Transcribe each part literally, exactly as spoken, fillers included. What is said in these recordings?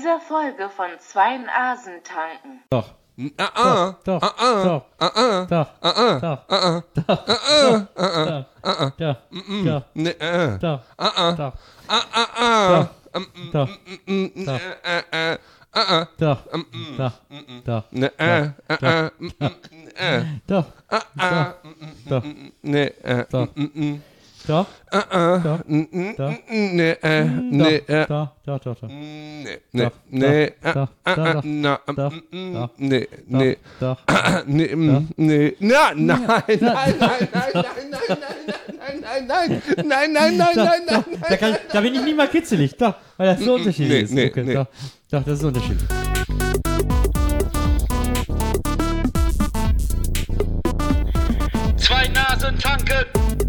dieser Folge von Zwei Nasen tanken. Doch. Ah, ah, Doch. ah, ah, Doch. ah, ah, Doch. ah, ah, Doch. ah, ah, Doch. ah, ah, ah, Doch. Doch. mm, Doch. ne, äh, Doch. ah, ah, Doch. ah, ah, ah, Doch. mm, Doch. mm, mm, Doch. äh, äh, äh, ah, ah, Doch. mm, mm, Doch. Doch. ne, äh, äh, äh, mm, mm, äh, Doch. ah, ah, Doch. ne, äh, Doch. mm, mm, Doch. ah, ah, Doch. mm, mm, Doch. mm, ne, äh, ne, äh, Doch. Doch. Doch. Doch. ne, ne, Doch. ne, Doch. ah, Doch. ah, Doch. na, Doch. mm, mm, Doch. ne, ne, Doch. nee, mm, nee, na, nein, nein, nein, nein, nein, nein, nein, nein, nein, nein, nein, nein, Doch, nein, doch, nein, da, kann, da bin ich nie mal kitzelig. Doch, weil das so unterschiedlich nee, ist. nee, Okay, nee. Doch, doch, das ist unterschiedlich. Zwei Nasen tanken.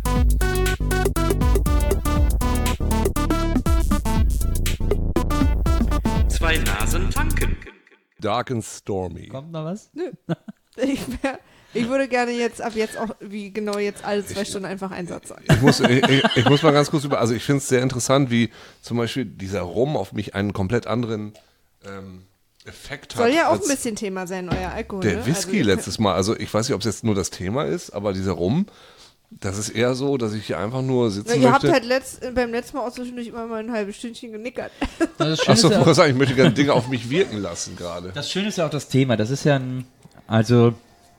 Zwei Nasen tanken. Dark and Stormy. Kommt noch was? Nö. Ich, wär, ich würde gerne jetzt ab jetzt auch, wie genau jetzt alle zwei Stunden einfach einen Satz sagen. Ich muss, ich, ich, ich muss mal ganz kurz über, also ich finde es sehr interessant, wie zum Beispiel dieser Rum auf mich einen komplett anderen ähm, Effekt hat. Soll ja auch als ein bisschen Thema sein, euer Alkohol. der ne? Whisky Also, letztes Mal. Also ich weiß nicht, ob es jetzt nur das Thema ist, aber dieser Rum, das ist eher so, dass ich hier einfach nur Na, sitzen ihr habt möchte. halt letzt, beim letzten Mal auch zwischendurch immer mal ein halbes Stündchen genickert. Das Schöne, Achso, ist ich ja, wollte sagen, ich möchte gerne Dinge auf mich wirken lassen gerade. das Schöne ist ja auch das Thema. Das ist ja ein, also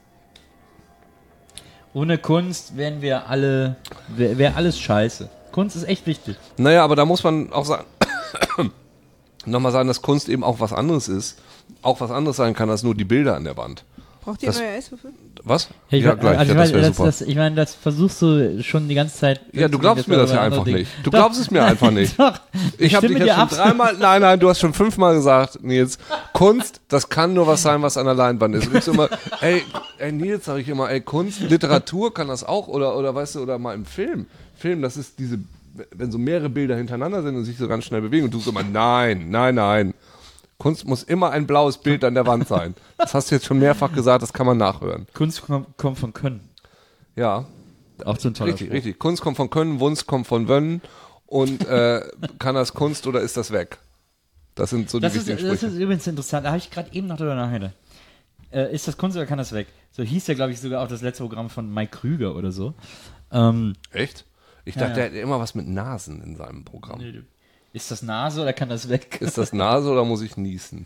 ohne Kunst wären wir alle, wäre wär alles scheiße. Kunst ist echt wichtig. Naja, aber da muss man auch sagen, nochmal sagen, dass Kunst eben auch was anderes ist. Auch was anderes sein kann als nur die Bilder an der Wand. Braucht ihr Das- neue Eiswürfel? Was? Ja, ich ja, mein- gleich, also ja, ich das meine, wäre das, super. das, ich meine, das versuchst du schon die ganze Zeit. Ja, du glaubst mir das ja einfach nicht. Du glaubst es mir einfach nicht. Doch, Ich habe dich stimme jetzt dir schon absolut- dreimal, nein, nein, du hast schon fünfmal gesagt, Nils, Kunst, das kann nur was sein, was an der Leinwand ist. Und ich so immer, ey, ey Nils, sag ich immer, ey, Kunst, Literatur kann das auch, oder, oder weißt du, oder mal im Film. Film, das ist diese, wenn so mehrere Bilder hintereinander sind und sich so ganz schnell bewegen und du so immer, nein, nein, nein. Kunst muss immer ein blaues Bild an der Wand sein. Das hast du jetzt schon mehrfach gesagt, das kann man nachhören. Kunst kommt, kommt von Können. Ja, Auch so ein toller richtig, Spruch. richtig. Kunst kommt von Können, Wunst kommt von Wönnen und äh, kann das Kunst oder ist das weg? Das sind so die Das ist, wichtigen das Sprüche. ist übrigens interessant. Da habe ich gerade eben noch drüber nachgedacht. Äh, ist das Kunst oder kann das weg? So hieß ja, glaube ich, sogar auch das letzte Programm von Mike Krüger oder so. Ähm, Echt? Ich Ja, dachte, ja. der hätte immer was mit Nasen in seinem Programm. ist das Nase oder kann das weg? Ist das Nase oder muss ich niesen?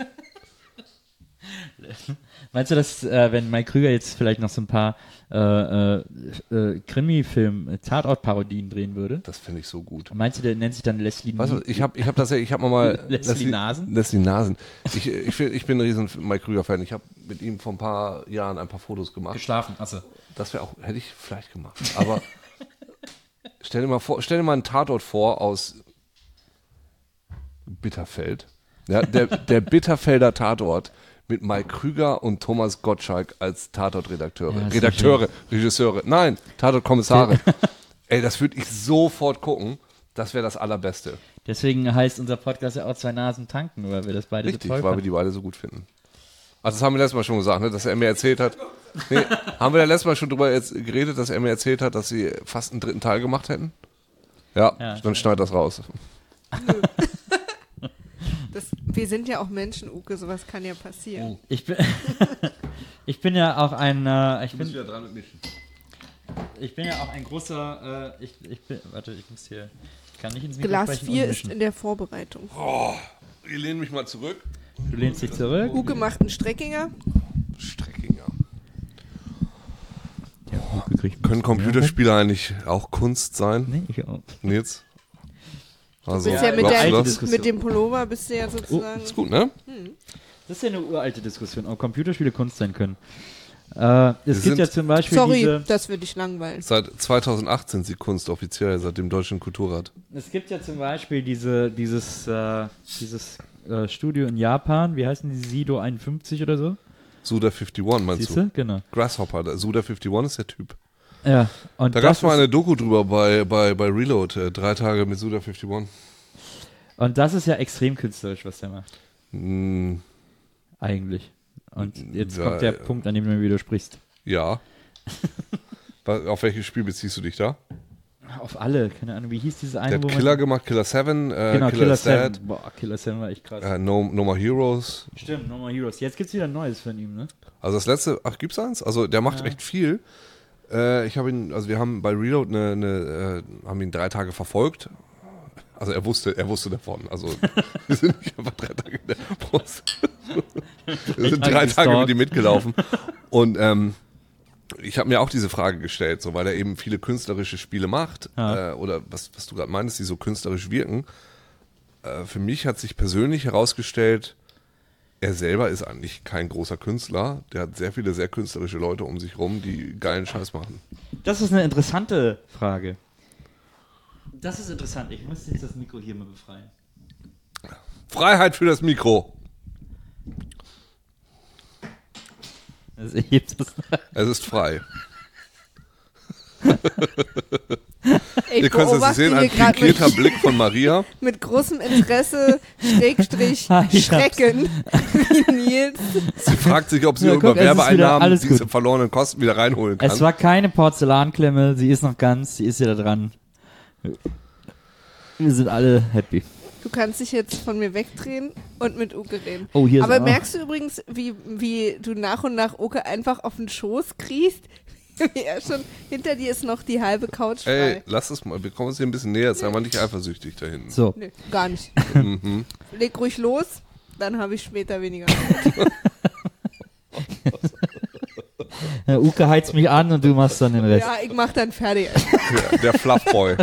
Meinst du, dass, äh, wenn Mike Krüger jetzt vielleicht noch so ein paar äh, äh, äh, Krimi-Film, Tatort-Parodien drehen würde? Das finde ich so gut. Meinst du, der nennt sich dann Leslie Weißt du, ich habe ich hab das ja, ich habe mal Leslie Nasen? Leslie Nasen. Ich, ich, find- ich bin ein riesen Mike Krüger-Fan. Ich habe mit ihm vor ein paar Jahren ein paar Fotos gemacht. geschlafen? Achso. Das wäre auch, hätte ich vielleicht gemacht. Aber stell dir mal vor, stell dir mal einen Tatort vor aus Bitterfeld. Ja, der, der Bitterfelder Tatort mit Mike Krüger und Thomas Gottschalk als Tatortredakteure. Ja, ist Redakteure, Regisseure. Nein, Tatortkommissare. Ey, das würde ich sofort gucken. Das wäre das Allerbeste. Deswegen heißt unser Podcast ja auch Zwei Nasen tanken, weil wir das beide Richtig, so toll weil wir fanden. die beide so gut finden. Also das haben wir letztes Mal schon gesagt, ne, dass er mir erzählt hat. Nee, haben wir da letztes Mal schon drüber jetzt geredet, dass er mir erzählt hat, dass sie fast einen dritten Teil gemacht hätten? Ja, Ja, dann schneid das raus. Das, wir sind ja auch Menschen, Uke, sowas kann ja passieren. Ich bin, ich bin ja auch ein, äh, ich bin, wieder dran mit Mischen. ich bin ja auch ein großer, äh, ich, ich bin, warte, ich muss hier, ich kann nicht ins Mikro Glas sprechen vier und ist mischen. in der Vorbereitung. Ich lehne mich mal zurück. Du lehnst dich zurück. Uke macht einen Streckinger. Streckinger. Ja, Uke kriegt Können Computerspiele eigentlich auch Kunst sein? Nee, ich auch. Nils? Also, Bist ja, mit, glaubst der, du alte das? Diskussion. mit dem Pullover bist du ja sozusagen. Ist gut, ne? Das ist ja eine uralte Diskussion, ob Computerspiele Kunst sein können. Äh, es gibt sind- ja zum Beispiel Sorry, diese, das würde dich langweilen. Seit zweitausendacht sind sie Kunst offiziell, seit dem Deutschen Kulturrat. es gibt ja zum Beispiel diese, dieses, äh, dieses äh, Studio in Japan, wie heißen die, Sido einundfünfzig oder so? Suda einundfünfzig meinst Siehst du? du? Genau. Grasshopper, der Suda einundfünfzig ist der Typ. Ja, und Da das gab es mal ist- eine Doku drüber bei, bei, bei Reload, äh, drei Tage mit Suda einundfünfzig. Und das ist ja extrem künstlerisch, was der macht. Hm, Eigentlich. Und jetzt Ja, kommt der ja. Punkt, an dem du mir widersprichst. ja. Was- Auf welches Spiel beziehst du dich da? Auf alle, keine Ahnung, wie hieß diese eine, Der hat wo Killer man... gemacht, Killer seven, äh, Genau, Killer, Killer is Dead, Seven. Boah, Killer Seven war echt krass. äh, no, no More Heroes. Stimmt, No More Heroes. Jetzt gibt's wieder ein neues von ihm, ne? Also das letzte, ach, gibt's eins? Also der macht Ja. echt viel. Äh, ich habe ihn, also wir haben bei Reload eine, eine äh, haben ihn drei Tage verfolgt. Also er wusste, er wusste davon. Also wir sind nicht einfach drei Tage in der Brust. Wir sind drei Tage mit ihm mitgelaufen. Und ähm, ich habe mir auch diese Frage gestellt, so weil er eben viele künstlerische Spiele macht, Ja. äh, oder was, was du gerade meinst, die so künstlerisch wirken. Äh, für mich hat sich persönlich herausgestellt, er selber ist eigentlich kein großer Künstler. Der hat sehr viele sehr künstlerische Leute um sich rum, die geilen Scheiß machen. Das ist eine interessante Frage. Das ist interessant. Ich muss jetzt das Mikro hier mal befreien. Freiheit für das Mikro. Also ich heb's das. Es ist frei. Ich Ihr könnt es beobachte sehen, hier ein gerade pinkierter mit, Blick von Maria. mit großem Interesse, Schrägstrich, Ah, ich hab's. Schrecken, wie Nils. Sie fragt sich, ob sie Ja, über guck, es ist wieder Werbeeinnahmen alles diese gut. verlorenen Kosten wieder reinholen kann. Es war keine Porzellanklemme, sie ist noch ganz, sie ist wieder dran. Wir sind alle happy. Du kannst dich jetzt von mir wegdrehen und mit Uke reden. Oh, hier ist Aber auch- merkst du übrigens, wie, wie du nach und nach Uke einfach auf den Schoß kriechst? Wie er schon, hinter dir ist noch die halbe Couch frei. Ey, lass es mal, wir kommen uns hier ein bisschen näher, sei mal nicht eifersüchtig da hinten. So, Nö, gar nicht. Mhm. Leg ruhig los, dann habe ich später weniger. Herr Uke heizt mich an und du machst dann den Rest. Ja, ich mach dann fertig. Der, der Fluffboy.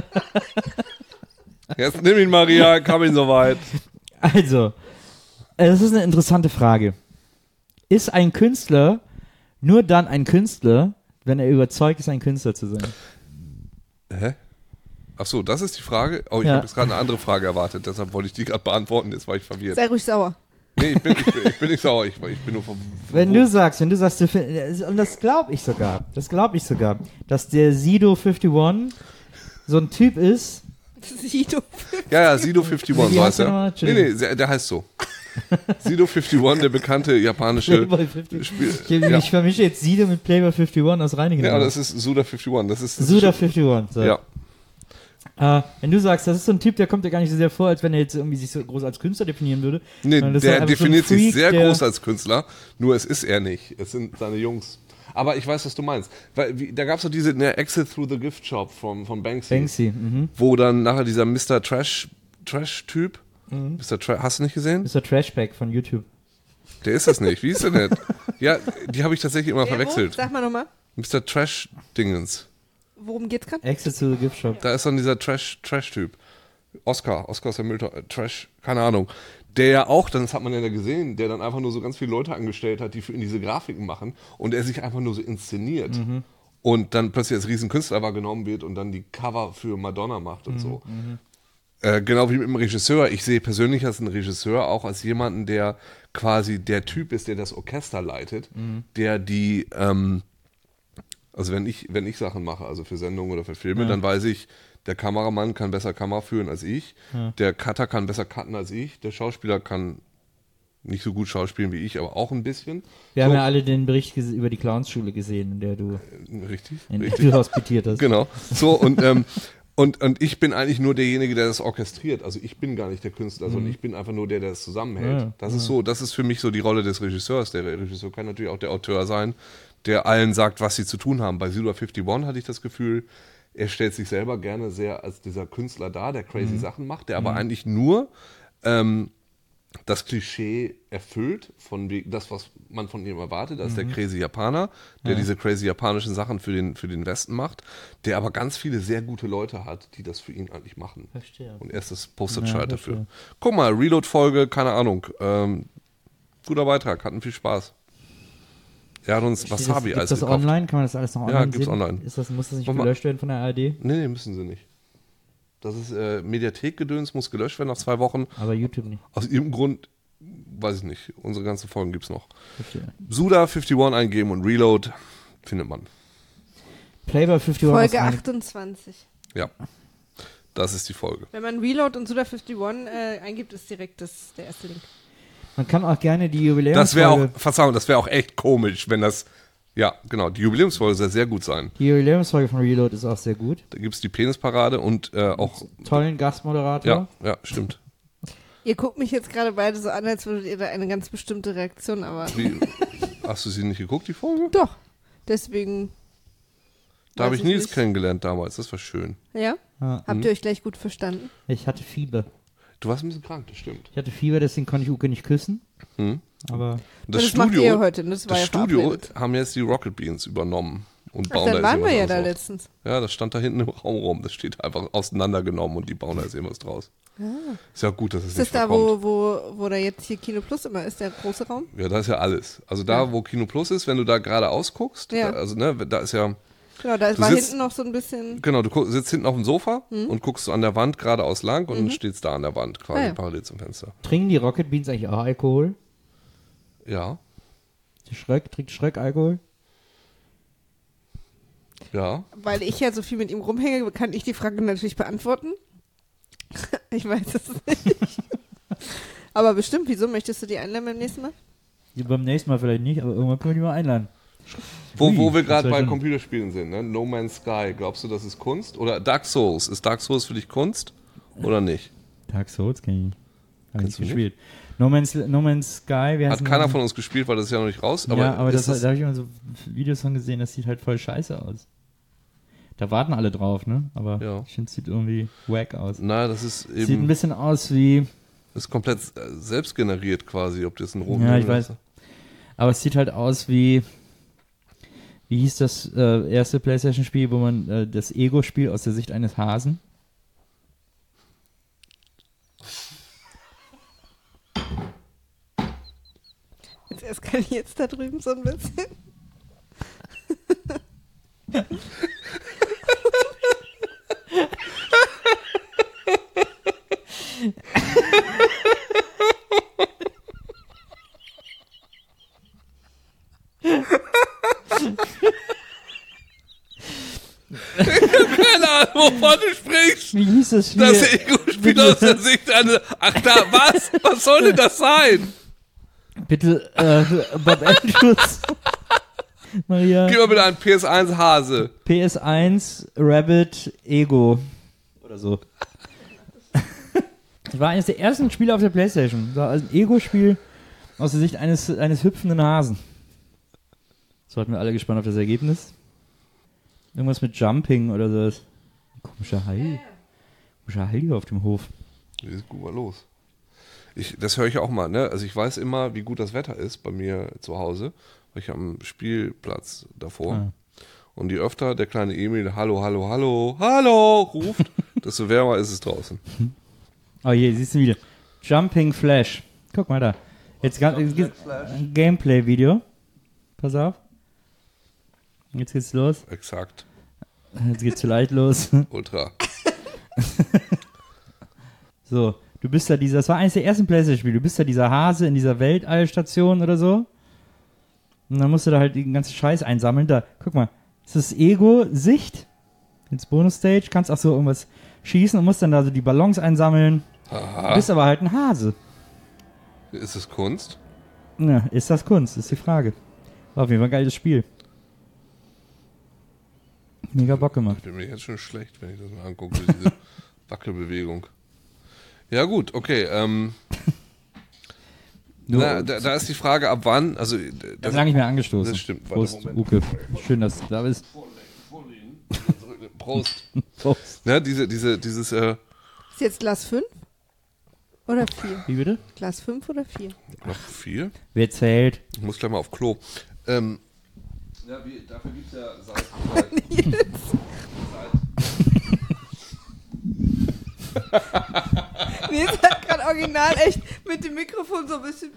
Jetzt nimm ihn, Maria, kam ihn soweit. Also, äh, das ist eine interessante Frage. Ist ein Künstler nur dann ein Künstler, wenn er überzeugt ist, ein Künstler zu sein? Hä? Ach so, das ist die Frage? Oh, ich Ja. habe jetzt gerade eine andere Frage erwartet, deshalb wollte ich die gerade beantworten, jetzt war ich verwirrt. Sei ruhig sauer. Nee, ich bin, ich bin, ich bin nicht sauer, ich, ich bin nur vom... Wenn du sagst, wenn du sagst, du find- und das glaube ich sogar, das glaube ich sogar, dass der Sido einundfünfzig so ein Typ ist. Sido. Ja, ja, Sido einundfünfzig, Wie so heißt heißt der er. nochmal? Nee, Entschuldigung. nee, der, der heißt so. Sido einundfünfzig, der bekannte japanische Playboy fünfzig. Spiel. Ich, Ja. ich vermische jetzt Sido mit Playboy einundfünfzig aus Reinigen. Ja, das ist Suda einundfünfzig, das ist... Das Suda ist, einundfünfzig. So. Ja, Äh, wenn du sagst, das ist so ein Typ, der kommt dir gar nicht so sehr vor, als wenn er jetzt irgendwie sich so groß als Künstler definieren würde. nee, Sondern das ist der einfach so ein definiert sich Freak, sehr der- groß als Künstler, nur es ist er nicht. Es sind seine Jungs. Aber ich weiß, was du meinst. Weil, wie, da gab es doch diese ne, Exit Through the Gift Shop von, von Banksy, Banksy, mhm. wo dann nachher dieser Mister Trash, Trash-Typ, Mhm. Mister Tra- hast du nicht gesehen? Mister Trashback von YouTube. Der ist das nicht. Wie ist der denn? Ja, die habe ich tatsächlich immer Wer, wo? verwechselt. Sag mal nochmal, Mister Trash-Dingens. worum geht's gerade? Exit to the Gift Shop. Da ist dann dieser Trash, Trash-Typ. Oscar, Oscar ist der Müllton, äh, Trash, keine Ahnung. Der ja auch, das hat man ja gesehen, der dann einfach nur so ganz viele Leute angestellt hat, die für ihn diese Grafiken machen und er sich einfach nur so inszeniert. Und dann plötzlich als Riesenkünstler wahrgenommen wird und dann die Cover für Madonna macht und so. Äh, genau wie mit dem Regisseur. Ich sehe persönlich als einen Regisseur auch als jemanden, der quasi der Typ ist, der das Orchester leitet, der die, ähm, also wenn ich, wenn ich Sachen mache, also für Sendungen oder für Filme, dann weiß ich, der Kameramann kann besser Kamera führen als ich, der Cutter kann besser cutten als ich, der Schauspieler kann nicht so gut schauspielen wie ich, aber auch ein bisschen. Wir so, haben ja alle den Bericht ges- über die Clownsschule gesehen, in der du, Richtig, in der richtig. du hospitiert hast. Genau. So, und, ähm, und, und ich bin eigentlich nur derjenige, der das orchestriert. Also ich bin gar nicht der Künstler, sondern ich bin einfach nur der, der das zusammenhält. Ja, das ist so, das ist für mich so die Rolle des Regisseurs. Der Regisseur kann natürlich auch der Auteur sein, der allen sagt, was sie zu tun haben. Bei Suda einundfünfzig hatte ich das Gefühl, er stellt sich selber gerne sehr als dieser Künstler dar, der crazy Sachen macht, der aber eigentlich nur ähm, das Klischee erfüllt von we- das, was man von ihm erwartet, als der crazy Japaner, der diese crazy japanischen Sachen für den, für den Westen macht, der aber ganz viele sehr gute Leute hat, die das für ihn eigentlich machen. Verstehe. Und er ist das Ja, Posterchild dafür. verstehe. Guck mal, Reload-Folge, keine Ahnung. Ähm, guter Beitrag, hatten viel Spaß. Er hat uns Steht Wasabi das, Eis gibt's das gekauft. online? Kann man das alles noch online Ja, gibt's sehen? online. Ist das, muss das nicht Mach mal. gelöscht werden von der A R D? Nee, nee, müssen sie nicht. Das ist äh, Mediathekgedöns, muss gelöscht werden nach zwei Wochen. Aber YouTube nicht. Aus irgendeinem Grund, weiß ich nicht. Unsere ganzen Folgen gibt's noch. Verstehe. Suda einundfünfzig eingeben und Reload findet man. Playboy einundfünfzig Folge aus Reinigen- achtundzwanzig. Ja, das ist die Folge. Wenn man Reload und Suda einundfünfzig äh, eingibt, ist direkt das, der erste Link. Man kann auch gerne die Jubiläumsfolge... Das wäre auch, Verzeihung, das wäre auch echt komisch, wenn das Ja, genau. Die Jubiläumsfolge soll sehr gut sein. Die Jubiläumsfolge von Reload ist auch sehr gut. Da gibt es die Penisparade und äh, auch... Tollen Gastmoderator. Ja, ja, stimmt. Ihr guckt mich jetzt gerade beide so an, als würdet ihr da eine ganz bestimmte Reaktion erwarten. Wie, hast du sie nicht geguckt, die Folge? Doch, deswegen... Da habe weiß ich ich Nils nicht. kennengelernt damals, das war schön. Ja? Ja. Habt ihr euch gleich gut verstanden? Ich hatte Fieber. Du warst ein bisschen krank, das stimmt. Ich hatte Fieber, deswegen konnte ich Uke nicht küssen. Hm. Aber Und das, das macht Studio, ihr heute, das war das ja Studio verabredet. haben jetzt die Rocket Beans übernommen. Und Ach, bauen dann da waren jetzt wir ja irgendwas da draus. letztens. Ja, das stand da hinten im Raum rum. Das steht einfach auseinandergenommen und die bauen da jetzt irgendwas draus. Ah. Ist ja gut, dass es Ist nicht das da, verkommt. wo, wo, wo da jetzt hier Kino Plus immer ist, der große Raum? Ja, da ist ja alles. Also da, Ja. wo Kino Plus ist, wenn du da geradeaus guckst, Ja. da, also ne, da ist ja, Genau, da Du war sitzt- hinten noch so ein bisschen... genau, du gu- sitzt hinten auf dem Sofa und guckst so an der Wand geradeaus lang und dann steht's da an der Wand, quasi Ah, ja. parallel zum Fenster. trinken die Rocket Beans eigentlich auch Alkohol? Ja, Die Schröck, trinkt Schröck Alkohol? ja. Weil ich ja so viel mit ihm rumhänge, kann ich die Frage natürlich beantworten. Ich weiß es nicht. Aber bestimmt, wieso? Möchtest du die einladen beim nächsten Mal? Ja, beim nächsten Mal vielleicht nicht, aber irgendwann können wir die mal einladen. Wo, Ui, wo wir das gerade wär bei schon- Computerspielen sind, ne? No Man's Sky, glaubst du, das ist Kunst? Oder Dark Souls, ist Dark Souls für dich Kunst oder nicht? Dark Souls kenn ich nicht. Hab ich Kennst nicht du nicht? gespielt. No Man's, no Man's Sky, wie heißt Hat denn keiner das? von uns gespielt, weil das ist ja noch nicht raus. Aber ja, aber ist das, da habe ich immer so Videos von gesehen, das sieht halt voll scheiße aus. Da warten alle drauf, ne? Aber Ja. ich finde, es sieht irgendwie wack aus. na, das ist Sieht ein eben bisschen aus wie, ist komplett äh, selbst generiert quasi, ob das ein Rom ja, ich weiß. Aber es sieht halt aus wie, wie hieß das äh, erste PlayStation-Spiel, wo man äh, das Ego-Spiel aus der Sicht eines Hasen? Jetzt eskaliert es da drüben so ein bisschen. Keine Ahnung, wovon du sprichst. Wie hieß das Spiel? Das Ego-Spiel aus der Sicht einer. Ach da, was? Was soll denn das sein? Bitte, äh, Bob Andrews. Maria. Gib mal bitte einen P S eins Hase. P S eins Rabbit Ego. Oder so. Das war eines der ersten Spiele auf der PlayStation. Das war also ein Ego-Spiel aus der Sicht eines, eines hüpfenden Hasen. So hatten wir alle gespannt auf das Ergebnis. Irgendwas mit Jumping oder so. Komischer Hai. Komischer Hai hier auf dem Hof. Jetzt guck mal los. Ich, das höre ich auch mal, ne? Also ich weiß immer, wie gut das Wetter ist bei mir zu Hause, weil ich am Spielplatz davor. Ah. Und je öfter der kleine Emil Hallo, Hallo, Hallo, Hallo ruft, desto wärmer ist es draußen. Oh je, siehst du wieder. Jumping Flash. Guck mal da. Jetzt ga- jetzt geht's- ein Gameplay-Video. Pass auf. Jetzt geht's los. Exakt. Jetzt geht's vielleicht los. Ultra. So, du bist da dieser, das war eines der ersten PlayStation-Spiele, du bist da dieser Hase in dieser Weltallstation oder so. Und dann musst du da halt den ganzen Scheiß einsammeln. Da, guck mal, das ist Ego-Sicht. Ins Bonus-Stage kannst auch so irgendwas schießen und musst dann da so die Ballons einsammeln. Du Aha. bist aber halt ein Hase. Ist es Kunst? Na, ist das Kunst, ist die Frage. War auf jeden Fall ein geiles Spiel. Mega Bock gemacht. Ich bin mir jetzt schon schlecht, wenn ich das mal angucke, diese Wackelbewegung. Ja gut, okay. Ähm, Nur, na, da, da ist die Frage, ab wann, also ich das, habe lange nicht mehr angestoßen. das stimmt. Warte, Prost, Moment. Uke. Schön, dass du da bist. Prost. Prost. Ne, diese, diese, dieses, äh, Ist jetzt Glas fünf? Oder vier? Wie bitte? Glas fünf oder vier? noch vier? Wer zählt? Ich muss gleich mal auf Klo. Ähm, ja, wie, dafür gibt es ja seit, Nee, es hat gerade original echt mit dem Mikrofon so ein bisschen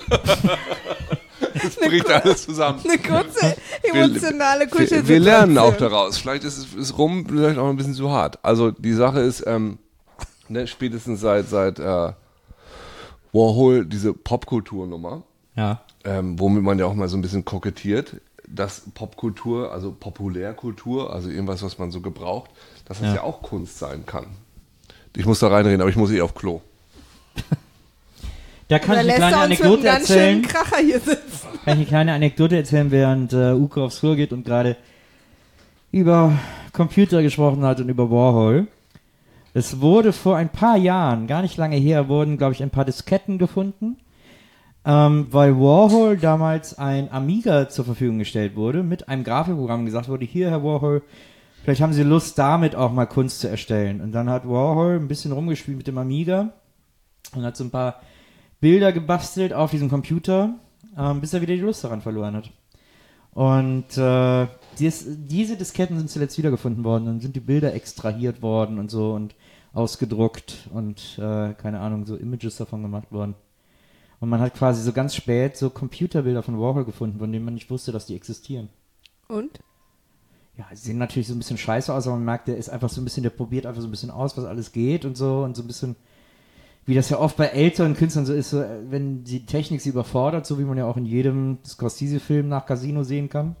es bricht alles zusammen. eine kurze emotionale Wir, Kuschelsituation. wir lernen auch daraus. Vielleicht ist es ist rum vielleicht auch ein bisschen zu hart. Also die Sache ist, ähm, ne, spätestens seit, seit äh, Warhol diese Popkulturnummer, Ja. ähm, womit man ja auch mal so ein bisschen kokettiert, dass Popkultur, also Populärkultur, also irgendwas, was man so gebraucht, dass das Ja. ja, auch Kunst sein kann. Ich muss da reinreden, aber ich muss eh auf Klo. Da kann Oder ich eine lässt kleine er uns mit einem Anekdote ganz schönen erzählen. Kracher hier sitzen. Kann ich eine kleine Anekdote erzählen, während äh, Uke aufs Flur geht und gerade über Computer gesprochen hat und über Warhol. Es wurde vor ein paar Jahren, gar nicht lange her, wurden, glaube ich, ein paar Disketten gefunden, ähm, weil Warhol damals ein Amiga zur Verfügung gestellt wurde, mit einem Grafikprogramm gesagt wurde, hier, Herr Warhol, vielleicht haben Sie Lust, damit auch mal Kunst zu erstellen. Und dann hat Warhol ein bisschen rumgespielt mit dem Amiga und hat so ein paar Bilder gebastelt auf diesem Computer, ähm, bis er wieder die Lust daran verloren hat. Und äh, dies, diese Disketten sind zuletzt wiedergefunden worden und sind die Bilder extrahiert worden und so und ausgedruckt und äh, keine Ahnung, so Images davon gemacht worden. Und man hat quasi so ganz spät so Computerbilder von Warhol gefunden, von denen man nicht wusste, dass die existieren. Und? Ja, sie sehen natürlich so ein bisschen scheiße aus, aber man merkt, der ist einfach so ein bisschen, der probiert einfach so ein bisschen aus, was alles geht und so und so ein bisschen, wie das ja oft bei älteren Künstlern so ist, so, wenn die Technik sie überfordert, so wie man ja auch in jedem Scorsese-Film nach Casino sehen kann.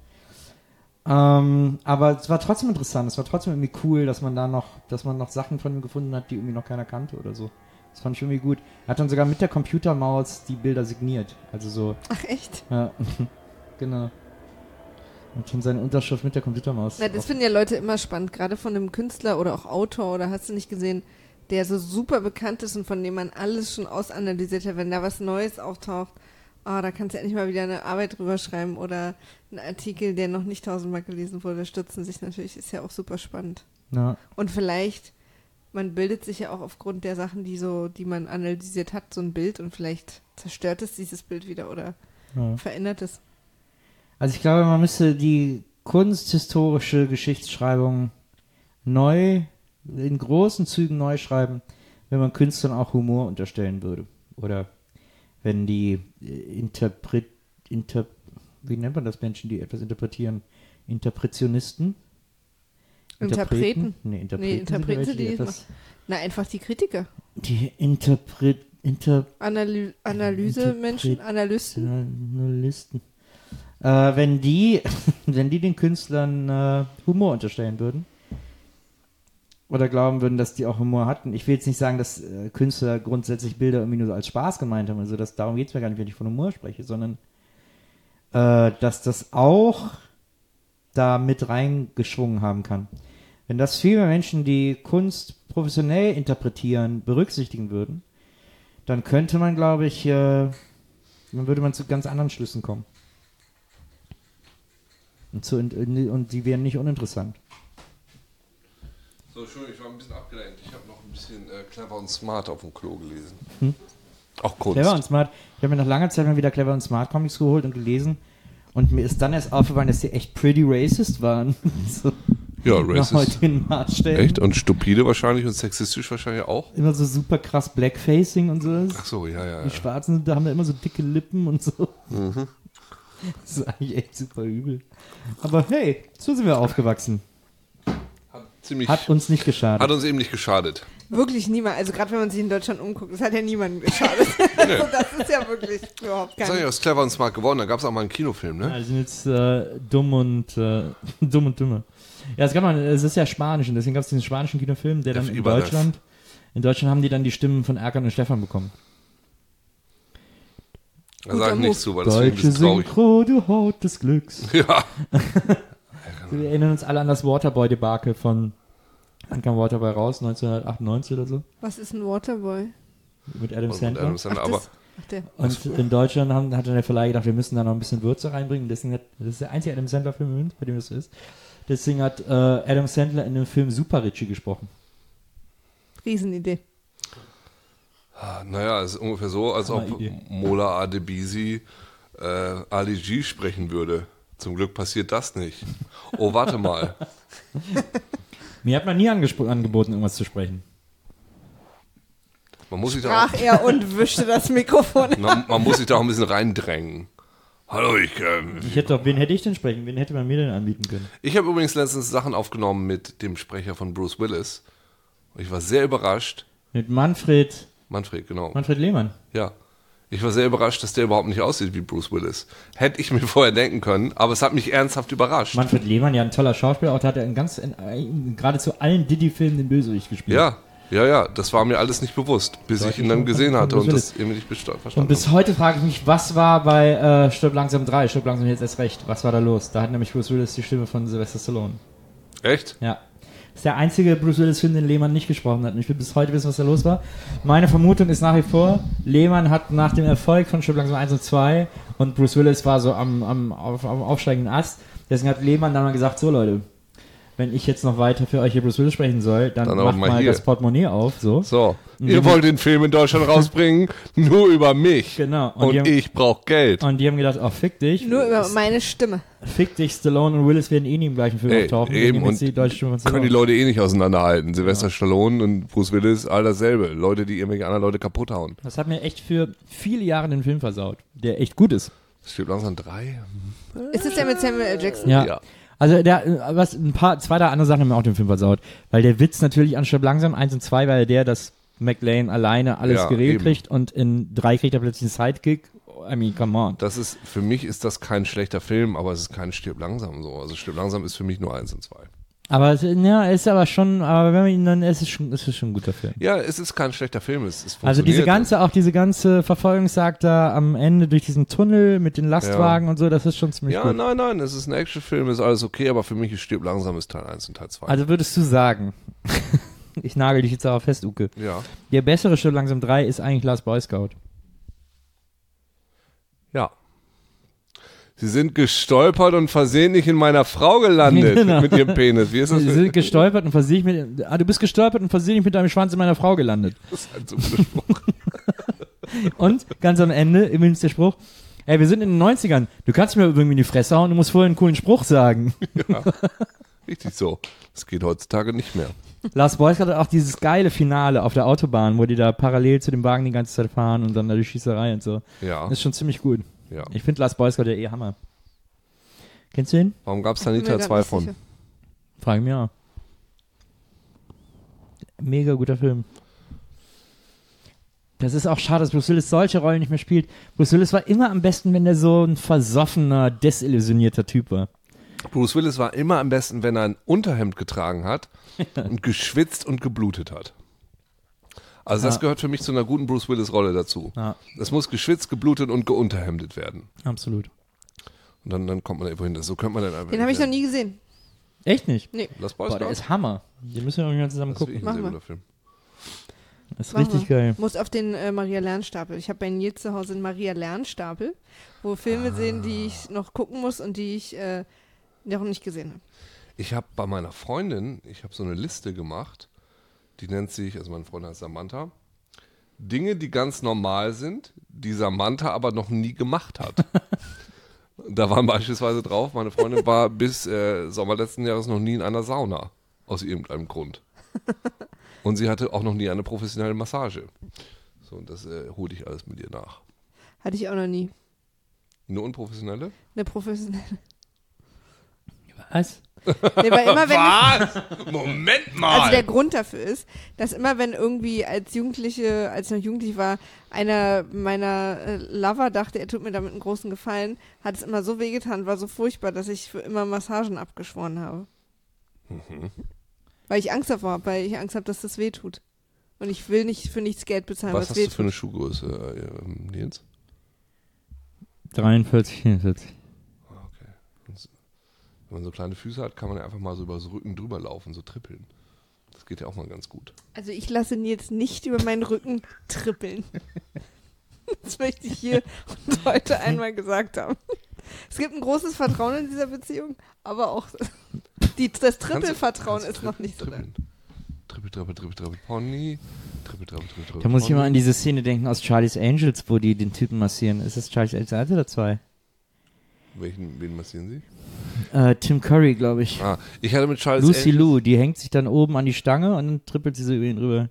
Ähm, aber es war trotzdem interessant, es war trotzdem irgendwie cool, dass man da noch, dass man noch Sachen von ihm gefunden hat, die irgendwie noch keiner kannte oder so. Das fand ich irgendwie gut. Er hat dann sogar mit der Computermaus die Bilder signiert. Also so. Ach echt? Ja, genau. Und schon seine Unterschrift mit der Computermaus. Na, das finden ja Leute immer spannend, gerade von einem Künstler oder auch Autor oder hast du nicht gesehen, der so super bekannt ist und von dem man alles schon ausanalysiert hat, wenn da was Neues auftaucht. Oh, da kannst du endlich mal wieder eine Arbeit drüber schreiben oder einen Artikel, der noch nicht tausendmal gelesen wurde, stürzen sich natürlich, ist ja auch super spannend. Ja. Und vielleicht, man bildet sich ja auch aufgrund der Sachen, die so, die man analysiert hat, so ein Bild und vielleicht zerstört es dieses Bild wieder oder Ja. verändert es. Also ich glaube, man müsste die kunsthistorische Geschichtsschreibung neu, in großen Zügen neu schreiben, wenn man Künstlern auch Humor unterstellen würde. Oder wenn die äh, Interpret, Inter, wie nennt man das Menschen, die etwas interpretieren? Interpretionisten? Interpreten? Nee, Interpreten, Nee, Interpreten sind sind die, etwas, na einfach die Kritiker. die Interpret, Inter, Analy Analyse-Menschen, Analysten. Journalisten. Äh, wenn die, wenn die den Künstlern äh, Humor unterstellen würden oder glauben würden, dass die auch Humor hatten. Ich will jetzt nicht sagen, dass äh, Künstler grundsätzlich Bilder irgendwie nur so als Spaß gemeint haben. Also das, darum geht es mir gar nicht, wenn ich von Humor spreche, sondern äh, dass das auch da mit reingeschwungen haben kann. Wenn das viel mehr Menschen, die Kunst professionell interpretieren, berücksichtigen würden, dann könnte man, glaube ich, äh, dann würde man zu ganz anderen Schlüssen kommen. Und, zu, und die wären nicht uninteressant. So, Entschuldigung, ich war ein bisschen abgelenkt. Ich habe noch ein bisschen äh, Clever und Smart auf dem Klo gelesen. Hm? Auch Kunst. Clever und Smart. Ich habe mir nach langer Zeit mal wieder Clever und Smart Comics geholt und gelesen. Und mir ist dann erst aufgefallen, dass die echt pretty racist waren. So, Ja, nach racist. heutigen Maßstäben. Echt? Und stupide wahrscheinlich und sexistisch wahrscheinlich auch? Immer so super krass Blackfacing und so. Ach so, ja, ja. Die ja. Schwarzen, da haben da immer so dicke Lippen und so. Mhm. Das ist eigentlich echt super übel. Aber hey, so sind wir aufgewachsen. Hat, ziemlich, Hat uns nicht geschadet. hat uns eben nicht geschadet. Wirklich niemand, also gerade wenn man sich in Deutschland umguckt, das hat ja niemandem geschadet. Also das ist ja wirklich überhaupt Sag kein... ich, aus Clever und Smart geworden. Da gab es auch mal einen Kinofilm, ne? Ja, die sind jetzt äh, dumm und äh, dumm und dümmer. Ja, es gab mal, es ist ja Spanisch und deswegen gab es diesen spanischen Kinofilm, der dann F. in Ibanez. Deutschland, in Deutschland haben die dann die Stimmen von Erkan und Stefan bekommen. Da sag ich Move. nichts zu, weil das finde ich Deutsche ein bisschen traurig. Synchro, du Haut des Glücks. Ja. Wir erinnern uns alle an das Waterboy-Debakel von, wann kam Waterboy raus? neunzehnhundertachtundneunzig oder so? Was ist ein Waterboy? Mit Adam Und Sandler. Adam Sandler, Ach, aber das, ach der. Und in Deutschland haben, hat dann der Verleih gedacht, wir müssen da noch ein bisschen Würze reinbringen. Deswegen hat, das ist der einzige Adam Sandler-Film übrigens, bei dem das so ist. Deswegen hat äh, Adam Sandler in dem Film Super Richie gesprochen. Riesenidee. naja, es ist ungefähr so, als ob Hammer-Idee. Mola Adebisi äh, Ali G sprechen würde. Zum Glück passiert das nicht. Oh, warte mal. Mir hat man nie angespro- angeboten, irgendwas zu sprechen. Man muss sich da auch, Sprach er und wischte das Mikrofon. man, man muss sich da auch ein bisschen reindrängen. Hallo, ich ähm, Ich hätte doch, wen hätte ich denn sprechen? Wen hätte man mir denn anbieten können? Ich habe übrigens letztens Sachen aufgenommen mit dem Sprecher von Bruce Willis. Und ich war sehr überrascht. Mit Manfred, Manfred, genau. Manfred Lehmann. Ja. Ich war sehr überrascht, dass der überhaupt nicht aussieht wie Bruce Willis. Hätte ich mir vorher denken können, aber es hat mich ernsthaft überrascht. Manfred Lehmann, ja, ein toller Schauspieler, auch da hat er in ganz, in, in geradezu allen Diddy-Filmen den Bösewicht gespielt. Ja, Ja, ja, das war mir alles nicht bewusst, bis ich ihn dann gesehen hatte und das irgendwie nicht besta- verstanden Und bis heute frage ich mich, was war bei äh, Stirb langsam drei, Stirb langsam jetzt erst recht, was war da los? Da hat nämlich Bruce Willis die Stimme von Sylvester Stallone. Echt? Ja. Das ist der einzige Bruce Willis-Film, den Lehmann nicht gesprochen hat. Und ich will bis heute wissen, was da los war. Meine Vermutung ist nach wie vor, Lehmann hat nach dem Erfolg von Stirb langsam eins und zwei und Bruce Willis war so am, am, auf, am aufsteigenden Ast, deswegen hat Lehmann dann mal gesagt, so Leute, wenn ich jetzt noch weiter für euch hier Bruce Willis sprechen soll, dann, Dann macht mal mal hier. das Portemonnaie auf. So. So, Und ihr die- wollt den Film in Deutschland rausbringen, nur über mich. Genau. Und Und, die haben- ich brauche Geld. Und die haben gedacht, oh, fick dich. Nur über meine Stimme. Fick dich, Stallone und Willis werden eh nie im gleichen Film Ey, auftauchen. eben, Deswegen jetzt und die deutsche Stimme von Können Stallone. die Leute eh nicht auseinanderhalten. Silvester Stallone und Bruce Willis, all dasselbe. Leute, die irgendwelche anderen Leute kaputt hauen. Das hat mir echt für viele Jahre den Film versaut, der echt gut ist. Es stirbt langsam drei. Ist es der mit Samuel L. Jackson? Ja. Ja. Also der, äh, was ein paar, zwei, drei andere Sachen haben mir auch den Film versaut. Weil der Witz natürlich an Stirb langsam eins und zwei war ja der, dass McLean alleine alles Ja, geregelt eben. kriegt und in drei kriegt er plötzlich einen Sidekick. I mean, come on. Das ist, für mich ist das kein schlechter Film, aber es ist kein Stirb langsam so. Also Stirb langsam ist für mich nur eins und zwei. Aber es- ja, ist aber schon, aber wenn man ihn dann, es ist schon, es ist schon ein guter Film. Ja, es ist kein schlechter Film. Es, es Also diese funktioniert. ganze, auch diese ganze Verfolgungsjagd da am Ende durch diesen Tunnel mit den Lastwagen und so, das ist schon ziemlich Ja, gut. nein, nein, es ist ein Actionfilm, ist alles okay, aber für mich ist Stirb langsam ist Teil eins und Teil zwei. Also würdest du sagen, ich nagel dich jetzt darauf fest, Uke, ja. der bessere Stirb langsam drei ist eigentlich Last Boy Scout. Ja. Sie sind gestolpert und versehentlich in meiner Frau gelandet Genau. mit ihrem Penis. Wie ist das? Sie sind gestolpert und versehentlich mit, ah, du bist gestolpert und versehentlich mit deinem Schwanz in meiner Frau gelandet. Das ist halt so ein Spruch. Und ganz am Ende, übrigens der Spruch, ey, wir sind in den neunzigern, du kannst mir irgendwie in die Fresse hauen, du musst vorher einen coolen Spruch sagen. Richtig so. Das geht heutzutage nicht mehr. Last Boy Scout hat auch dieses geile Finale auf der Autobahn, wo die da parallel zu dem Wagen die ganze Zeit fahren und dann da die Schießerei und so. Ja. Das ist schon ziemlich gut. ja. Ich finde Last Boy Scout ja eh Hammer. Kennst du ihn? Warum gab es da Bin nicht mir Teil grad zwei nicht von? sicher. Frage mich auch. Mega guter Film. Das ist auch schade, dass Bruce Willis solche Rollen nicht mehr spielt. Bruce Willis war immer am besten, wenn der so ein versoffener, desillusionierter Typ war. Bruce Willis war immer am besten, wenn er ein Unterhemd getragen hat und geschwitzt und geblutet hat. Also das Ja. gehört für mich zu einer guten Bruce Willis-Rolle dazu. Ja, Es muss geschwitzt, geblutet und geunterhemdet werden. absolut. Und dann, dann kommt man da irgendwo hin. So könnte man dann einfach. Den habe ich noch nie gesehen. Echt nicht? Lass Boys Boah, der Scout. ist Hammer. Den müssen wir irgendwann zusammen Das ist wirklich gucken. ein sehr Machen wir. guter Film. Das ist Machen richtig wir. geil. Muss auf den äh, Maria Lernstapel. Ich habe bei Nils zu Hause einen Maria Lernstapel, wo Filme Ah. sehen, die ich noch gucken muss und die ich äh, noch nicht gesehen habe. Ich habe bei meiner Freundin, ich habe so eine Liste gemacht, die nennt sich, also meine Freundin heißt Samantha, Dinge, die ganz normal sind, die Samantha aber noch nie gemacht hat. Da waren beispielsweise drauf, meine Freundin war bis äh, Sommer letzten Jahres noch nie in einer Sauna, aus irgendeinem Grund. Und sie hatte auch noch nie eine professionelle Massage. So, und das äh, hole ich alles mit ihr nach. Hatte ich auch noch nie. Eine unprofessionelle? Eine professionelle. Was? Nee, weil immer wenn Was? Moment mal! Also der Grund dafür ist, dass immer wenn irgendwie als Jugendliche, als ich noch jugendlich war, einer meiner äh, Lover dachte, er tut mir damit einen großen Gefallen, hat es immer so wehgetan, war so furchtbar, dass ich für immer Massagen abgeschworen habe. Mhm. Weil ich Angst davor habe, weil ich Angst habe, dass das weh tut. Und ich will nicht für nichts Geld bezahlen, Was was, hast weh du für eine tut. Schuhgröße, äh, ähm, Nils? dreiundvierzig, vierundvierzig. Okay. Und wenn man so kleine Füße hat, kann man ja einfach mal so über das Rücken drüber laufen, so trippeln. Das geht ja auch mal ganz gut. Also ich lasse Nils nicht über meinen Rücken trippeln. Das möchte ich hier und heute einmal gesagt haben. Es gibt ein großes Vertrauen in dieser Beziehung, aber auch die, das Trippelvertrauen Kannst du- ist noch nicht so da. trippeln. Trippel, trippel, trippel, trippel, Pony. Trippel, trippel, trippel, trippel, Da muss ich Pony. immer an diese Szene denken aus Charlie's Angels, wo die den Typen massieren. Ist das Charlie's Angels eins oder zwei? Welchen, wen massieren Sie? Äh, Tim Curry, glaube ich. Ah, ich hatte mit Charles Lucy Angels- Lou, die hängt sich dann oben an die Stange und dann trippelt sie so über ihn rüber.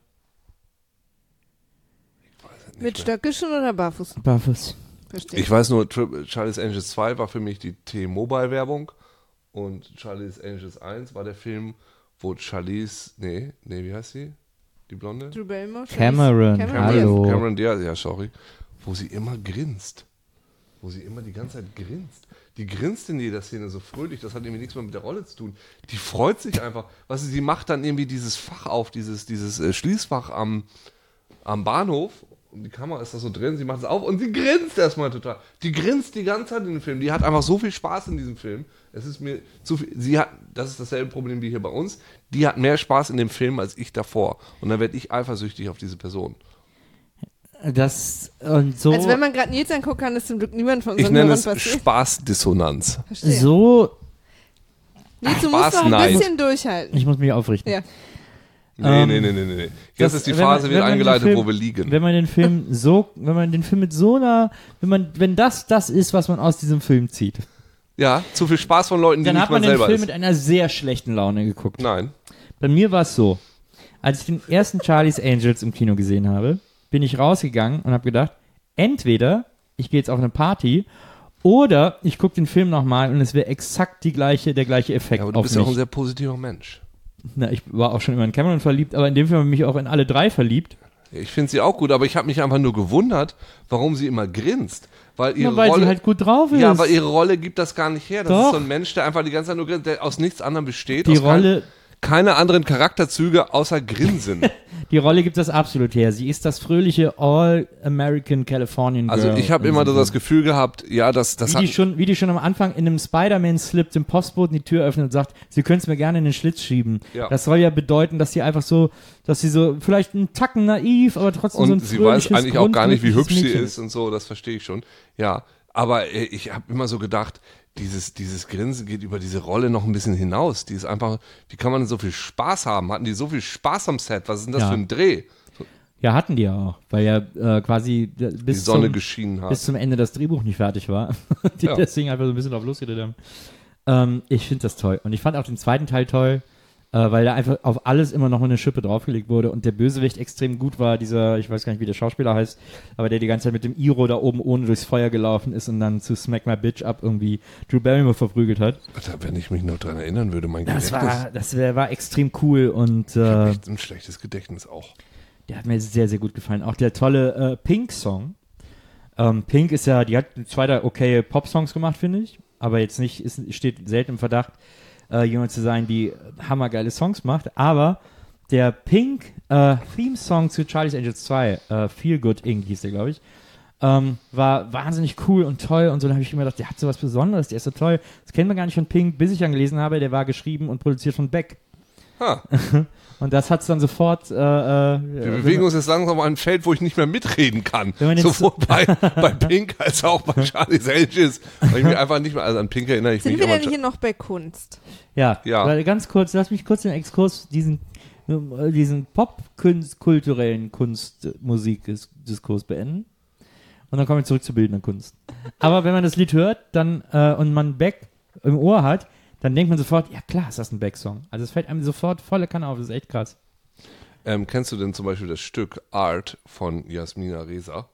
Mit Stöckischen oder barfuß? Barfuß. Verstehe. Ich weiß nur, Tri- Charlie's Angels zwei war für mich die T-Mobile-Werbung und Charlie's Angels eins war der Film, wo Charlize, nee, nee, wie heißt sie? Die Blonde? Drew Barrymore? Cameron, Cameron hallo. Diaz. Cameron Diaz, ja, sorry. Wo sie immer grinst. wo sie immer die ganze Zeit grinst. Die grinst in jeder Szene so fröhlich, das hat irgendwie nichts mehr mit der Rolle zu tun. Die freut sich einfach. Weißt du, sie macht dann irgendwie dieses Fach auf, dieses, dieses äh, Schließfach am, am Bahnhof. Und die Kamera ist da so drin, sie macht es auf und sie grinst erstmal total. Die grinst die ganze Zeit in dem Film. Die hat einfach so viel Spaß in diesem Film. Es ist mir zu viel. Sie hat, das ist dasselbe Problem wie hier bei uns. Die hat mehr Spaß in dem Film als ich davor. Und dann werde ich eifersüchtig auf diese Person. Das und so. Also wenn man gerade Nils anguckt, kann das zum Glück niemand von Ich unseren nenne Hörern es passieren. Spaßdissonanz. Verstehe. so. Nils, du Spaß, musst noch ein nein. bisschen durchhalten. Ich muss mich aufrichten. Ja. Nee, Ähm, nee, nee, nee, nee. Jetzt das- ist die wenn man- Phase wenn wieder man den eingeleitet, Film- wo wir liegen. Wenn man den Film so, wenn man den Film mit so einer, wenn man, wenn das das ist, was man aus diesem Film zieht, Ja, zu viel Spaß von Leuten, die dann nicht hat man man den selber Film ist. mit einer sehr schlechten Laune geguckt. Nein. Bei mir war es so, als ich den ersten Charlie's Angels im Kino gesehen habe, bin ich rausgegangen und habe gedacht, entweder ich gehe jetzt auf eine Party oder ich gucke den Film nochmal und es wäre exakt die gleiche, der gleiche Effekt Ja, aber du auf bist ja mich. auch ein sehr positiver Mensch. Na, ich war auch schon immer in Cameron verliebt, aber in dem Film habe ich mich auch in alle drei verliebt. Ich finde sie auch gut, aber ich habe mich einfach nur gewundert, warum sie immer grinst. Weil ihre Na, weil Rolle, sie halt gut drauf ist. Ja, aber ihre Rolle gibt das gar nicht her. Das Doch. ist so ein Mensch, der einfach die ganze Zeit nur grinst, der aus nichts anderem besteht. die aus Rolle, kein, keine anderen Charakterzüge außer Grinsen. die Rolle gibt das absolut her. Sie ist das fröhliche All-American Californian Girl. Also ich habe in immer diesem das Film. Gefühl gehabt, ja, das, das Wie hat... die, schon, wie die schon am Anfang in einem Spider-Man-Slip dem Postboten die Tür öffnet und sagt, sie können es mir gerne in den Schlitz schieben. Ja. Das soll ja bedeuten, dass sie einfach so, dass sie so, vielleicht einen Tacken naiv, aber trotzdem so ein Und sie weiß fröhliches, eigentlich auch gar nicht, wie hübsch sie grundglückliches ist und so, das verstehe ich schon. Ja, aber äh, ich habe immer so gedacht, dieses, dieses Grinsen geht über diese Rolle noch ein bisschen hinaus. Die ist einfach, wie kann man denn so viel Spaß haben? Hatten die so viel Spaß am Set? Was ist denn das Ja. für ein Dreh? Ja, hatten die ja auch, weil ja äh, quasi äh, Die bis, Sonne zum, geschienen hat. bis zum Ende das Drehbuch nicht fertig war. die Ja. deswegen einfach so ein bisschen drauf losgeredet haben. Ähm, ich finde das toll. Und ich fand auch den zweiten Teil toll, äh, weil da einfach auf alles immer noch eine Schippe draufgelegt wurde und der Bösewicht extrem gut war, dieser, ich weiß gar nicht, wie der Schauspieler heißt, aber der die ganze Zeit mit dem Iro da oben ohne durchs Feuer gelaufen ist und dann zu Smack My Bitch Up irgendwie Drew Barrymore verprügelt hat. Alter, wenn ich mich noch dran erinnern würde, mein Das Gedächtnis. war, das wär, war extrem cool und Ich hab äh, echt ein schlechtes Gedächtnis auch. der hat mir sehr, sehr gut gefallen. Auch der tolle äh, Pink-Song. Ähm, Pink ist ja, die hat zwei der okay Pop-Songs gemacht, finde ich, aber jetzt nicht, ist, steht selten im Verdacht, äh, jemand zu sein, die hammergeile Songs macht, aber der Pink äh, Theme-Song zu Charlie's Angels zwei, äh, Feel Good Inc hieß der, glaube ich, ähm, war wahnsinnig cool und toll und so, da habe ich immer gedacht, der hat so was Besonderes, der ist so toll, das kennen wir gar nicht von Pink, bis ich dann gelesen habe, der war geschrieben und produziert von Beck. Ha, Und das hat es dann sofort äh, äh, wir bewegen uns jetzt langsam auf ein Feld, wo ich nicht mehr mitreden kann. Wenn man jetzt Sowohl bei, bei Pink als auch bei Charlie's Angels. Weil ich mich einfach nicht mehr, also an Pink erinnere ich Sind mich wir aber denn hier noch bei Kunst? Ja, Ja. weil ganz kurz, lass mich kurz den Exkurs, diesen, äh, diesen pop-kulturellen Kunst-Musik-Diskurs beenden. Und dann kommen wir zurück zur bildenden Kunst. Aber wenn man das Lied hört dann äh, und man Beck im Ohr hat, dann denkt man sofort, ja klar ist das ein Beck-Song. Also es fällt einem sofort volle Kanne auf, das ist echt krass. Ähm, kennst du denn zum Beispiel das Stück Art von Jasmina Reza?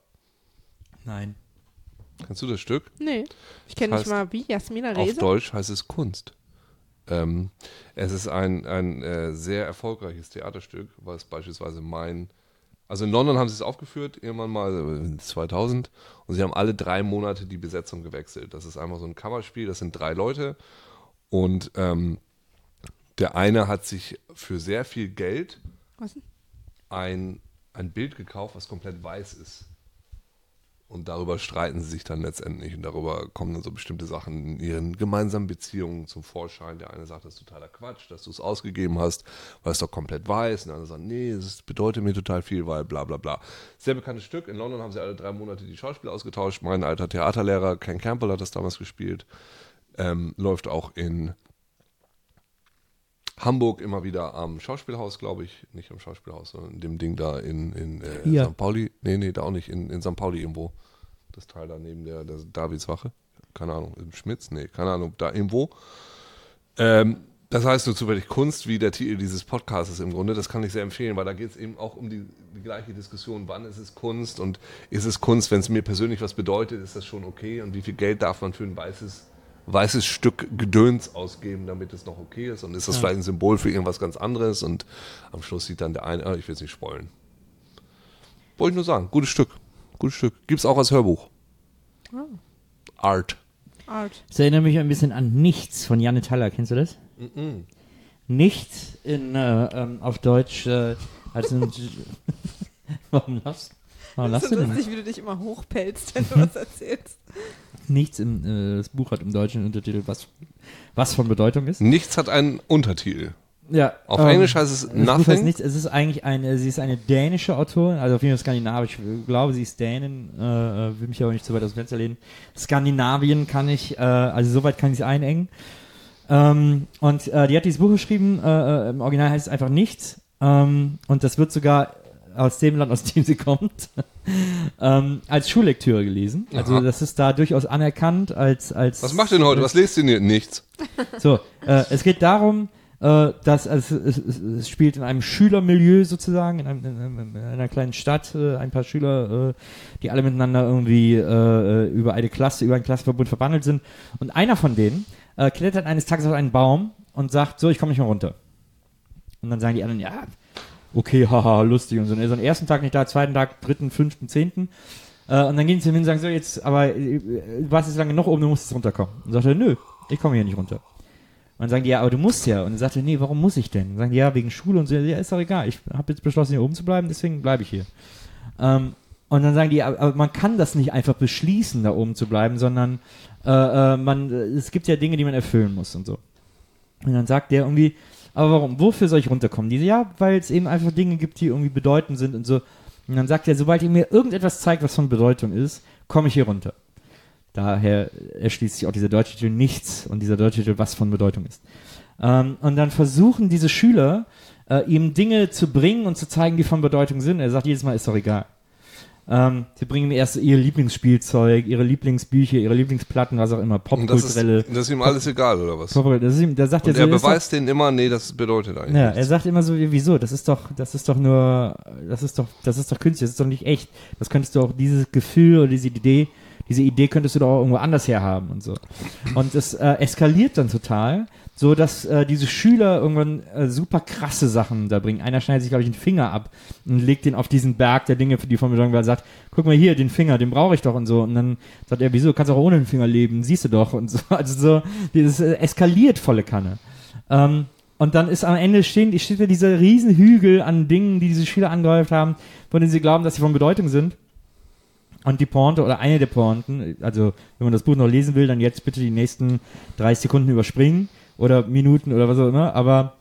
Nein. Kennst du das Stück? Nee. Ich kenne Das nicht mal wie, Jasmina Auf Reza? Deutsch heißt es Kunst. Ähm, es ist ein, ein äh, sehr erfolgreiches Theaterstück, was beispielsweise mein, also in London haben sie es aufgeführt, irgendwann mal äh, zweitausend, und sie haben alle drei Monate die Besetzung gewechselt. Das ist einfach so ein Kammerspiel, das sind drei Leute und ähm, der eine hat sich für sehr viel Geld Was denn? ein, ein Bild gekauft, was komplett weiß ist. Und darüber streiten sie sich dann letztendlich und darüber kommen dann so bestimmte Sachen in ihren gemeinsamen Beziehungen zum Vorschein. Der eine sagt, das ist totaler Quatsch, dass du es ausgegeben hast, weil es doch komplett weiß. Und der andere sagt, nee, es bedeutet mir total viel, weil bla bla bla. Sehr bekanntes Stück. In London haben sie alle drei Monate die Schauspieler ausgetauscht. Mein alter Theaterlehrer Ken Campbell hat das damals gespielt. Ähm, läuft auch in Hamburg immer wieder am Schauspielhaus, glaube ich. Nicht am Schauspielhaus, sondern in dem Ding da in, in äh, Hier. Sankt Pauli. Nee, nee, da auch nicht. In, in Sankt Pauli irgendwo. Das Teil da neben der, der Davidswache. Keine Ahnung, im Schmitz? Nee, keine Ahnung, da irgendwo. Ähm, das heißt nur zufällig Kunst, wie der Titel dieses Podcasts ist im Grunde. Das kann ich sehr empfehlen, weil da geht es eben auch um die, die gleiche Diskussion. Wann ist es Kunst und ist es Kunst, wenn es mir persönlich was bedeutet, ist das schon okay? Und wie viel Geld darf man für ein weißes weißes Stück Gedöns ausgeben, damit es noch okay ist, und ist das Ja. vielleicht ein Symbol für irgendwas ganz anderes, und am Schluss sieht dann der eine, ah, ich will es nicht spoilen. Wollte ich nur sagen, gutes Stück, gutes Stück. Gibt's auch als Hörbuch. Oh. Art. Art. Das erinnert mich ein bisschen an Nichts von Janne Thaler. Kennst du das? Mm-mm. Nichts in, äh, ähm, auf Deutsch äh, als ein... Warum lachst, warum Das lachst ist du so denn? lustig, wie du dich immer hochpelzt, wenn du was erzählst. Nichts im... Äh, das Buch hat im Deutschen Untertitel, was, was von Bedeutung ist. Nichts hat einen Untertitel. Ja, Auf ähm, Englisch heißt es das Buch heißt Nothing. nichts. Es ist eigentlich eine, sie ist eine dänische Autorin, also auf jeden Fall skandinavisch. Ich glaube, sie ist Dänin, äh, will mich aber nicht zu weit aus dem Fenster lehnen. Skandinavien kann ich, äh, also soweit kann ich es einengen. Ähm, und äh, die hat dieses Buch geschrieben, äh, äh, im Original heißt es einfach Nichts. Ähm, und das wird sogar aus dem Land, aus dem sie kommt, ähm, als Schullektüre gelesen. Also Aha. das ist da durchaus anerkannt als... als Was macht ihr denn heute? Was lest ihr denn? Nichts. So, äh, es geht darum, äh, dass also, es, es, es spielt in einem Schülermilieu sozusagen, in, einem, in, einem, in einer kleinen Stadt, äh, ein paar Schüler, äh, die alle miteinander irgendwie äh, über eine Klasse, über einen Klassenverbund verbandelt sind. Und einer von denen äh, klettert eines Tages auf einen Baum und sagt, so, ich komme nicht mehr runter. Und dann sagen die anderen, ja, okay, haha, lustig und so. Und er ist am ersten Tag nicht da, zweiten Tag, dritten, fünften, zehnten. Äh, und dann gehen sie hin und sagen, so, jetzt, aber äh, du warst jetzt lange noch oben, du musst jetzt runterkommen. Und sagt er, nö, ich komme hier nicht runter. Und dann sagen die, ja, aber du musst ja. Und dann sagt er, nee, warum muss ich denn? Und sagen die, ja, wegen Schule und so. Ja, ist doch egal. Ich habe jetzt beschlossen, hier oben zu bleiben, deswegen bleibe ich hier. Ähm, und dann sagen die, aber, aber man kann das nicht einfach beschließen, da oben zu bleiben, sondern äh, äh, man, es gibt ja Dinge, die man erfüllen muss und so. Und dann sagt der irgendwie, aber warum? Wofür soll ich runterkommen? Die so, ja, weil es eben einfach Dinge gibt, die irgendwie bedeutend sind und so. Und dann sagt er, sobald ihr mir irgendetwas zeigt, was von Bedeutung ist, komme ich hier runter. Daher erschließt sich auch dieser deutsche Titel Nichts und dieser deutsche Titel was von Bedeutung ist. Ähm, und dann versuchen diese Schüler, äh, ihm Dinge zu bringen und zu zeigen, die von Bedeutung sind. Er sagt jedes Mal, ist doch egal. Ähm, sie bringen ihm erst ihr Lieblingsspielzeug, ihre Lieblingsbücher, ihre Lieblingsplatten, was auch immer, Und das ist, popkulturelle. das ist ihm alles egal, oder was? Pop- das ist ihm, da sagt Und er er so, ist doch- beweist denen immer, nee, das bedeutet eigentlich ja, er nichts. sagt immer so, wieso? Das ist doch, das ist doch nur, das ist doch, das ist doch künstlich, das ist doch nicht echt. Das könntest du auch, dieses Gefühl oder diese Idee, diese Idee könntest du doch auch irgendwo anders herhaben und so. Und es äh, eskaliert dann total, so dass äh, diese Schüler irgendwann äh, super krasse Sachen da bringen. Einer schneidet sich, glaube ich, einen Finger ab und legt den auf diesen Berg der Dinge, für die von Bedeutung, weil er sagt, guck mal hier, den Finger, den brauche ich doch und so. Und dann sagt er, wieso, kannst du auch ohne den Finger leben, siehst du doch und so. Also so, dieses äh, eskaliert volle Kanne. Ähm, und dann ist am Ende stehen, steht da dieser riesen Hügel an Dingen, die diese Schüler angehäuft haben, von denen sie glauben, dass sie von Bedeutung sind. Und die Pointe oder eine der Pointen, also wenn man das Buch noch lesen will, dann jetzt bitte die nächsten dreißig Sekunden überspringen oder Minuten oder was auch immer, aber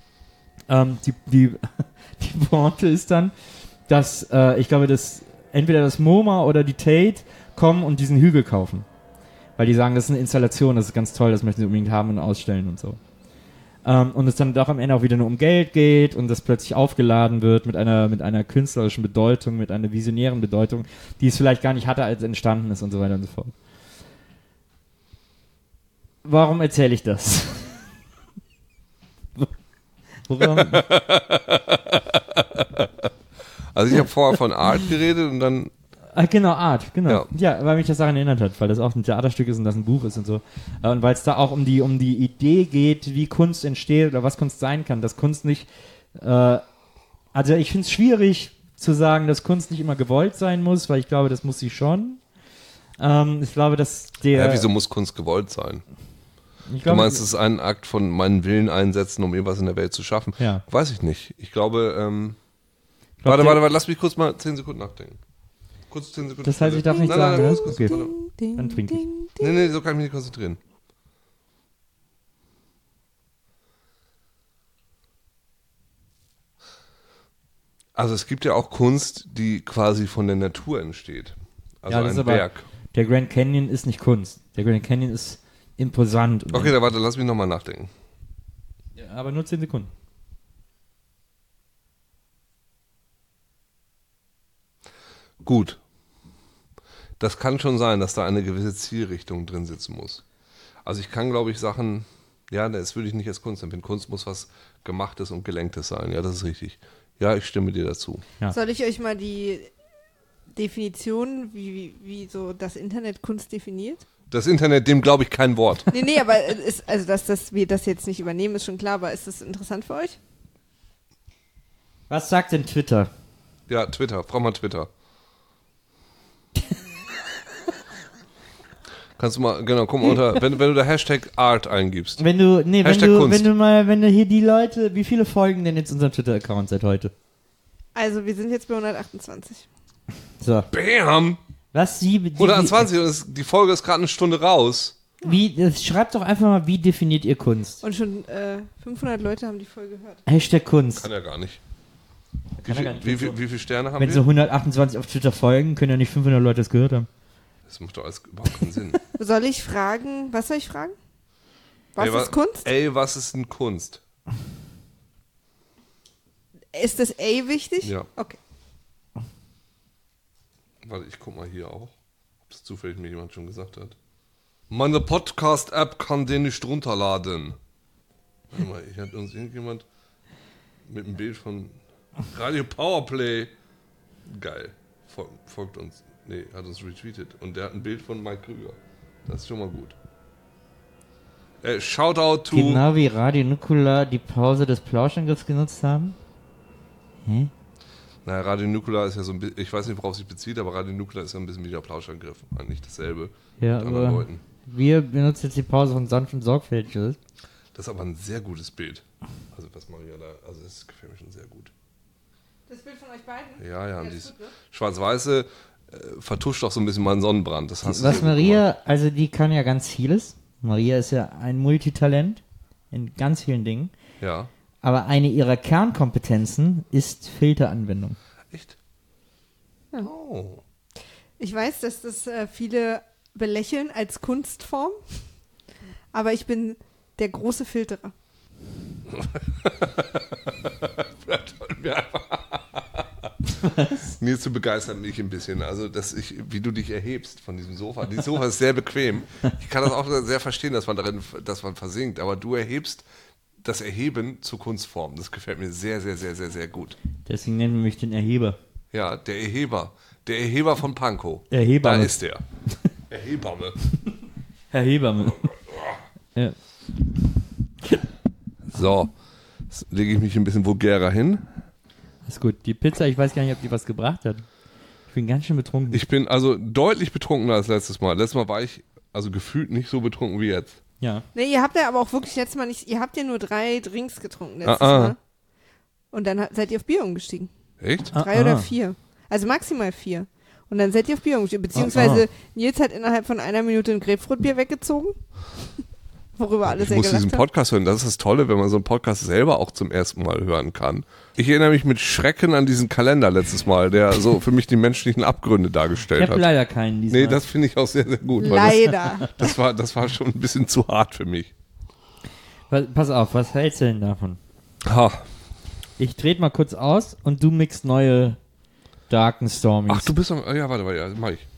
ähm, die, die, die Pointe ist dann, dass äh, ich glaube, dass entweder das MoMA oder die Tate kommen und diesen Hügel kaufen. Weil die sagen, das ist eine Installation, das ist ganz toll, das möchten sie unbedingt haben und ausstellen und so. Ähm, und es dann doch am Ende auch wieder nur um Geld geht und das plötzlich aufgeladen wird mit einer, mit einer künstlerischen Bedeutung, mit einer visionären Bedeutung, die es vielleicht gar nicht hatte, als es entstanden ist und so weiter und so fort. Warum erzähle ich das? Worum? Also ich habe vorher von Art geredet und dann, Ah, genau, Art, genau. Ja. Ja. weil mich das daran erinnert hat, weil das auch ein Theaterstück ist und das ein Buch ist und so. Äh, Und weil es da auch um die, um die Idee geht, wie Kunst entsteht oder was Kunst sein kann, dass Kunst nicht, äh, also ich finde es schwierig zu sagen, dass Kunst nicht immer gewollt sein muss, weil ich glaube, das muss sie schon. Ähm, ich glaube, dass der... ja, wieso muss Kunst gewollt sein? ich Du glaube, meinst, es ist ein Akt von meinen Willen einsetzen, um irgendwas in der Welt zu schaffen? Ja. Weiß ich nicht. Ich glaube, ähm, ich glaub, warte, der- warte, warte, lass mich kurz mal zehn Sekunden nachdenken. Kurz zehn Sekunden. Das heißt, ich darf nicht nein, sagen, nein, nein, ne? kurz, kurz, Okay. warte. Ding, Dann trink ich. ding, Nee, ding. nee, so kann ich mich nicht konzentrieren. Also es gibt ja auch Kunst, die quasi von der Natur entsteht. Also Ja, das ein ist aber- Werk. Der Grand Canyon ist nicht Kunst. Der Grand Canyon ist imposant. und- Okay, dann warte, lass mich nochmal nachdenken. Ja, aber nur zehn Sekunden. Gut. Das kann schon sein, dass da eine gewisse Zielrichtung drin sitzen muss. Also ich kann, glaube ich, Sachen, ja, das würde ich nicht als Kunst empfinden. Kunst muss was Gemachtes und Gelenktes sein. Ja, das ist richtig. Ja, ich stimme dir dazu. Ja. Soll ich euch mal die Definition, wie, wie, wie so das Internet Kunst definiert? Das Internet, dem glaube ich kein Wort. Nee, nee, aber es ist, also dass das, wir das jetzt nicht übernehmen, ist schon klar, aber ist das interessant für euch? Was sagt denn Twitter? Ja, Twitter, frag mal Twitter. Kannst du mal, genau, guck mal unter, wenn, wenn du da Hashtag Art eingibst. Wenn du, nee, wenn Hashtag du, Kunst. wenn du mal, wenn du hier die Leute, wie viele folgen denn jetzt unserem Twitter-Account seit heute? Also, wir sind jetzt bei hundertachtundzwanzig. So. Bam! Was sie, die, hundertzwanzig und es, die Folge ist gerade eine Stunde raus. Wie, das, schreibt doch einfach mal, wie definiert ihr Kunst? Und schon äh, fünfhundert Leute haben die Folge gehört. Hashtag Kunst. Kann ja gar nicht. Wie, Kann er viel, gar nicht. wie, viel, wie viele Sterne haben Wenn wir? so hundertachtundzwanzig auf Twitter folgen, können ja nicht fünfhundert Leute das gehört haben. Das macht doch alles überhaupt keinen Sinn. Soll ich fragen, was soll ich fragen? Was ey, wa- ist Kunst? Ey, was ist denn Kunst? Ist das A wichtig? Ja. Okay. Warte, ich guck mal hier auch, ob das zufällig mir jemand schon gesagt hat. Meine Podcast-App kann den nicht runterladen. Warte mal, hier hat uns irgendjemand mit einem Bild von Radio Powerplay. Geil. Fol folgt uns. Nee, hat uns retweetet. Und der hat ein Bild von Mike Krüger. Das ist schon mal gut. Äh, Shoutout to... Genau wie Radio Nukular die Pause des Plauschangriffs genutzt haben. Hä? Naja, Radio Nukular ist ja so ein bisschen... Ich weiß nicht, worauf sich bezieht, aber Radio Nukular ist ja ein bisschen wie der Plauschangriff. Eigentlich dasselbe. Ja, mit anderen aber Leuten. wir benutzen jetzt die Pause von sanft und sorgfältig. Oder? Das ist aber ein sehr gutes Bild. Also was Maria da... Also das gefällt mir schon sehr gut. Das Bild von euch beiden? Ja, ja. Und ist dieses gut, ne? Schwarz-Weiße äh, vertuscht auch so ein bisschen meinen Sonnenbrand. Das hast du Was sehr gut Maria, also die kann ja ganz vieles. Maria ist ja ein Multitalent in ganz vielen Dingen. gemacht. Ja. Aber eine ihrer Kernkompetenzen ist Filteranwendung. Echt? Ja. Oh. Ich weiß, dass das äh, viele belächeln als Kunstform, aber ich bin der große Filterer. Was? Nils, du begeisterst mich ein bisschen. Also, dass ich, wie du dich erhebst von diesem Sofa. Dieses Sofa ist sehr bequem. Ich kann das auch sehr verstehen, dass man darin, dass man versinkt. Aber du erhebst das Erheben zur Kunstform. Das gefällt mir sehr, sehr, sehr, sehr, sehr gut. Deswegen nennen wir mich den Erheber. Ja, der Erheber. Der Erheber von Pankow. Erhebamme. Da ist der. Erhebamme. Herr Hebamme. Ja. So. Jetzt lege ich mich ein bisschen vulgärer hin. Ist gut. Die Pizza, ich weiß gar nicht, ob die was gebracht hat. Ich bin ganz schön betrunken. Ich bin also deutlich betrunkener als letztes Mal. Letztes Mal war ich also gefühlt nicht so betrunken wie jetzt. ja. Nee, ihr habt ja aber auch wirklich letztes Mal nicht, ihr habt ja nur drei Drinks getrunken letztes Ah, ah. Mal. Und dann hat, seid ihr auf Bier umgestiegen. Echt? Ah, Drei ah. oder vier. Also maximal vier. Und dann seid ihr auf Bier umgestiegen. Beziehungsweise Nils hat innerhalb von einer Minute ein Grapefruitbier weggezogen. Worüber alle Ich sehr muss gelacht diesen haben. Podcast hören. Das ist das Tolle, wenn man so einen Podcast selber auch zum ersten Mal hören kann. Ich erinnere mich mit Schrecken an diesen Kalender letztes Mal, der so für mich die menschlichen Abgründe Ich dargestellt habe hat. leider keinen diesmal. Nee, das finde ich auch sehr, sehr gut. Weil Leider. das, das, war, das war schon ein bisschen zu hart für mich. Pa- Pass auf, was hältst du denn davon? Ha. Ich trete mal kurz aus und du mixt neue Dark and Stormies. Ach, du bist noch... Ja, warte, warte, ja, mach ich.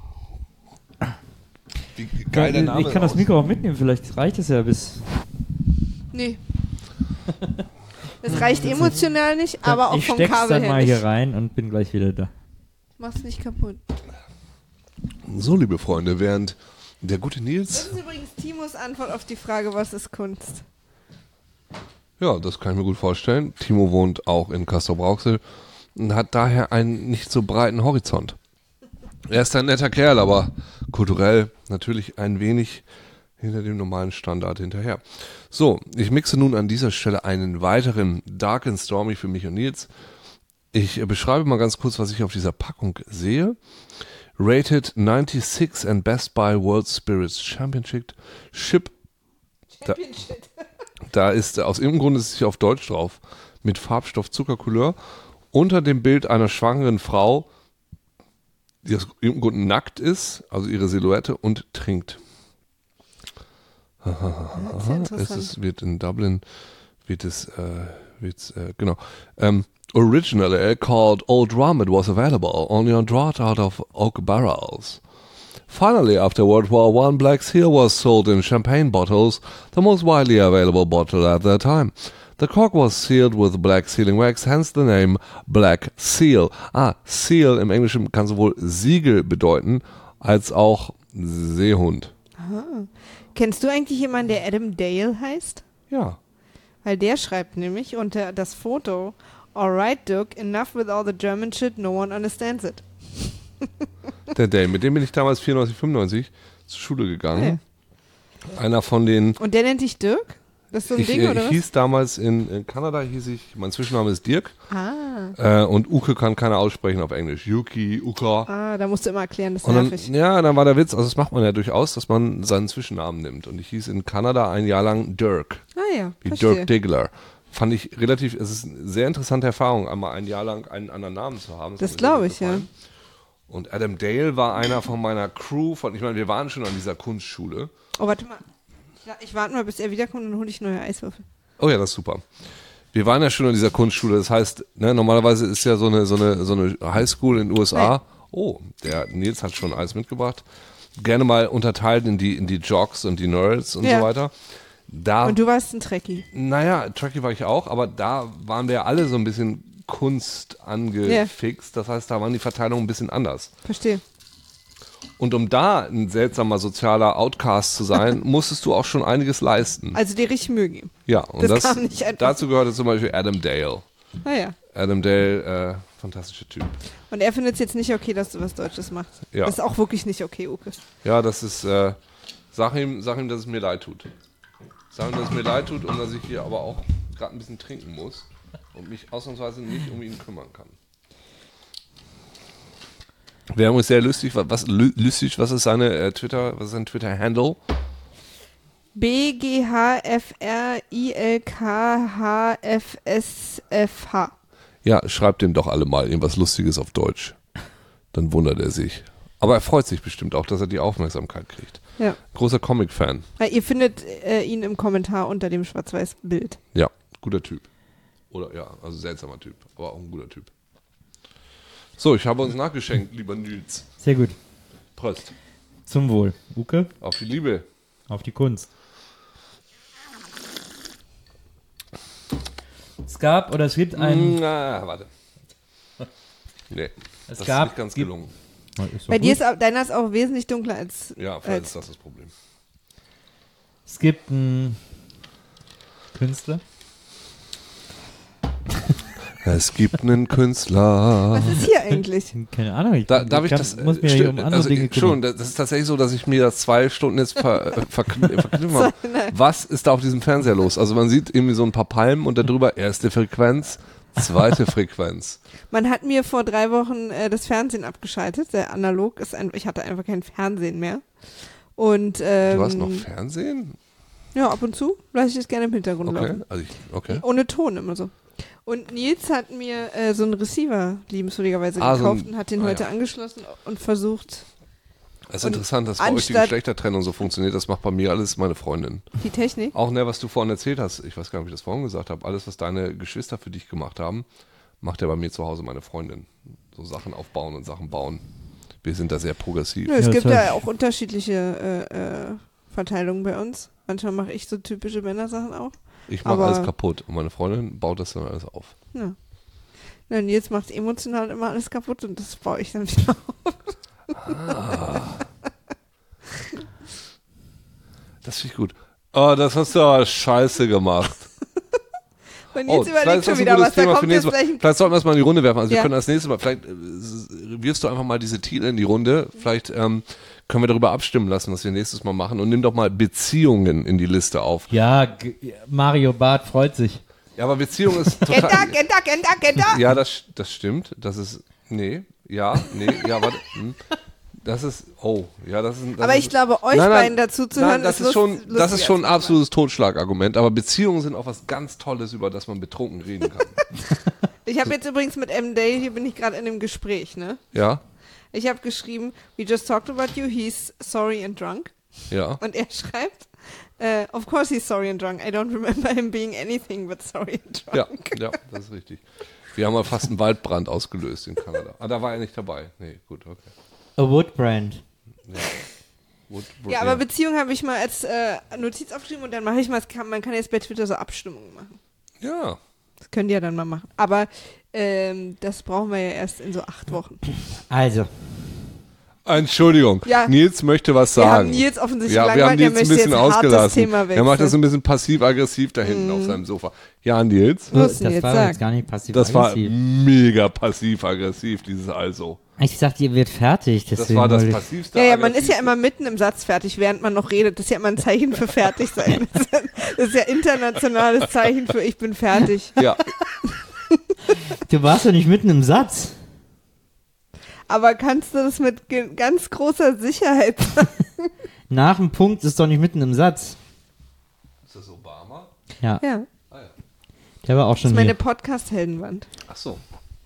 Wie geil der Ja, Name ich kann das aussieht. Mikro auch mitnehmen, vielleicht reicht es ja bis... Nee. Es reicht emotional nicht, aber auch ich vom steck's Kabel dann her mal nicht. hier rein und bin gleich wieder da. Mach's nicht kaputt. So, liebe Freunde, während der gute Das Nils... ist übrigens Timos Antwort auf die Frage, was ist Kunst? Ja, das kann ich mir gut vorstellen. Timo wohnt auch in Castrop-Rauxel und hat daher einen nicht so breiten Horizont. Er ist ein netter Kerl, aber kulturell natürlich ein wenig hinter dem normalen Standard hinterher. So, ich mixe nun an dieser Stelle einen weiteren Dark and Stormy für mich und Nils. Ich beschreibe mal ganz kurz, was ich auf dieser Packung sehe. Rated neunundsechzig and Best Buy World Spirits Championship. Ship. Da, da ist, aus irgendeinem Grund ist es hier auf Deutsch drauf, mit Farbstoff Zuckercouleur, unter dem Bild einer schwangeren Frau, die aus irgendeinem Grund nackt ist, also ihre Silhouette, und trinkt. Sehr Es interessant. ist, wird in Dublin, wird es, äh, wird's, äh, genau. Um, originally called Old Rum, it was available only on draught out of oak barrels. Finally, after World War One, Black Seal was sold in champagne bottles, the most widely available bottle at that time. The cork was sealed with black sealing wax, hence the name Black Seal. Ah, Seal im Englischen kann sowohl Siegel bedeuten, als auch Seehund. Kennst du eigentlich jemanden, der Adam Dale heißt? Ja. Weil der schreibt nämlich unter das Foto: Alright, Duke, enough with all the German shit, no one understands it. Der Dale, mit dem bin ich damals vierundneunzig, fünfundneunzig zur Schule gegangen. Okay. Einer von den... Und der nennt dich Dirk? Das ist so ein Ich, Ding, äh, oder ich was? hieß damals in, in Kanada, hieß ich, mein Zwischenname ist Dirk. Ah. Äh, und Uke kann keiner aussprechen auf Englisch. Yuki, Uka. ah, da musst du immer erklären, das ist Und nervig. dann, ja, dann war der Witz, also das macht man ja durchaus, dass man seinen Zwischennamen nimmt. Und ich hieß in Kanada ein Jahr lang Dirk, Ah ja, wie verstehe. Dirk Diggler. Fand ich relativ, es ist eine sehr interessante Erfahrung, einmal ein Jahr lang einen anderen Namen zu haben. Das hat mir sehr glaube gut ich, ja. gefallen. Und Adam Dale war einer von meiner Crew, von, ich meine, wir waren schon an dieser Kunstschule. Oh, warte mal. Ich, ich warte mal, bis er wiederkommt und dann hole ich neue Eiswürfel. Oh ja, das ist super. Wir waren ja schon an dieser Kunstschule, das heißt, ne, normalerweise ist ja so eine, so eine, so eine Highschool in den U S A. Nein. Oh, der Nils hat schon Eis mitgebracht. Gerne mal unterteilt in die, in die Jocks und die Nerds und Ja. so weiter. Da, Und du warst ein Trekkie. naja, Trucky war ich auch, aber da waren wir alle so ein bisschen Kunst angefixt. Das heißt, da waren die Verteilungen ein bisschen anders. Verstehe. Und um da ein seltsamer sozialer Outcast zu sein, musstest du auch schon einiges leisten. Also dir richtig Mühe geben. Ja, und das das, kam nicht einfach. dazu gehörte zum Beispiel Adam Dale. Naja. Adam Dale, äh, fantastischer Typ. Und er findet es jetzt nicht okay, dass du was Deutsches machst. Ja. Das ist auch wirklich nicht okay, Uke. Ja, das ist, äh, sag ihm, sag ihm, dass es mir leid tut. Sag ihm, dass es mir leid tut und dass ich hier aber auch gerade ein bisschen trinken muss und mich ausnahmsweise nicht um ihn kümmern kann. Wäre übrigens sehr lustig, was, was, lü- lustig, was ist seine äh, Twitter, was ist sein Twitter-Handle? B G H F R I L K H F S F H. Ja, schreibt dem doch alle mal irgendwas Lustiges auf Deutsch. Dann wundert er sich. Aber er freut sich bestimmt auch, dass er die Aufmerksamkeit kriegt. Ja. Großer Comic-Fan. Ja, ihr findet äh, ihn im Kommentar unter dem Schwarz-Weiß-Bild. Ja, guter Typ. Oder ja, also seltsamer Typ, aber auch ein guter Typ. So, ich habe uns nachgeschenkt, lieber Nils. Sehr gut. Prost. Zum Wohl. Uke, Auf die Liebe. auf die Kunst. Es gab oder es gibt einen. Na, warte. Nee, Es das gab- ist nicht ganz gibt- gelungen. Ist doch Bei gut. dir ist auch, deiner ist auch wesentlich dunkler als. Ja, vielleicht als ist das das Problem. Es gibt einen Künstler. Es gibt einen Künstler. Was ist hier eigentlich? Keine Ahnung. Ich, Da, darf ich kann, das? muss mir äh, hier sti- um andere also, Dinge kümmern. schon, das ist tatsächlich so, dass ich mir das zwei Stunden jetzt ver, äh, verkn verknüpfen habe. Was ist da auf diesem Fernseher los? Also man sieht irgendwie so ein paar Palmen und darüber erste Frequenz, zweite Frequenz. Man hat mir vor drei Wochen äh, das Fernsehen abgeschaltet. Der analog ist ein, ich hatte einfach kein Fernsehen mehr. Und ähm, Du hast noch Fernsehen? ja, ab und zu lasse ich das gerne im Hintergrund Okay, laufen. also ich, okay. Ohne Ton immer so. Und Nils hat mir äh, so einen Receiver liebenswürdigerweise Ah, so ein- gekauft und hat den ah, heute ja. angeschlossen und versucht, Es ist Und interessant, dass bei euch die anstatt- Geschlechtertrennung so funktioniert. Das macht bei mir alles meine Freundin. die Technik. Auch ne, was du vorhin erzählt hast, ich weiß gar nicht, ob ich das vorhin gesagt habe, alles, was deine Geschwister für dich gemacht haben, macht ja bei mir zu Hause meine Freundin. So Sachen aufbauen und Sachen bauen. Wir sind da sehr progressiv. Nö, es Ja, gibt das ja heißt- auch unterschiedliche äh, äh, Verteilungen bei uns. Manchmal mache ich so typische Männersachen auch. Ich mache aber- alles kaputt und meine Freundin baut das dann alles auf. Ja. Na, Nils macht emotional immer alles kaputt und das baue ich dann wieder auf. Das finde ich gut. Oh, das hast du aber scheiße gemacht. Und Oh, Nils vielleicht überlegt ist schon das ein wieder gutes was, da Thema für kommt jetzt nächstes Mal. gleich ein Vielleicht sollten wir es mal in die Runde werfen. Also wir Ja. können das nächste Mal, vielleicht äh, wirfst du einfach mal diese Titel in die Runde. Vielleicht ähm, können wir darüber abstimmen lassen, was wir nächstes Mal machen. Und nimm doch mal Beziehungen in die Liste auf. Ja, G- Mario Barth freut sich. Ja, aber Beziehung ist Genta, total... Genta, Genta, Genta. Ja, das, das stimmt. Das ist... Nee, ja, nee, ja, warte. hm. Das ist... Oh, ja, das ist... Das Aber ist, ich glaube, euch Nein, nein, beiden dazu zu Nein, hören, das ist, lust- schon, das lustiger ist schon ein als absolutes Totschlagargument. Aber Beziehungen sind auch was ganz Tolles, über das man betrunken reden kann. Ich habe jetzt übrigens mit M. Day, hier bin ich gerade in einem Gespräch, ne? Ja, Ich habe geschrieben, we just talked about you, he's sorry and drunk. ja. Und er schreibt, äh, of course he's sorry and drunk. I don't remember him being anything but sorry and Ja, drunk. ja, das ist richtig. Wir haben mal fast einen Waldbrand ausgelöst in Kanada. Ah, da war er nicht dabei. Nee, gut, okay. A Wood Brand. Ja, Wood, Wood, Ja, aber Beziehung habe ich mal als äh, Notiz aufgeschrieben und dann mache ich mal, es kann, man kann jetzt bei Twitter so Abstimmungen machen. ja. Das könnt ihr ja dann mal machen. Aber ähm, das brauchen wir ja erst in so acht Wochen. Also, Entschuldigung, Ja. Nils möchte was Wir sagen. haben Nils offensichtlich ja, wir haben langweilt, er Nils ein möchte bisschen jetzt ein hartes ausgelassen. Thema Er macht wechseln. das so ein bisschen passiv-aggressiv da hinten auf seinem Sofa. Ja, Nils, Was das denn jetzt war sagen? jetzt gar nicht passiv. das war aggressiv. mega passiv-aggressiv, dieses Also. Ich dachte, ihr wird fertig. Deswegen Das war das wollte ich- passivste. Ja, ja, man ist ja aggressivste. immer mitten im Satz fertig, während man noch redet. Das ist ja immer ein Zeichen für fertig sein. Das ist ja- das ist ja internationales Zeichen für ich bin fertig. Ja, Du warst doch nicht mitten im Satz. Aber kannst du das mit ge- ganz großer Sicherheit sagen? Nach dem Punkt ist doch nicht mitten im Satz. ist das Obama? Ja, Ja, der war auch das schon ist meine hier. Podcast-Heldenwand. Ach so.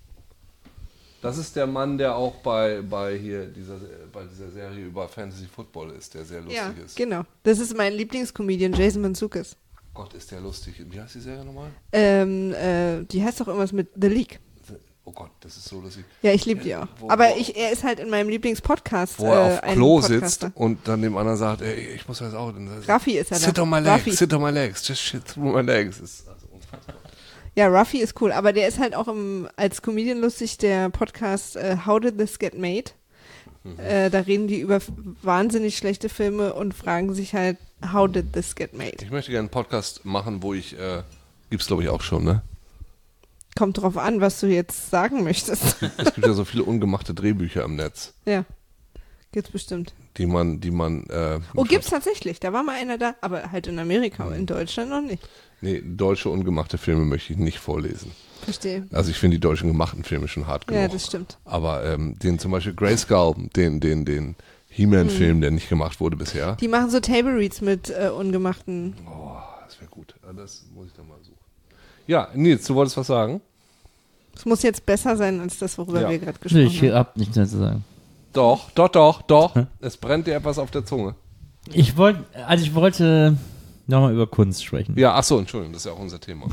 Das ist der Mann, der auch bei, bei hier dieser, bei dieser Serie über Fantasy Football ist, der sehr lustig Ja, ist. genau. Das ist mein Lieblingscomedian, Jason Mantzoukas. Gott, ist der lustig. Wie heißt die Serie nochmal? Ähm, äh, die heißt doch irgendwas mit The League. Oh Gott, das ist so lustig. Ja, ich liebe die auch. Wo- Aber wo- ich, er ist halt in meinem Lieblingspodcast. Wo er äh, auf ein Klo Podcaster. sitzt und dann dem anderen sagt, ey, ich muss jetzt auch. Ruffy ist er da. Sit on my legs, Ruffy. sit on my legs, just shit through my legs. Ist also unfassbar. Ja, Ruffy ist cool, aber der ist halt auch im, als Comedian lustig, der Podcast äh, How Did This Get Made? Mhm. Äh, da reden die über f- wahnsinnig schlechte Filme und fragen sich halt, how did this get made? Ich möchte gerne einen Podcast machen, wo ich, äh, gibt's glaube ich auch schon, ne? Kommt drauf an, was du jetzt sagen möchtest. Es gibt ja so viele ungemachte Drehbücher im Netz, Ja, gibt's bestimmt. die man, die man, äh, Oh, gibt's tatsächlich. Da war mal einer da, aber halt in Amerika, in Deutschland noch nicht. nee, deutsche ungemachte Filme möchte ich nicht vorlesen. Verstehe. Also ich finde die deutschen gemachten Filme schon hart genug. Ja, das stimmt. Aber ähm, den zum Beispiel Grayskull, den, den, den He-Man-Film, der nicht gemacht wurde bisher. Die machen so Table Reads mit äh, ungemachten. Oh, das wäre gut. Ja, das muss ich dann mal suchen. Ja, Nils, du wolltest was sagen? Es muss jetzt besser sein als das, worüber Ja. wir gerade gesprochen Ich haben. hab nichts mehr zu sagen. Doch, doch, doch, doch. Es brennt dir etwas auf der Zunge. Ich wollte, also ich wollte nochmal über Kunst sprechen. Ja, ach so, Entschuldigung, das ist ja auch unser Thema.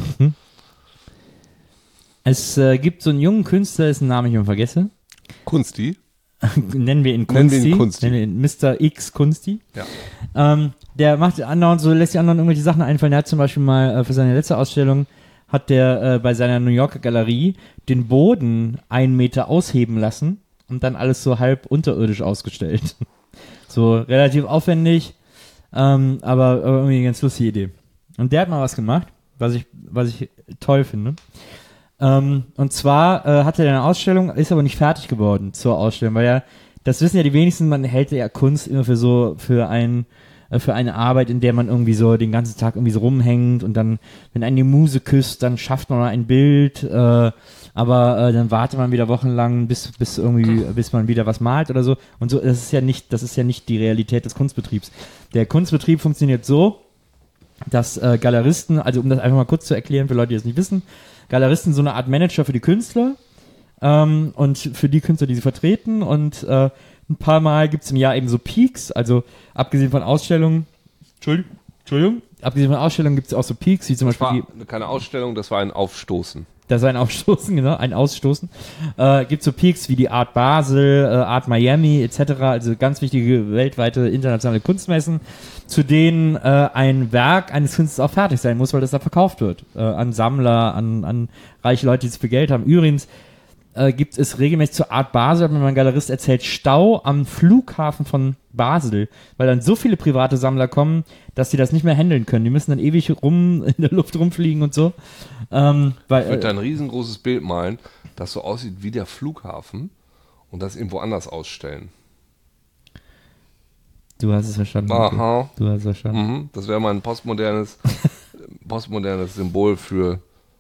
Es äh, gibt so einen jungen Künstler, dessen Namen ich immer vergesse. Kunsti? Nennen wir ihn Nennen wir Kunsti. ihn Kunsti. Nennen wir ihn Mister X Kunsti. Ja. Ähm, der macht andauernd so, lässt die anderen irgendwelche Sachen einfallen. Der hat zum Beispiel mal äh, für seine letzte Ausstellung hat der äh, bei seiner New Yorker Galerie den Boden einen Meter ausheben lassen und dann alles so halb unterirdisch ausgestellt. So relativ aufwendig, ähm, aber, aber irgendwie eine ganz lustige Idee. Und der hat mal was gemacht, was ich, was ich toll finde. Ähm, und zwar äh, hatte er eine Ausstellung, ist aber nicht fertig geworden zur Ausstellung, weil ja, das wissen ja die wenigsten, man hält ja Kunst immer für so, für ein, äh, für eine Arbeit, in der man irgendwie so den ganzen Tag irgendwie so rumhängt und dann, wenn einen die Muse küsst, dann schafft man mal ein Bild, äh, aber äh, dann wartet man wieder wochenlang, bis, bis irgendwie, bis man wieder was malt oder so. Und so, das ist ja nicht, das ist ja nicht die Realität des Kunstbetriebs. Der Kunstbetrieb funktioniert so, dass äh, Galeristen, also um das einfach mal kurz zu erklären für Leute, die das nicht wissen, Galeristen so eine Art Manager für die Künstler ähm, und für die Künstler, die sie vertreten, und äh, ein paar Mal gibt es im Jahr eben so Peaks, also abgesehen von Ausstellungen, Entschuldigung, Entschuldigung abgesehen von Ausstellungen gibt es auch so Peaks, wie zum Das Beispiel war die, keine Ausstellung, das war ein Aufstoßen. das ist ein Aufstoßen, genau, ein Ausstoßen. Äh, gibt so Peaks wie die Art Basel, äh, Art Miami et cetera, also ganz wichtige weltweite internationale Kunstmessen, zu denen äh, ein Werk eines Künstlers auch fertig sein muss, weil das da verkauft wird. Äh, an Sammler, an, an reiche Leute, die so viel Geld haben. Übrigens äh, gibt es regelmäßig zur Art Basel, hat mir mein Galerist erzählt, Stau am Flughafen von Basel, weil dann so viele private Sammler kommen, dass die das nicht mehr handeln können. Die müssen dann ewig rum in der Luft rumfliegen und so. Ähm, weil, Ich würde da äh, ein riesengroßes Bild malen, das so aussieht wie der Flughafen und das irgendwo anders ausstellen. du hast es verstanden. Okay. Aha. Du hast es verstanden. Mhm. Das wäre mal ein postmodernes, postmodernes Symbol für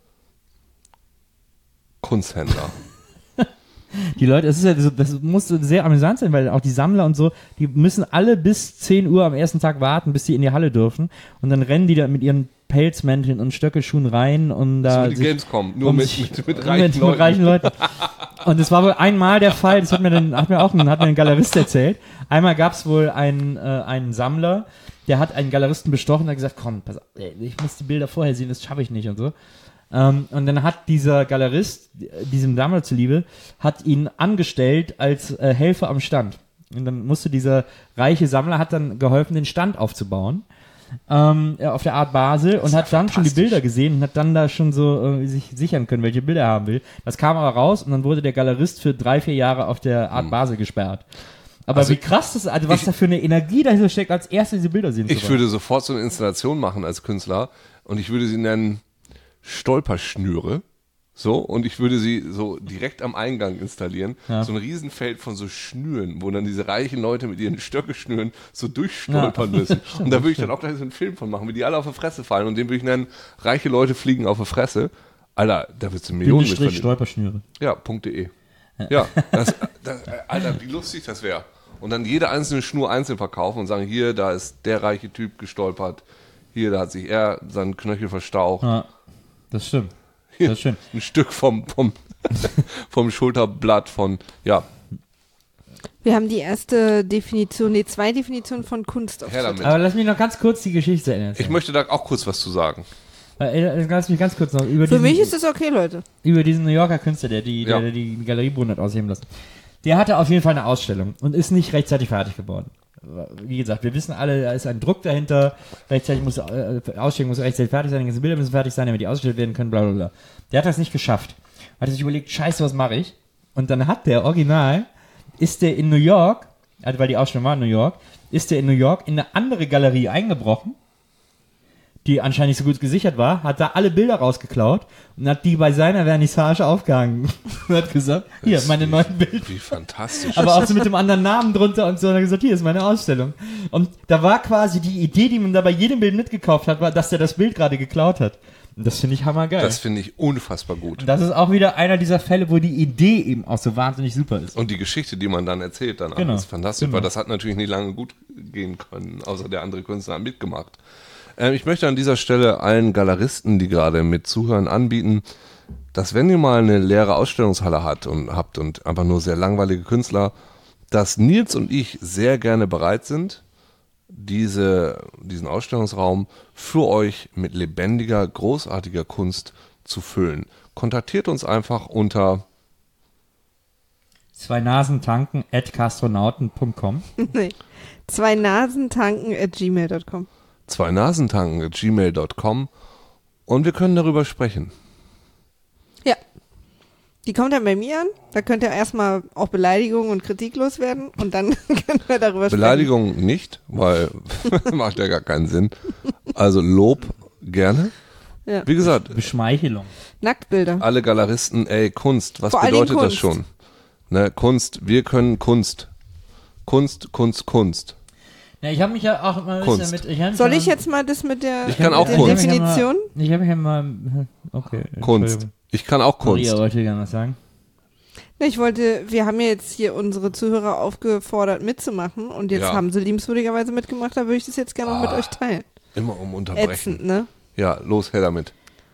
Kunsthändler. Die Leute, das ist ja so, das muss sehr amüsant sein, weil auch die Sammler und so, die müssen alle bis zehn Uhr am ersten Tag warten, bis sie in die Halle dürfen. Und dann rennen die da mit ihren Pelzmänteln und Stöckelschuhen rein und da. So wie die sich- Gamescom, nur um mit, sich- mit, mit mit- reichen mit Leuten. reichen Leuten. Und es war wohl einmal der Fall, das hat mir dann, hat mir auch ein, hat mir ein Galerist erzählt. Einmal gab es wohl einen, äh, einen Sammler, der hat einen Galeristen bestochen und hat gesagt, komm, pass auf, ey, ich muss die Bilder vorher sehen, das schaffe ich nicht und so. Ähm, und dann hat dieser Galerist, diesem Sammler zuliebe, hat ihn angestellt als äh, Helfer am Stand. Und dann musste dieser reiche Sammler, hat dann geholfen, den Stand aufzubauen. Ähm, ja, auf der Art Basel und hat dann schon die Bilder gesehen und hat dann da schon so äh, sich sichern können, welche Bilder er haben will. Das kam aber raus und dann wurde der Galerist für drei, vier Jahre auf der Art Basel gesperrt. Aber Also wie krass das ist, also was ich- da für eine Energie dahinter steckt, als erste diese Bilder sehen zu Ich wollen. würde sofort so eine Installation machen als Künstler und ich würde sie nennen Stolperschnüre. So, und ich würde sie so direkt am Eingang installieren. Ja. So ein Riesenfeld von so Schnüren, wo dann diese reichen Leute mit ihren Stöckeschnüren so durchstolpern müssen. Und da würde ich dann auch gleich so einen Film von machen, wie die alle auf die Fresse fallen. Und den würde ich nennen, reiche Leute fliegen auf die Fresse. Alter, da wird es Millionen mit Bindestrich verdienen. Stolperschnüre. Ja, .de. Ja, das, das, Alter, wie lustig das wäre. Und dann jede einzelne Schnur einzeln verkaufen und sagen, hier, da ist der reiche Typ gestolpert. Hier, da hat sich er seinen Knöchel verstaucht. Ja, das stimmt. Hier, Das ist schön. ein Stück vom, vom, vom Schulterblatt von, ja, Wir haben die erste Definition, nee, zwei Definitionen von Kunst auf her Twitter. damit. Aber lass mich noch ganz kurz die Geschichte zu Ende erzählen. Ich möchte da auch kurz was zu sagen. Äh, lass mich ganz kurz noch über Für diesen, mich ist das okay, Leute. über diesen New Yorker Künstler, der die, Ja. der, der die Galerieboden hat ausheben lassen. Der hatte auf jeden Fall eine Ausstellung und ist nicht rechtzeitig fertig geworden. Wie gesagt, wir wissen alle, da ist ein Druck dahinter, rechtzeitig muss, äh, Ausstellung muss rechtzeitig fertig sein, die ganzen Bilder müssen fertig sein, damit die ausgestellt werden können, bla bla bla. Der hat das nicht geschafft. Hat sich überlegt, scheiße, was mache ich? Und dann hat der Original, ist der in New York, also weil die Ausstellung war in New York, ist der in New York in eine andere Galerie eingebrochen, die anscheinend nicht so gut gesichert war, hat da alle Bilder rausgeklaut und hat die bei seiner Vernissage aufgehangen. Und hat gesagt, hier, Das meine ist neuen Bilder. Wie fantastisch. Aber auch so mit dem anderen Namen drunter und so. Und er hat gesagt, hier ist meine Ausstellung. Und da war quasi die Idee, die man da bei jedem Bild mitgekauft hat, war, dass der das Bild gerade geklaut hat. Und das finde ich hammergeil. Das finde ich unfassbar gut. Und das ist auch wieder einer dieser Fälle, wo die Idee eben auch so wahnsinnig super ist. Und die Geschichte, die man dann erzählt, danach Genau, ist fantastisch, genau. weil das hat natürlich nicht lange gut gehen können, außer der andere Künstler hat mitgemacht. Ähm, ich möchte an dieser Stelle allen Galeristen, die gerade mit zuhören, anbieten, dass wenn ihr mal eine leere Ausstellungshalle hat und habt und einfach nur sehr langweilige Künstler, dass Nils und ich sehr gerne bereit sind, diese, diesen Ausstellungsraum für euch mit lebendiger, großartiger Kunst zu füllen. Kontaktiert uns einfach unter Zwei Nasen tanken at castronauten punkt com. Nee. Zwei Nasentanken at gmail punkt com. zwei nasentanken at gmail punkt com und wir können darüber sprechen. Ja. Die kommt dann bei mir an. Da könnt ihr erstmal auch Beleidigungen und Kritik loswerden und dann können wir darüber Beleidigung nicht, weil macht ja gar keinen Sinn. Also Lob gerne. Ja. Wie gesagt, Beschmeichelung. sprechen. Nacktbilder. alle Galeristen, ey, Kunst, was Vor allen Dingen bedeutet das Kunst. schon? Ne, Kunst, wir können Kunst. Kunst, Kunst, Kunst. Ja, ich habe mich ja auch mal ein Kunst. bisschen mit... Ich hab Soll schon- ich jetzt mal das mit der, Ich kann mit auch der Kunst. Definition? Ich habe mich ja mal... Okay. Kunst. Entschuldigung. Ich kann auch Kunst. Maria wollte gerne was sagen. Nee, Ich wollte, wir haben ja jetzt hier unsere Zuhörer aufgefordert mitzumachen und jetzt Ja. haben sie liebenswürdigerweise mitgemacht, da würde ich das jetzt gerne noch mit euch teilen. Immer um unterbrechen. Ätzend, ne? Ja, los, her damit.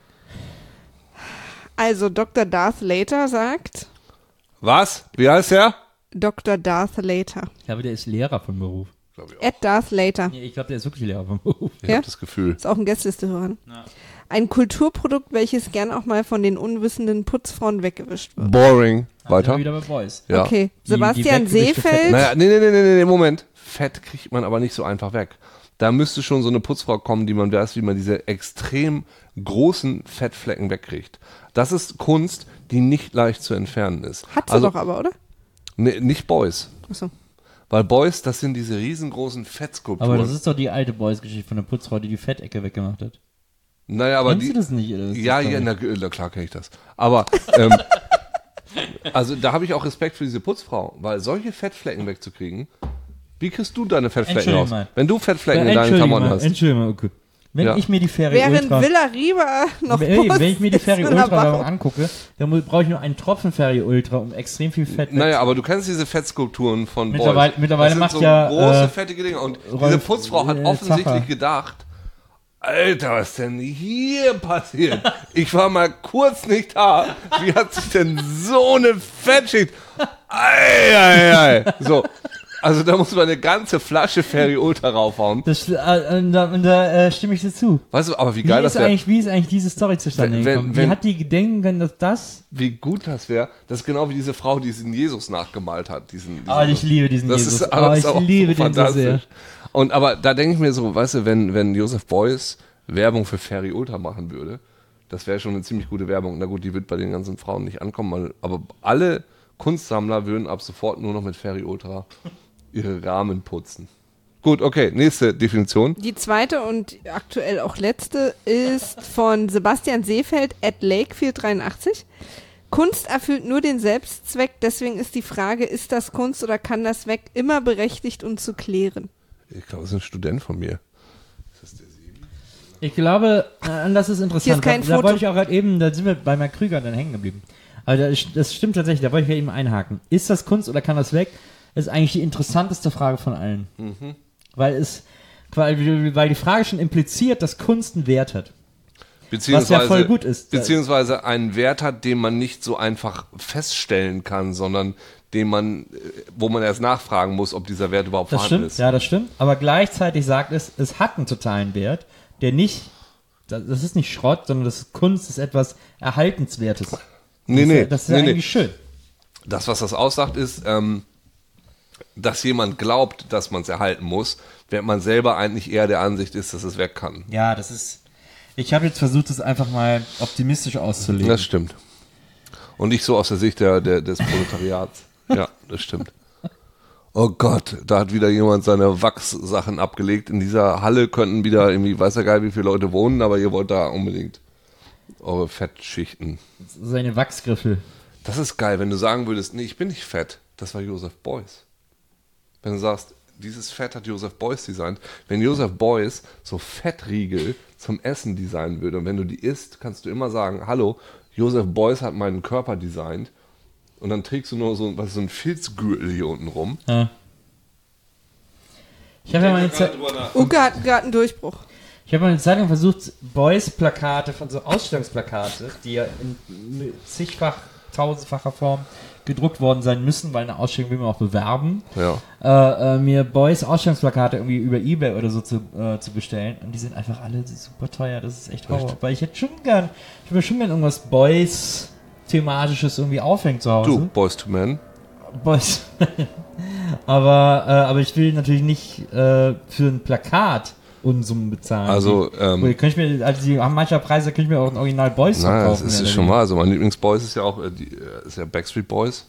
Also Doktor Darth Later sagt, Was? Wie heißt der? Doktor Darth Later. Ich glaube, der ist Lehrer vom Beruf. Glaub ich auch. At Darth Later. Nee, ich glaube, der ist wirklich Lehrer vom Beruf. Ich Ja? habe das Gefühl. Ist auch ein Gästeliste-Hörer. Ein Kulturprodukt, welches gern auch mal von den unwissenden Putzfrauen weggewischt wird. Boring. Weiter. Wieder bei Boys. Ja. Okay, Die- Sebastian die weggewischte Seefeld. Naja, nee, nee, nee, nee, nee, Moment. Fett kriegt man aber nicht so einfach weg. Da müsste schon so eine Putzfrau kommen, die man weiß, wie man diese extrem großen Fettflecken wegkriegt. Das ist Kunst, die nicht leicht zu entfernen ist. Hat sie also, doch aber, oder? Nee, nicht Boys. Achso. Weil Boys, das sind diese riesengroßen Fettskulpturen. Aber das ist doch die alte Boys-Geschichte von der Putzfrau, die die Fettecke weggemacht hat. naja, aber Kennst die, du das nicht? Oder ist das Ja, doch- ja, na, na klar kenne ich das. Aber, ähm, also da habe ich auch Respekt für diese Putzfrau, weil solche Fettflecken wegzukriegen, wie kriegst du deine Fettflecken Entschuldigung raus? mal. Wenn du Fettflecken in deinen Entschuldigung Klamotten mal, hast. Entschuldigung mal, okay. Wenn Ja. ich mir die Ferry Während Ultra... Villa Riva noch wenn, Post wenn ich mir die ist Ferry in der Ultra Bau- Werbung angucke, dann mu- brauche ich nur einen Tropfen Ferry Ultra, um extrem viel Fett Naja, aber du kennst diese Fettskulpturen von Mittlerweile- Boys. mittlerweile das sind macht so ja, große, äh, fettige Dinge. Und diese Rolf, Putzfrau hat äh, offensichtlich Zacher. gedacht, Alter, was denn hier passiert? Ich war mal kurz nicht da. Wie hat sich denn so eine Fettschicht? Ei, ei, ei. So. Also da muss man eine ganze Flasche Ferry Ultra raufhauen. Das, äh, und da, und da äh, stimme ich dir zu. Weißt du, aber wie Wie geil ist, das wäre, eigentlich, wie ist eigentlich diese Story zustande Wenn- wenn- gekommen? wenn- Wie hat die gedenken können, dass das... wie gut das wäre. Das ist genau wie diese Frau, die diesen Jesus nachgemalt hat. Diesen, diesen Aber ich liebe diesen Das Jesus. ist, aber Aber ist ich auch liebe so den so sehr. fantastisch. Und aber da denke ich mir so, weißt du, wenn, wenn Joseph Beuys Werbung für Ferry Ultra machen würde, das wäre schon eine ziemlich gute Werbung. Na gut, die wird bei den ganzen Frauen nicht ankommen, weil- aber alle Kunstsammler würden ab sofort nur noch mit Ferry Ultra ihre Rahmen putzen. Gut, okay, nächste Definition. Die zweite und aktuell auch letzte ist von Sebastian Seefeld at Lakefield dreiundachtzig. Kunst erfüllt nur den Selbstzweck, deswegen ist die Frage, ist das Kunst oder kann das weg, immer berechtigt und zu klären. Ich glaube, das ist ein Student von mir. Ich glaube, äh, das ist interessant. Hier ist kein da, da Foto. wollte ich auch gerade eben, da sind wir bei Mark Krüger dann hängen geblieben. Aber das, das stimmt tatsächlich, da wollte ich ja eben einhaken. Ist das Kunst oder kann das weg? Ist eigentlich die interessanteste Frage von allen. Mhm. Weil es, weil, weil die Frage schon impliziert, dass Kunst einen Wert hat. Beziehungsweise, was ja voll gut ist. Beziehungsweise einen Wert hat, den man nicht so einfach feststellen kann, sondern den man, wo man erst nachfragen muss, ob dieser Wert überhaupt Das vorhanden stimmt, ist. ja, das stimmt. Aber gleichzeitig sagt es, es hat einen totalen Wert, der nicht, das ist nicht Schrott, sondern das ist Kunst, ist etwas Erhaltenswertes. Nee, das nee, ist, das ist nee, eigentlich nee. schön. Das, was das aussagt, ist, ähm, dass jemand glaubt, dass man es erhalten muss, während man selber eigentlich eher der Ansicht ist, dass es weg kann. Ja, das ist, ich habe jetzt versucht, es einfach mal optimistisch auszulegen. Das stimmt. Und nicht so aus der Sicht der, der, des Proletariats. Ja, das stimmt. Oh Gott, da hat wieder jemand seine Wachssachen abgelegt. In dieser Halle könnten wieder irgendwie, weiß ja geil, wie viele Leute wohnen, aber ihr wollt da unbedingt eure Fettschichten. Seine Wachsgriffel. Das ist geil, wenn du sagen würdest, nee, ich bin nicht fett. Das war Joseph Beuys. Wenn du sagst, dieses Fett hat Joseph Beuys designt. Wenn Joseph Beuys so Fettriegel zum Essen designen würde und wenn du die isst, kannst du immer sagen, hallo, Joseph Beuys hat meinen Körper designt. Und dann trägst du nur so, was, so ein Filzgürtel hier unten rum. Ja. Ich habe ja mal eine Zeit, Uke hat gerade einen Durchbruch. ich habe mal eine Zeit lang versucht, Boys-Plakate von so Ausstellungsplakate, die ja in zigfach, tausendfacher Form gedruckt worden sein müssen, weil eine Ausstellung will man auch bewerben, Ja. äh, äh, mir Boys Ausstellungsplakate irgendwie über eBay oder so zu, äh, zu bestellen. Und die sind einfach alle super teuer. Das ist echt Horror. Echt? Weil ich hätte schon gern, ich würde schon gern irgendwas Boys thematisches irgendwie aufhängen zu Hause. Du, Boys to Men. Boys. aber, äh, aber ich will natürlich nicht äh, für ein Plakat Unsummen bezahlen. Also, ähm, die, könnte ich mir, also die haben mancher Preise, könnte ich mir auch ein Original Boys Naja, das verkaufen. ist ja, es schon mal. Also mein Lieblingsboys ist ja auch, äh, die, äh, ist ja Backstreet Boys.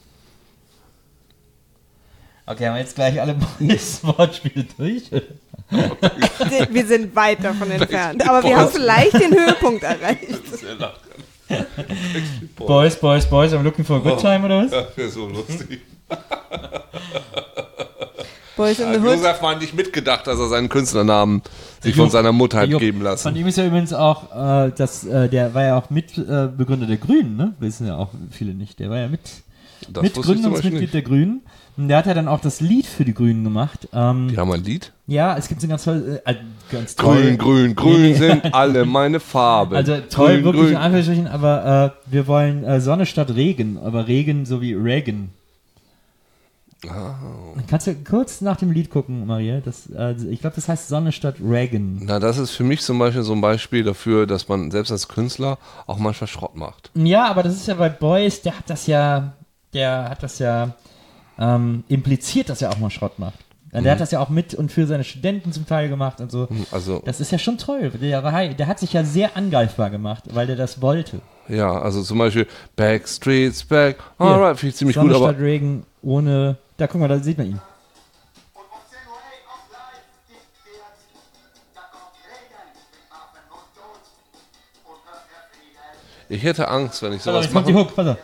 Okay, haben wir jetzt gleich alle Boys-Wortspiele durch? Wir sind weit davon entfernt. Aber wir haben vielleicht den Höhepunkt erreicht. Boys, Boys, Boys, I'm looking for a good time, oder was? Ja, wäre so lustig. Boys in Hat the Hood. Josef mal nicht mitgedacht, dass er seinen Künstlernamen sich von seiner Mutter hat Jupp. geben lassen. Von ihm ist ja übrigens auch, äh, das, äh, der war ja auch Mitbegründer äh, Begründer der Grünen, ne? Wissen ja auch viele nicht. Der war ja mit, Das wusste ich zum Beispiel Mitgründungsmitglied nicht. der Grünen. Und der hat ja dann auch das Lied für die Grünen gemacht. Ähm, Die haben ein Lied? ja, es gibt so ganz toll, äh, ganz toll. Grün, grün, grün Nee, nee. sind alle meine Farben. Also toll, grün, wirklich grün. in Anführungsstrichen, aber äh, wir wollen äh, Sonne statt Regen, aber Regen so wie Reagan. Oh. Kannst du kurz nach dem Lied gucken, Maria? Das, äh, ich glaube, das heißt Sonne statt Reagan. Na, das ist für mich zum Beispiel so ein Beispiel dafür, dass man selbst als Künstler auch manchmal Schrott macht. Ja, aber das ist ja bei Boys, der hat das ja, der hat das ja ähm, impliziert, dass er auch mal Schrott macht. Der Mhm. hat das ja auch mit und für seine Studenten zum Teil gemacht und so. Also, Das ist ja schon toll. Der, war, der hat sich ja sehr angreifbar gemacht, weil der das wollte. ja, also zum Beispiel Backstreet's Back. Hier, Alright, finde ich ziemlich Sonne gut, aber statt Regen ohne. Da guck mal, da sieht man ihn. Und um zehn Uhr hey, auf live gibt jetzt, da kommt Regen mit Waffen und Tod und hört der Frieden. ich hätte Angst, wenn ich Pass auf, sowas jetzt kommt die mache. Hook, pass auf.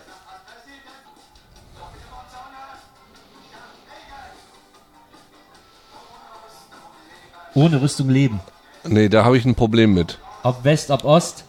Ohne Rüstung leben. Nee, da habe ich ein Problem mit. Ob West, ob Ost.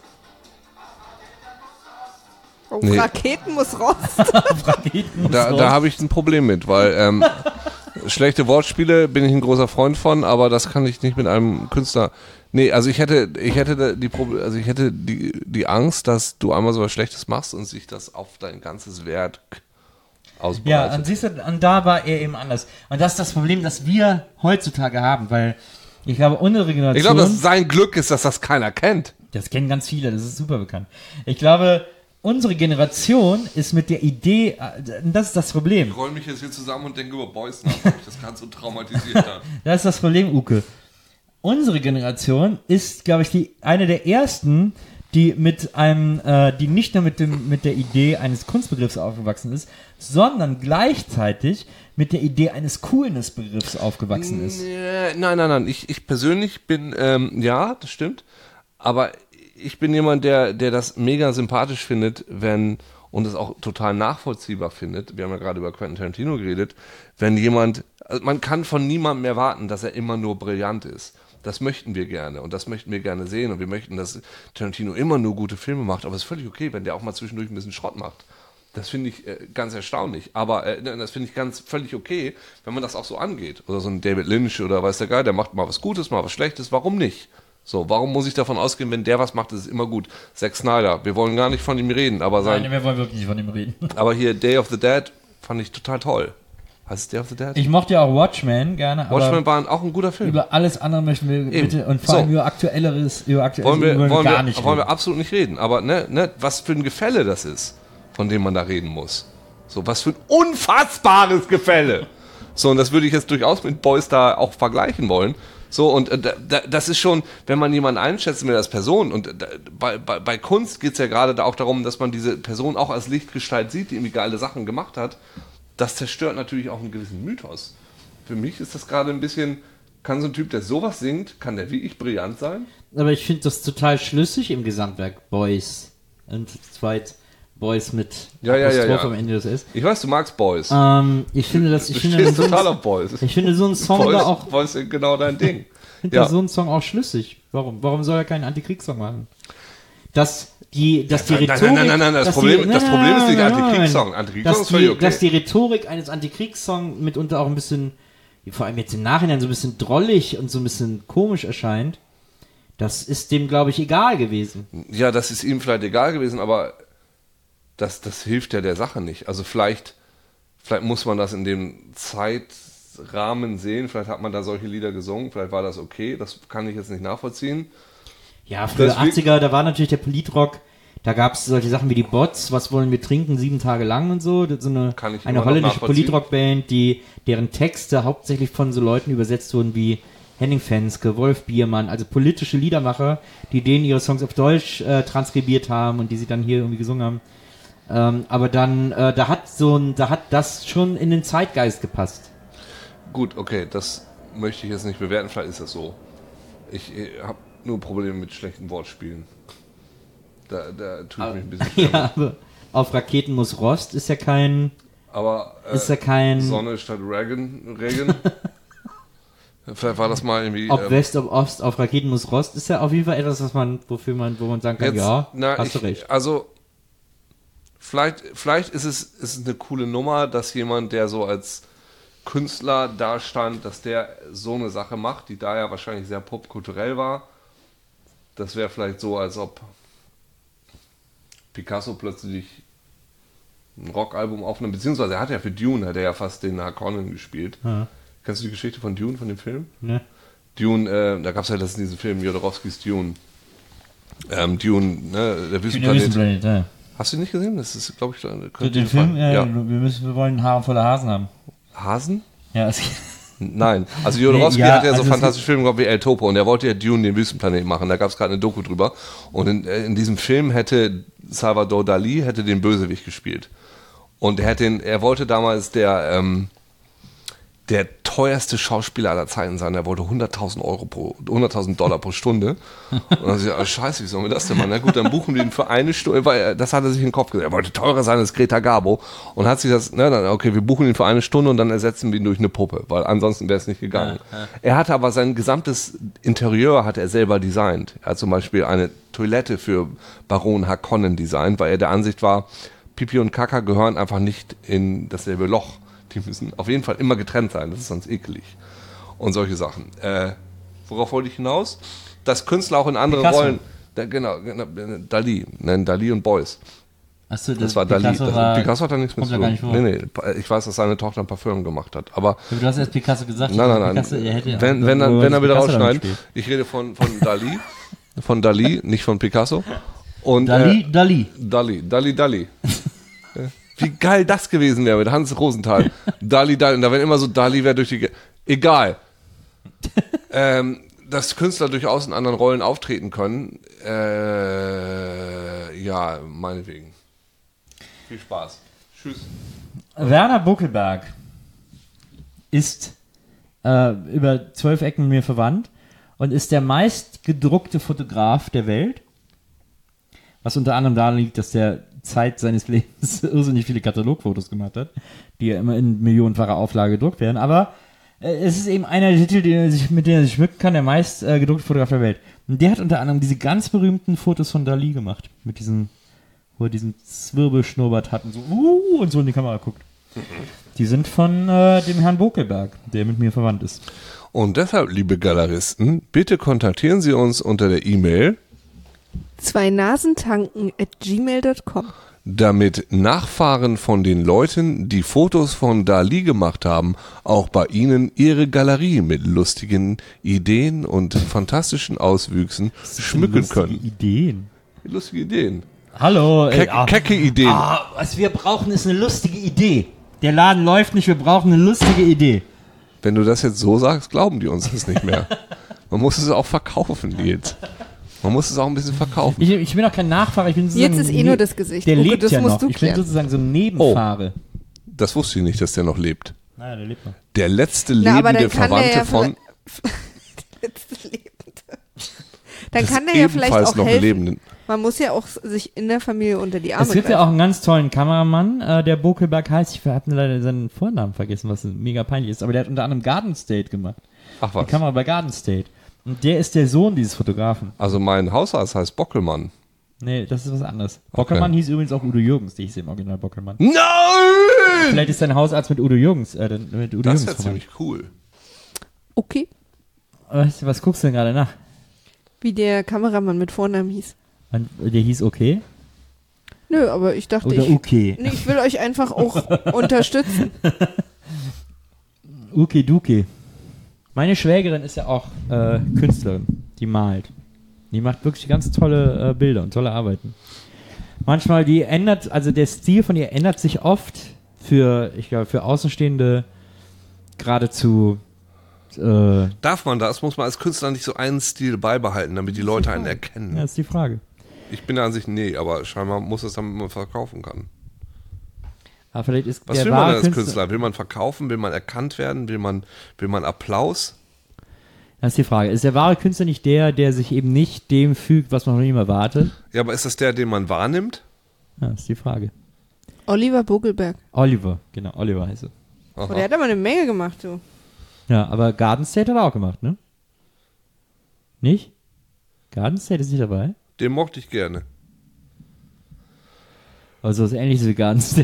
Auf Nee. Raketen muss Rost. Auf Raketen. Da, da habe ich ein Problem mit, weil ähm, schlechte Wortspiele bin ich ein großer Freund von, aber das kann ich nicht mit einem Künstler. Nee, also ich hätte, ich hätte die Proble- also ich hätte die, die Angst, dass du einmal so was Schlechtes machst und sich das auf dein ganzes Werk Ja, ausbreitet. und siehst du, und da war er eben anders. Und das ist das Problem, das wir heutzutage haben, weil ich glaube, unsere Generation. Ich glaube, dass sein Glück ist, dass das keiner kennt. Das kennen ganz viele, das ist super bekannt. Ich glaube, unsere Generation ist mit der Idee, äh, das ist das Problem. Ich roll mich jetzt hier zusammen und denke über Boys nach, weil ich das ganz so traumatisiert habe. Das ist das Problem, Uke. Unsere Generation ist, glaube ich, die eine der ersten, die mit einem, äh, die nicht nur mit dem, mit der Idee eines Kunstbegriffs aufgewachsen ist, sondern gleichzeitig mit der Idee eines Coolness-Begriffs aufgewachsen ist. Nee, Nein, nein, nein. Ich, ich persönlich bin, ähm, ja, das stimmt. Aber ich bin jemand, der, der das mega sympathisch findet, wenn, und es auch total nachvollziehbar findet, wir haben ja gerade über Quentin Tarantino geredet, wenn jemand, also man kann von niemandem erwarten, dass er immer nur brillant ist. Das möchten wir gerne und das möchten wir gerne sehen und wir möchten, dass Tarantino immer nur gute Filme macht, aber es ist völlig okay, wenn der auch mal zwischendurch ein bisschen Schrott macht. Das finde ich äh, ganz erstaunlich, aber äh, das finde ich ganz völlig okay, wenn man das auch so angeht. Oder so ein David Lynch oder weiß der Geil, der macht mal was Gutes, mal was Schlechtes, warum nicht? So, warum muss ich davon ausgehen, wenn der was macht, ist es immer gut. Zack Snyder, wir wollen gar nicht von ihm reden, aber sein... Nein, wir wollen wirklich nicht von ihm reden. Aber hier Day of the Dead fand ich total toll. Heißt es Day of the Dead? Ich mochte ja auch Watchmen gerne, aber Watchmen war auch ein guter Film. über alles andere möchten wir Eben. bitte, und vor allem So. über aktuelleres, über aktuelles wollen wir, wollen wir wollen gar wir, nicht wollen reden. wir absolut nicht reden. Aber ne, ne, was für ein Gefälle das ist, von dem man da reden muss. So, was für ein unfassbares Gefälle. So, und das würde ich jetzt durchaus mit Boys da auch vergleichen wollen. So, und äh, da, das ist schon, wenn man jemanden einschätzen will als Person, und äh, bei, bei, bei Kunst geht es ja gerade da auch darum, dass man diese Person auch als Lichtgestalt sieht, die irgendwie geile Sachen gemacht hat. Das zerstört natürlich auch einen gewissen Mythos. Für mich ist das gerade ein bisschen, kann so ein Typ, der sowas singt, kann der wie ich brillant sein? Aber ich finde das total schlüssig im Gesamtwerk Boys. Und zweit Boys mit Ja, ja, ja, ja. am Ende des S. Ich weiß, du magst Boys. Ähm, ich finde das, ich Du finde stehst so total ein, auf Boys. ich finde so einen Song Boys, da auch, Boys sind genau dein Ding. finde Ja. da so einen Song auch schlüssig. Warum? Warum soll er keinen Antikriegssong machen? Dass die, dass die Nein, nein, Rhetorik, nein, nein, nein, das dass Problem- die, das nein, Problem ist nicht nein, nein, Antikriegssong. nein. Antikriegssong Dass ist völlig die, okay. dass die Rhetorik eines Antikriegssongs mitunter auch ein bisschen, vor allem jetzt im Nachhinein so ein bisschen drollig und so ein bisschen komisch erscheint, das ist dem, glaube ich, egal gewesen. Ja, das ist ihm vielleicht egal gewesen, aber das, das hilft ja der Sache nicht. Also vielleicht, vielleicht muss man das in dem Zeitrahmen sehen, vielleicht hat man da solche Lieder gesungen, vielleicht war das okay, das kann ich jetzt nicht nachvollziehen. Ja, früher Das wi- achtziger, da war natürlich der Politrock, da gab es solche Sachen wie die Bots, was wollen wir trinken, sieben Tage lang und so. Das ist so eine, Kann ich immer eine noch holländische nachvollziehen. Politrock-Band, die, deren Texte hauptsächlich von so Leuten übersetzt wurden wie Henning Fenske, Wolf Biermann, also politische Liedermacher, die denen ihre Songs auf Deutsch äh, transkribiert haben und die sie dann hier irgendwie gesungen haben. Ähm, aber dann, äh, da hat so ein, da hat das schon in den Zeitgeist gepasst. Gut, okay, das möchte ich jetzt nicht bewerten, vielleicht ist das so. Ich habe nur Probleme mit schlechten Wortspielen. Da, da tue ich mich ein bisschen schwer. Ja, aber auf Raketen muss Rost ist ja kein, Aber äh, ist ja kein, Sonne statt Reagan, Reagan. Vielleicht war das mal irgendwie. ob ähm, West, ob Ost, auf Raketen muss Rost, ist ja auf jeden Fall etwas, was man, wofür man, wo man sagen kann, Jetzt, ja, na, hast ich, du recht. Also, vielleicht, vielleicht ist es, ist es eine coole Nummer, dass jemand, der so als Künstler da stand, dass der so eine Sache macht, die da ja wahrscheinlich sehr popkulturell war. Das wäre vielleicht so, als ob Picasso plötzlich ein Rockalbum aufnimmt, beziehungsweise er hat ja für Dune, hat er ja fast den Harkonnen gespielt. Ja. Kennst du die Geschichte von Dune, von dem Film? Ne? Dune, äh, da gab es ja das in diesem Film, Jodorowskis Dune. Ähm, Dune, ne, der Der Wüstenplanet. Wüstenplanet, ja. Hast du ihn nicht gesehen? Das ist, glaube ich, könnte Den dir Film, gefallen. ja, ja. wir müssen, wir wollen Haare voller Hasen haben. Hasen? Ja, es, Nein. Also Jodorowsky Nee, ja, hat ja so also es fantastische Filme gehabt wie El Topo und der wollte ja Dune, den Wüstenplanet, machen. Da gab es gerade eine Doku drüber. Und in, äh, in diesem Film hätte Salvador Dali hätte den Bösewicht gespielt. Und er hätte den, er wollte damals der, ähm, der teuerste Schauspieler aller Zeiten sein. Er wollte hunderttausend Euro pro, hunderttausend Dollar pro Stunde. Und dann hat er gesagt, scheiße, wie sollen wir das denn machen? Na gut, dann buchen wir ihn für eine Stunde, weil er- das hat er sich in den Kopf gesagt. Er wollte teurer sein als Greta Garbo. Und hat sich das, ne, dann, okay, wir buchen ihn für eine Stunde und dann ersetzen wir ihn durch eine Puppe, weil ansonsten wäre es nicht gegangen. Er hatte aber sein gesamtes Interieur hat er selber designt. Er hat zum Beispiel eine Toilette für Baron Harkonnen designt, weil er der Ansicht war, Pipi und Kaka gehören einfach nicht in dasselbe Loch. Die müssen auf jeden Fall immer getrennt sein, das ist sonst ekelig. Und solche Sachen. Äh, worauf wollte ich hinaus? Dass Künstler auch in andere Picasso. Rollen. Da, genau, genau, Dali, nennen Dali und Beuys. Achso, Das war Dali. Picasso, Das, war, Picasso hat da nichts mit kommt zu da gar tun. nicht vor. Nee, nee, ich weiß, dass seine Tochter ein Parfüm gemacht hat. Aber Du hast erst Picasso gesagt. nein, nein, nein. Picasso, er hätte wenn, auch- wenn, er, wo wenn er wieder Picasso damit rausschneidet. spielt. Ich rede von, von Dali. Von Dali, nicht von Picasso. Und, Dali, äh, Dali. Dali, Dali, Dali. Ja. Wie geil das gewesen wäre mit Hans Rosenthal. Dali, Dali. Und da wäre immer so, Dali wäre durch die... Ge Egal. ähm, dass Künstler durchaus in anderen Rollen auftreten können, äh, ja, meinetwegen. Viel Spaß. Tschüss. Werner Buckelberg ist äh, über zwölf Ecken mit mir verwandt und ist der meist gedruckte Fotograf der Welt. Was unter anderem daran liegt, dass der Zeit seines Lebens irrsinnig viele Katalogfotos gemacht hat, die ja immer in millionenfacher Auflage gedruckt werden. Aber äh, es ist eben einer der Titel, den er sich, mit denen er sich schmücken kann, der meist äh, gedruckte Fotograf der Welt. Und der hat unter anderem diese ganz berühmten Fotos von Dali gemacht. Mit diesen, wo er diesen Zwirbelschnurrbart hat und so, uh, und so in die Kamera guckt. Die sind von äh, dem Herrn Bokelberg, der mit mir verwandt ist. Und deshalb, liebe Galeristen, bitte kontaktieren Sie uns unter der E-Mail, Zwei Nasentanken at gmail dot com. damit Nachfahren von den Leuten, die Fotos von Dali gemacht haben, auch bei Ihnen Ihre Galerie mit lustigen Ideen und fantastischen Auswüchsen schmücken Lustige können. Ideen. Lustige Ideen. Hallo. Keck, ah, kecke Ideen. ah, was wir brauchen, ist eine lustige Idee. Der Laden läuft nicht, wir brauchen eine lustige Idee. Wenn du das jetzt so sagst, glauben die uns das nicht mehr. Man muss es auch verkaufen, Nils. Man muss es auch ein bisschen verkaufen. Ich, ich bin auch kein Nachfahrer, ich bin sozusagen... Jetzt ist eh nur das Gesicht. Der Uke, lebt das ja musst noch. du Ich bin klären. sozusagen so ein Nebenfahrer. Das wusste ich nicht, dass der noch lebt. Naja, der lebt noch. Der letzte Na, aber lebende dann kann der Verwandte ja von Letzte Lebende. Dann des kann der ja vielleicht ebenfalls auch noch helfen. lebenden. Man muss ja auch sich in der Familie unter die Arme Es gibt ja greifen. auch einen ganz tollen Kameramann, äh, der Bokelberg heißt. Ich habe leider seinen Vornamen vergessen, was mega peinlich ist. Aber der hat unter anderem Garden State gemacht. Ach Die was. Kamera bei Garden State. Und der ist der Sohn dieses Fotografen. Also mein Hausarzt heißt Bockelmann. Nee, das ist was anderes. Bockelmann hieß übrigens auch Udo Jürgens. Der hieß im Original Bockelmann. Nein! Vielleicht ist dein Hausarzt mit Udo Jürgens, äh, mit Udo Das Jürgens wäre verwandt. ziemlich cool. Okay. Was, was guckst du denn gerade nach? Wie der Kameramann mit Vornamen hieß. Und der hieß okay? Nö, aber ich dachte, Oder ich, okay? nee, ich will euch einfach auch unterstützen. Okay, Duke. Meine Schwägerin ist ja auch äh, Künstlerin. Die malt. Die macht wirklich ganz tolle äh, Bilder und tolle Arbeiten. Manchmal, die ändert, also der Stil von ihr ändert sich oft für, ich glaube, für Außenstehende geradezu äh, Darf man das? Muss man als Künstler nicht so einen Stil beibehalten, damit die Leute einen erkennen? ja, ist die Frage. Ich bin der Ansicht, nee, aber scheinbar muss es, damit man verkaufen kann. Aber vielleicht ist Was der will man wahre denn als Künstler, Künstler? Will man verkaufen? Will man erkannt werden? Will man, will man Applaus? Das ist die Frage. Ist der wahre Künstler nicht der, der sich eben nicht dem fügt, was man von ihm erwartet? Ja, aber ist das der, den man wahrnimmt? Ja, das ist die Frage. Oliver Bogelberg. Oliver, genau, Oliver heißt er. Oh, der hat aber eine Menge gemacht, du. Ja, aber Garden State hat er auch gemacht, ne? Nicht? Garden State ist nicht dabei? Den mochte ich gerne. Also was ähnliches wie Garden State.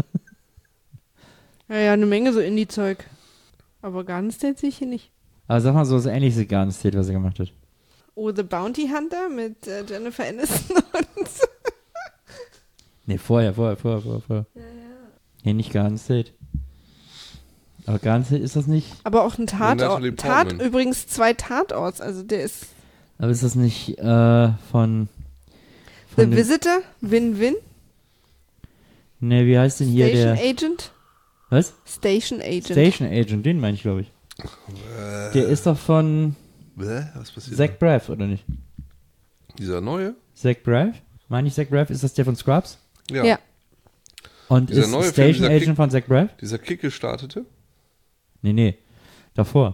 Ja, ja, eine Menge so Indie-Zeug. Aber Garden State sehe ich hier nicht. Aber sag mal so was ähnliches wie Garden State, was er gemacht hat. Oh, The Bounty Hunter mit äh, Jennifer Aniston und Ne, vorher, vorher, vorher, vorher, vorher. Ja, ja. Nee, nicht Garden State. Aber Garden State ist das nicht? aber auch ein Tatort. Natalie Tat, Portman. übrigens zwei Tatorts. Also der ist Aber ist das nicht äh, von... The von dem- Visitor, Win-Win, Ne, wie heißt denn hier Station der... Agent, Was? Station Agent. Station Agent, den meine ich, glaube ich. Der ist doch von Bäh, was passiert? Zach Braff, oder nicht? Dieser neue? Zach Braff? Meine ich Zach Braff? Ist das der von Scrubs? Ja. Ja. Und Dieser ist neue Film, Station dieser Agent Kick- von Zach Braff? Dieser Kick gestartete? Nee, nee. Davor.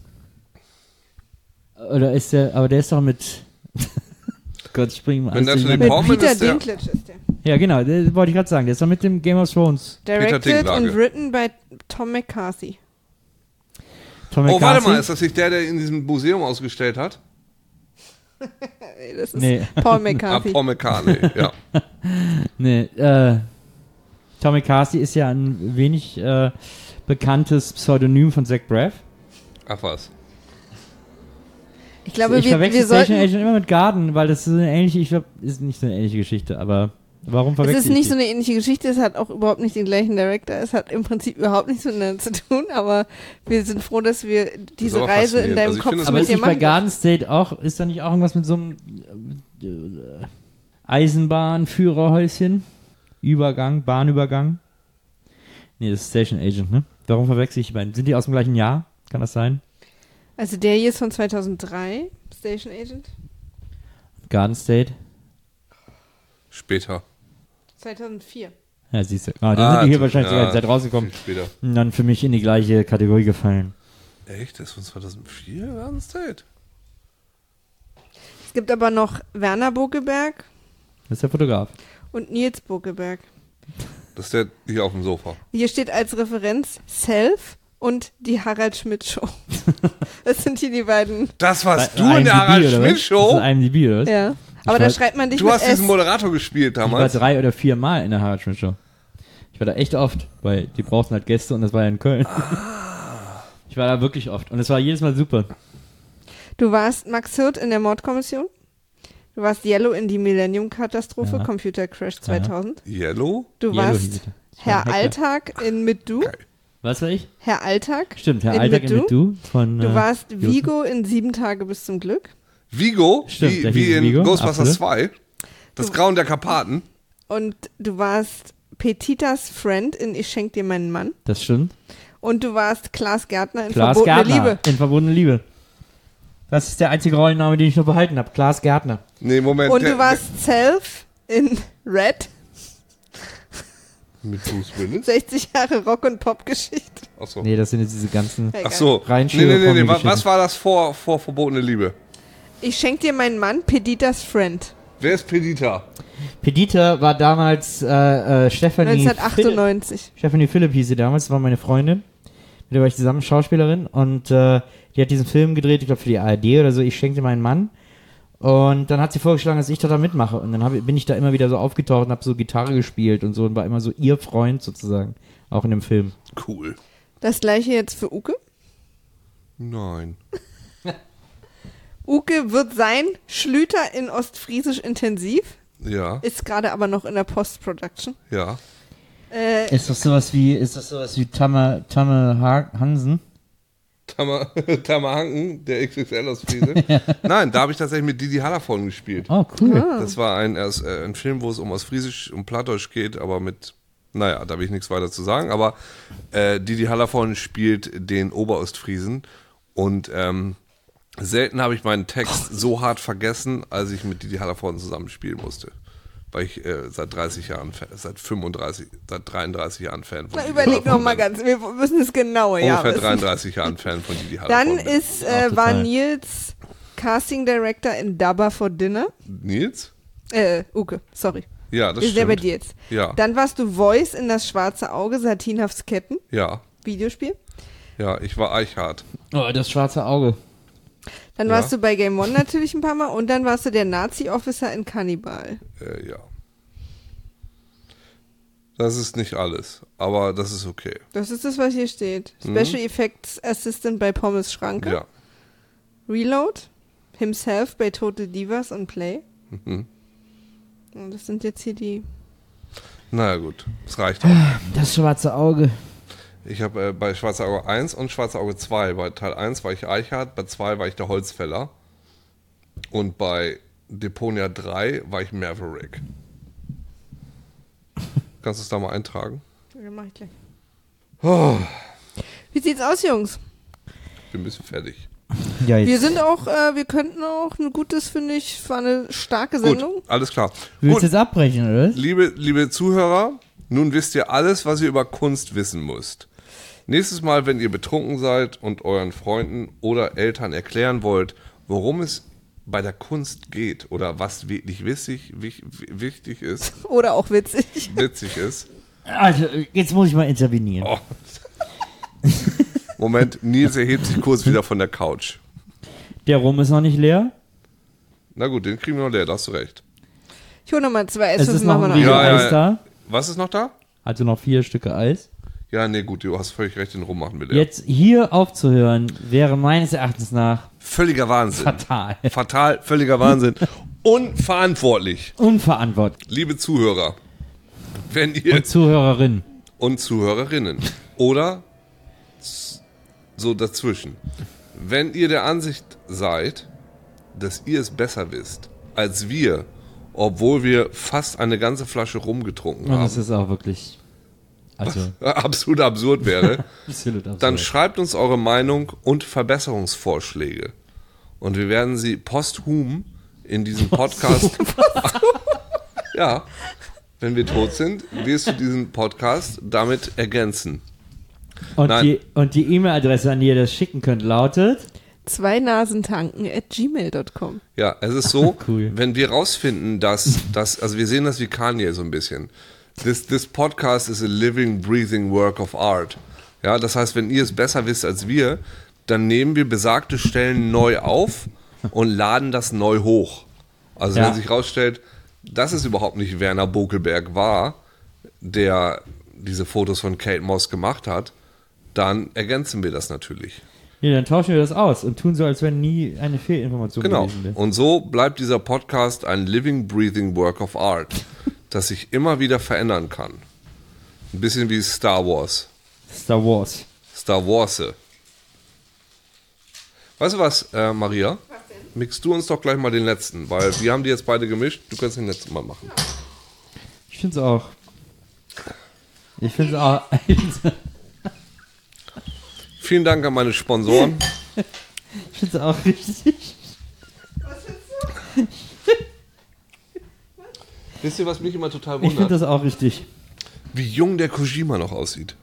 Oder ist der, aber der ist doch mit... Gott, ich bring mal Wenn alles das für den durcheinander. Mit Portman Peter ist der- Dinklage ist der. Ja, genau, das wollte ich gerade sagen. Der ist doch mit dem Game of Thrones. Directed Dinklage. und written by Tom McCarthy. Tom Oh, warte McCarthy? mal, ist das nicht der, der in diesem Museum ausgestellt hat? Nee, das ist Nee. Paul Ah, McCarthy. Paul McCartney, ja. Nee, äh, Tom McCarthy ist ja ein wenig äh, bekanntes Pseudonym von Zach Braff. Ach was. Ich glaube, ich wir, verwechsel wir Station sollten... Agent immer mit Garden, weil das ist eine ähnliche, ich glaube, ist nicht so eine ähnliche Geschichte, aber warum Es verwechsel ist ich nicht die? so eine ähnliche Geschichte, es hat auch überhaupt nicht den gleichen Director, es hat im Prinzip überhaupt nichts miteinander zu tun, aber wir sind froh, dass wir diese aber Reise faszinierend. in deinem Also ich Kopf finde das- Aber mit ist dir nicht bei machen. Garden State auch, ist da nicht auch irgendwas mit so einem äh, Eisenbahnführerhäuschen? Übergang, Bahnübergang? Nee, das ist Station Agent, ne? Warum verwechsel ich die beiden? Sind die aus dem gleichen Jahr? Kann das sein? Also der hier ist von zweitausenddrei, Station Agent. Garden State? Später. zweitausendvier. Ja, siehst du. Ah, dann Ah, sind die hier tu- wahrscheinlich ja, sogar Zeit rausgekommen. viel später. Und dann für mich in die gleiche Kategorie gefallen. Echt? Das ist von zweitausendvier? Garden State? Es gibt aber noch Werner Bokeberg Das ist der Fotograf. und Nils Bokeberg. Das ist der hier auf dem Sofa. Hier steht als Referenz Self und die Harald Schmidt Show. Das sind hier die beiden. Das warst Bei du in der IMDb, Harald oder was? Schmidt Das Show? ist IMDb, oder was? Ja. Aber war- da schreibt man dich Du mit hast S. diesen Moderator gespielt Ich war damals. drei oder vier Mal in der Harald Schmidt Show. Ich war da echt oft, weil die brauchten halt Gäste und das war ja in Köln. Ich war da wirklich oft und es war jedes Mal super. Du warst Max Hirt in der Mordkommission. Du warst Yellow in die Millennium-Katastrophe, Ja. Computer Crash zweitausend. Yellow? Du Yellow hieß warst es. Ich war Herr ein Hacker. Alltag in Mit Du. Geil. Was war ich? Herr Alltag. Stimmt, Herr in Alltag Mit in Mit Du von Du äh, warst Josef. Vigo in Sieben Tage bis zum Glück. Vigo? Stimmt, der wie hieß wie in Vigo, Ghostbusters absolut. zwei. Das Grauen der Karpaten. Und du warst Petitas Friend in Ich schenk dir meinen Mann. Das stimmt. Und du warst Klaas Gärtner in Klaas Verbotene Gärtner Liebe. in Verbotene Liebe. Das ist der einzige Rollenname, den ich noch behalten habe. Klaas Gärtner. Nee, Moment. Und der- du warst Self in Red. Mit Bruce Willis? sechzig Jahre Rock- und Pop-Geschichte. Achso. Nee, das sind jetzt diese ganzen... Egal. Ach so. Nee, Reinschüler nee, nee, nee. von Was, Geschichten. was war das vor, vor Verbotene Liebe? Ich schenk dir meinen Mann, Petitas Friend. Wer ist Pedita? Pedita war damals äh, äh, Stephanie Philipp. neunzehnhundertachtundneunzig. Stephanie Philipp hieß sie damals, das war meine Freundin. Mit der war ich zusammen, Schauspielerin. Und äh, die hat diesen Film gedreht, ich glaube für die A R D oder so, Ich schenkte meinen Mann. Und dann hat sie vorgeschlagen, dass ich da mitmache. Und dann hab, bin ich da immer wieder so aufgetaucht und habe so Gitarre gespielt und so und war immer so ihr Freund sozusagen, auch in dem Film. Cool. Das gleiche jetzt für Uke. Nein. Uke wird sein Schlüter in Ostfriesisch intensiv, Ja, ist gerade aber noch in der Post-Production. ja. Äh, Ist das sowas wie, ist das sowas wie Tamme, Tamme Ha- Hansen? Tamar, Tamar Hanken, der X X L aus Friese. Nein, da habe ich tatsächlich mit Didi Hallervorden gespielt. Oh, cool. Das war ein, äh, ein Film, wo es um Ostfriesisch, um Plattdeutsch geht, aber mit, naja, da will ich nichts weiter zu sagen. Aber äh, Didi Hallervorden spielt den Oberostfriesen und ähm, selten habe ich meinen Text so hart vergessen, als ich mit Didi Hallervorden zusammenspielen musste. Weil ich äh, seit dreißig Jahren, Fan- seit fünfunddreißig, seit dreiunddreißig Jahren Fan von na, Didi überleg noch Hallervorden mal bin. ganz, wir müssen es genaue ja Ungefähr wissen. dreiunddreißig Jahren Fan von Didi Dann Hallervorden. bin. ist, äh, Auch war total. Nils Casting Director in Dabba for Dinner. Nils? Äh, Uke, sorry. Ja, das Wir sind ja stimmt. bei dir jetzt. Ja, Dann warst du Voice in Das schwarze Auge, Satinhafts Ketten, ja, Videospiel. ja, ich war Eichhardt. Oh, das schwarze Auge. Dann Ja. warst du bei Game One natürlich ein paar Mal und dann warst du der Nazi-Officer in Cannibal. Äh, ja. Das ist nicht alles, aber das ist okay. Das ist das, was hier steht. Special Effects Assistant bei Pommes Schranke. Mhm. Ja. Reload. Himself bei Tote Divas und Play. Mhm. Und das sind jetzt hier die... Naja gut, es reicht auch. Das schwarze Auge. Ich habe äh, bei Schwarzer Auge eins und Schwarzer Auge zwei, bei Teil eins war ich Eichhardt, bei zwei war ich der Holzfäller und bei Deponia drei war ich Maverick. Kannst du es da mal eintragen? Ja, mach ich gleich. Oh, Wie sieht's aus, Jungs? ich bin ein bisschen fertig. Ja, jetzt Wir sind auch, äh, wir könnten auch ein gutes, finde ich, war eine starke Sendung. Gut, alles klar. willst Gut, du jetzt abbrechen, oder? liebe, liebe Zuhörer, nun wisst ihr alles, was ihr über Kunst wissen müsst. Nächstes Mal, wenn ihr betrunken seid und euren Freunden oder Eltern erklären wollt, worum es bei der Kunst geht oder was wirklich wichtig, wich- wichtig ist, Oder auch witzig. witzig ist. Also, jetzt muss ich mal intervenieren. Oh. Moment, Nils erhebt sich kurz wieder von der Couch. Der Rum ist noch nicht leer. Na gut, den kriegen wir noch leer, da hast du recht. Ich hole nochmal zwei Es Esses ist und noch machen ein wir Riegel noch. Ja, ja, Eis ja. da. Was ist noch da? Also noch vier Stücke Eis. Ja, nee, gut, du hast völlig recht, den Rum machen wir leer. Jetzt hier aufzuhören, wäre meines Erachtens nach Völliger Wahnsinn. fatal. Fatal, völliger Wahnsinn. Unverantwortlich. Unverantwortlich. Liebe Zuhörer, wenn ihr Und Zuhörerin. und Zuhörerinnen oder z- so dazwischen, wenn ihr der Ansicht seid, dass ihr es besser wisst als wir, obwohl wir fast eine ganze Flasche rumgetrunken Und das haben, ist auch wirklich. Also, absolut absurd wäre, absolut absurd. dann schreibt uns eure Meinung und Verbesserungsvorschläge. Und wir werden sie posthum in diesem Podcast. Ja, wenn wir tot sind, wirst du diesen Podcast damit ergänzen. Und Nein. die, und die E-Mail-Adresse, an die ihr das schicken könnt, lautet... Zweinasentanken at gmail dot com. Ja, es ist so, Cool. wenn wir rausfinden, dass, dass, also wir sehen das wie Kanye so ein bisschen. This, this podcast is a living, breathing work of art. Ja, das heißt, wenn ihr es besser wisst als wir, dann nehmen wir besagte Stellen neu auf und laden das neu hoch. Also Ja. wenn sich rausstellt, dass es überhaupt nicht Werner Bokelberg war, der diese Fotos von Kate Moss gemacht hat, dann ergänzen wir das natürlich. Ja, dann tauschen wir das aus und tun so, als wenn nie eine Fehlinformation Genau. gewesen wäre. Und so bleibt dieser Podcast ein living, breathing work of art, das sich immer wieder verändern kann. Ein bisschen wie Star Wars. Star Wars. Star Wars. Weißt du was, äh, Maria? Was denn? Mixst du uns doch gleich mal den letzten, weil wir haben die jetzt beide gemischt. Du kannst den letzten mal machen. Ich finde es auch. Ich finde es auch. Vielen Dank an meine Sponsoren. Ich finde es auch richtig. Wisst ihr, was mich immer total Ich finde wundert? das auch richtig. Wie jung der Kojima noch aussieht.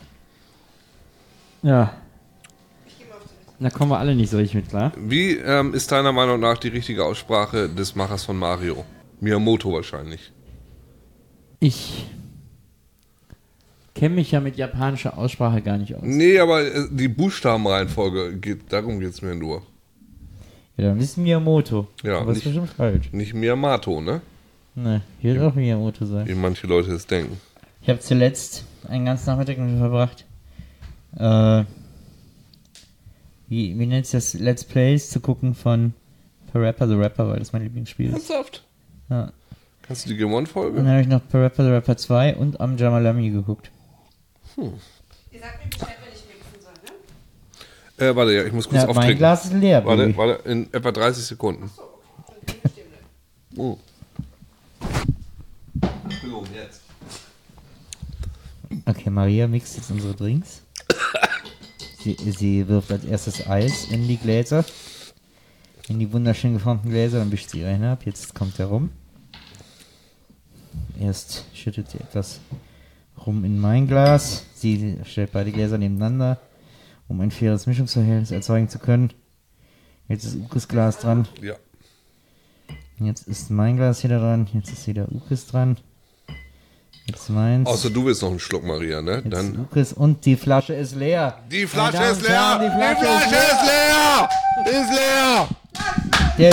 Ja. Da kommen wir alle nicht so richtig mit klar. Wie ähm, ist deiner Meinung nach die richtige Aussprache des Machers von Mario? Miyamoto wahrscheinlich. Ich kenne mich ja mit japanischer Aussprache gar nicht aus. Nee, aber äh, die Buchstabenreihenfolge, geht, darum geht es mir nur. Ja, dann ist Miyamoto. Ja, aber ist nicht- bestimmt falsch. Nicht Miyamoto, ne? Ne, hier wird auch Miyamoto sein. Wie manche Leute es denken. Ich habe zuletzt einen ganzen Nachmittag mit verbracht. Äh, wie, wie nennt sich das? Let's Plays zu gucken von Parappa the Rapper, weil das mein Lieblingsspiel ist. Ernsthaft? Ja. Kannst du die Game One-Folge? Dann habe ich noch Parappa the Rapper zwei und Am Jamalami geguckt. Ihr sagt mir Bescheid, wenn ich mixen soll, ne? Äh, warte, ja, ich muss kurz Ja, mein auftrinken. Glas ist leer, Warte, Baby. warte, in etwa dreißig Sekunden. Oh. Entschuldigung, jetzt. Okay, Maria mixt jetzt unsere Drinks. Sie, sie wirft als erstes Eis in die Gläser. In die wunderschön geformten Gläser, dann wischt sie eine ab. Jetzt kommt er rum. Erst schüttet sie etwas rum in mein Glas. Sie stellt beide Gläser nebeneinander, um ein faires Mischungsverhältnis erzeugen zu können. Jetzt ist Ukes Glas dran. Ja. Jetzt ist mein Glas wieder dran. Jetzt ist wieder Ukes dran. Jetzt meins. Außer du willst noch einen Schluck, Maria, ne? Jetzt Dann. Ukes und die Flasche ist leer. Die Meine Flasche Damen ist und leer! Herren, Die Die Flasche ist leer! Ist leer! Der,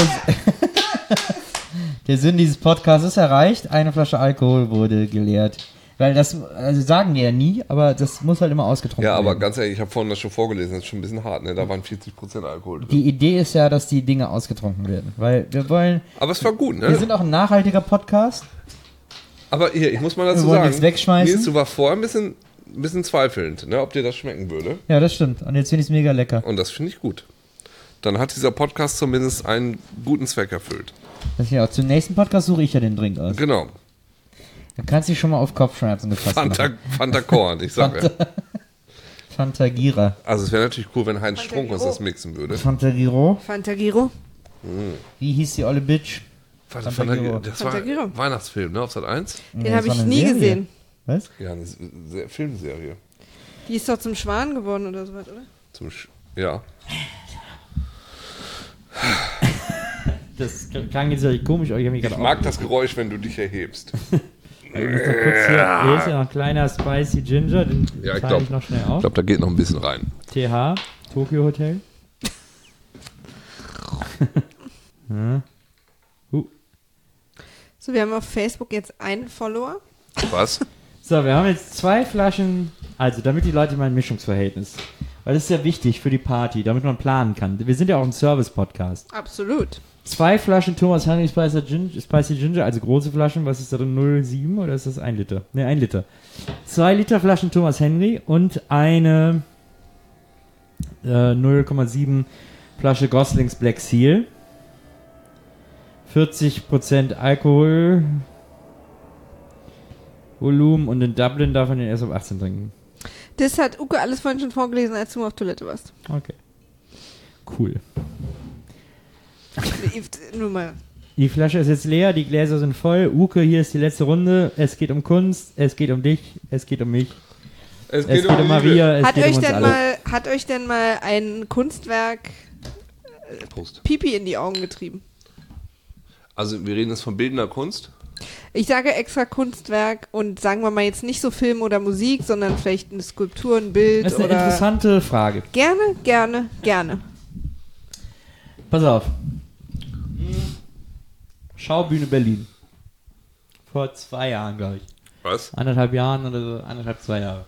der Sinn dieses Podcasts ist erreicht. Eine Flasche Alkohol wurde geleert. Weil das, also sagen die ja nie, aber das muss halt immer ausgetrunken Ja, aber werden. ganz ehrlich, ich habe vorhin das schon vorgelesen, das ist schon ein bisschen hart, ne? Da waren vierzig Prozent Alkohol drin. Die Idee ist ja, dass die Dinge ausgetrunken werden. Weil wir wollen, Aber es war gut, wir ne? sind auch ein nachhaltiger Podcast. Aber hier, ich muss mal dazu Wir wollen sagen, nichts wegschmeißen. Nils, du war vorher ein bisschen, ein bisschen zweifelnd, ne? Ob dir das schmecken würde. Ja, das stimmt. Und jetzt finde ich es mega lecker. Und das finde ich gut. Dann hat dieser Podcast zumindest einen guten Zweck erfüllt. Das ja auch. Zum nächsten Podcast suche ich ja den Drink aus. Genau. Da kannst du dich schon mal auf Kopfschmerzen gefasst Fanta, machen. Fanta Korn, ich sage. Fantagira. Also es wäre natürlich cool, wenn Heinz Strunk uns das mixen würde. Fantagiro. Fantagiro. Wie hieß die olle Bitch? Fanta, Fantagiro. Fanta, das war Fantagiro. ein Weihnachtsfilm, ne? Auf Sat eins? Den Nee, habe das ich war eine nie Serie. gesehen. Was? Ja, eine Se- Filmserie. Die ist doch zum Schwan geworden oder sowas, oder? Zum Sch ja. Das klang jetzt wirklich komisch, aber ich habe mich Ich gerade mag das Geräusch, wenn du dich erhebst. Kurz hier, hier ist ja noch ein kleiner Spicy Ginger, den Ja, ich teile glaub- ich noch schnell Ich auf. glaube, da geht noch ein bisschen rein. T H, Tokyo Hotel. ja. uh. So, wir haben auf Facebook jetzt einen Follower. Was? So, wir haben jetzt zwei Flaschen, also damit die Leute mal ein Mischungsverhältnis, weil das ist ja wichtig für die Party, damit man planen kann. Wir sind ja auch ein Service-Podcast. Absolut. Zwei Flaschen Thomas Henry Spicy Ginger, Spicy Ginger, also große Flaschen, was ist da drin, null Komma sieben oder ist das ein Liter? Ne, ein Liter. Zwei Liter Flaschen Thomas Henry und eine äh, null Komma sieben Flasche Goslings Black Seal. vierzig Prozent Alkohol Volumen und in Dublin darf man den erst auf achtzehn trinken. Das hat Uke alles vorhin schon vorgelesen, als du auf Toilette warst. Okay. Cool. Nur mal. Die Flasche ist jetzt leer, die Gläser sind voll. Uke, hier ist die letzte Runde. Es geht um Kunst, es geht um dich, es geht um mich. Es Es geht um Maria, es Hat geht um euch, uns denn alle. mal, hat euch denn mal ein Kunstwerk Prost. Pipi in die Augen getrieben? Also wir reden jetzt von bildender Kunst. Ich sage extra Kunstwerk und sagen wir mal jetzt nicht so Film oder Musik, sondern vielleicht eine Skulptur, ein Bild Das ist eine oder... interessante Frage. Gerne, gerne, gerne. Pass auf. Schaubühne Berlin. Vor zwei Jahren, glaube ich. Was? Anderthalb Jahren oder so, anderthalb, zwei Jahre.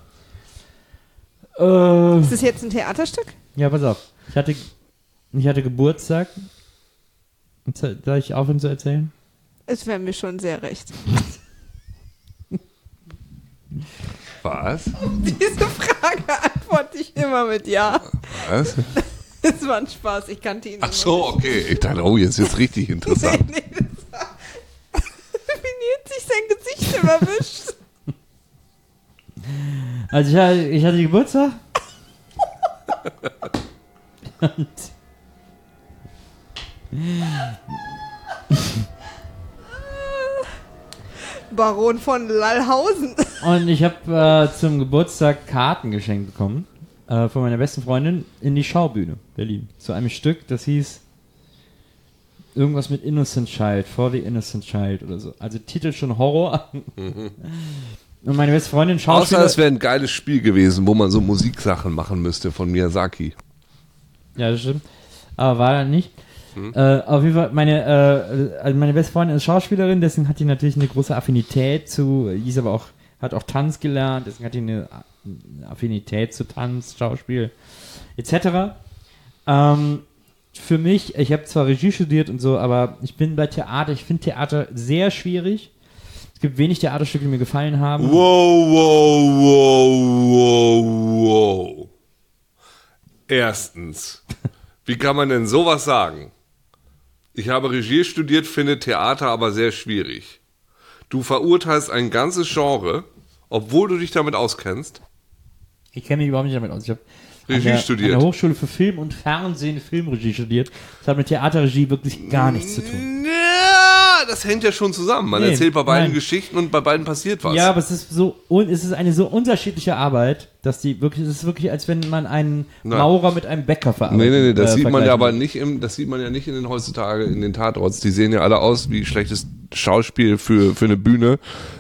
Äh, Ist das jetzt ein Theaterstück? ja, pass auf. Ich hatte, ich hatte Geburtstag. Soll ich aufhören zu erzählen? Es wäre mir schon sehr recht. Was? Diese Frage antworte ich immer mit Ja. Was? Es war ein Spaß, ich kannte ihn Ach immer so, okay. Ich dachte, oh, jetzt ist richtig nicht. interessant. Nee, nee, das war... Wie Nils sich sein Gesicht immer wischt. Also ich hatte, ich hatte Geburtstag. Und Baron von Lallhausen. Und ich habe äh, zum Geburtstag Karten geschenkt bekommen äh, von meiner besten Freundin in die Schaubühne Berlin. Zu einem Stück, das hieß irgendwas mit Innocent Child, For the Innocent Child oder so. Also Titel schon Horror. Und meine beste Freundin Schauspieler... Außer es wäre ein geiles Spiel gewesen, wo man so Musiksachen machen müsste von Miyazaki. Ja, das stimmt. Aber war dann nicht. Äh, auf jeden Fall, meine, äh, also meine beste Freundin ist Schauspielerin, deswegen hat die natürlich eine große Affinität zu, die ist aber auch, hat auch Tanz gelernt, deswegen hat die eine, eine Affinität zu Tanz, Schauspiel, et cetera. Ähm, für mich, ich habe zwar Regie studiert und so, aber ich bin bei Theater, ich finde Theater sehr schwierig. Es gibt wenig Theaterstücke, die mir gefallen haben. Wow, wow, wow, wow, wow. Erstens, wie kann man denn sowas sagen? Ich habe Regie studiert, finde Theater aber sehr schwierig. Du verurteilst ein ganzes Genre, obwohl du dich damit auskennst. Ich kenne mich überhaupt nicht damit aus. Ich habe Regie an der, studiert. an der Hochschule für Film und Fernsehen Filmregie studiert. Das hat mit Theaterregie wirklich gar nichts zu tun. Ja, das hängt ja schon zusammen. Man Nee, erzählt bei beiden nein. Geschichten und bei beiden passiert was. Ja, aber es ist so un, es ist eine so unterschiedliche Arbeit, dass die wirklich, es ist wirklich, als wenn man einen Nein. Maurer mit einem Bäcker verarbeitet. Nee, nee, nee, das äh, sieht man ja aber vergleichen nicht im, das sieht man ja nicht in den heutzutage in den Tatorts. Die sehen ja alle aus wie schlechtes Schauspiel für, für eine Bühne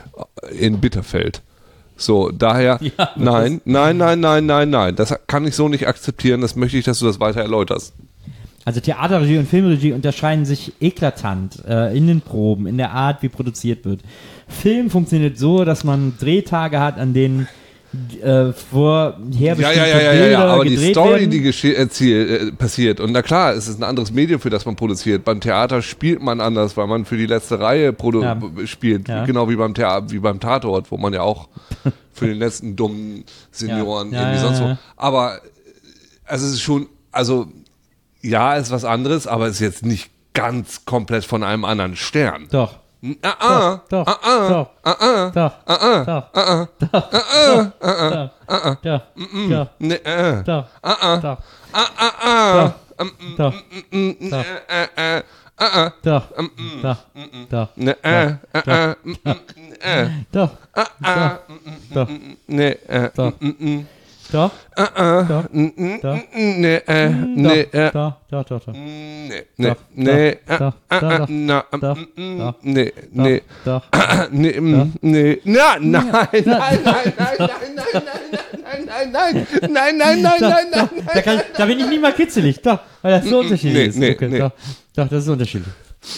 in Bitterfeld. So, daher, Ja, aber nein, nein, nein, nein, nein, nein, das kann ich so nicht akzeptieren, das möchte ich, dass du das weiter erläuterst. Also Theaterregie und Filmregie unterscheiden sich eklatant äh, in den Proben, in der Art, wie produziert wird. Film funktioniert so, dass man Drehtage hat, an denen äh, vorher Ja, bestimmte ja, ja, ja, Bilder ja, aber die gedreht Story, werden. die gesche- erzähl, äh, passiert, und na klar, es ist ein anderes Medium, für das man produziert. Beim Theater spielt man anders, weil man für die letzte Reihe produ- Ja. b- spielt, Ja. genau wie beim Theater, wie beim Tatort, wo man ja auch für den letzten dummen Senioren Ja. Ja, irgendwie ja, sonst ja. wo. Aber also es ist schon, also ja, ist was anderes, aber es ist jetzt nicht ganz komplett von einem anderen Stern. Doch. Ah, ah, Doch, ah, ah, doch, ah, ah, doch, ah, ah, doch, ah, ah, doch, doch, doch, doch, doch, nee, äh, doch, ah, ah, doch, ah, ah, ah, ähm, doch, mm, doch, äh, äh, ah, ah, doch, doch, doch, ne, äh, äh, äh, mm, mm, äh, doch, ah, ah, doch, nee, äh, doch, mm, mm, doch, ah, ah, doch, mm, mm, doch, nee, äh, nee, äh, doch, doch, doch, doch, nee, nee, Doch, nee, doch, ah, doch, ah, doch, ah, doch, na, doch, mm, doch, nee, nee, doch, nee, mm, nee, na, nein, nein, nein, nein, nein, nein, nein, nein, nein, nein, nein, nein, nein, nein, nein, Da, kann, da bin ich nie mal kitzelig, doch, weil das so unterschiedlich nee, ist. nee, Okay, nee. Doch, doch, das ist unterschiedlich.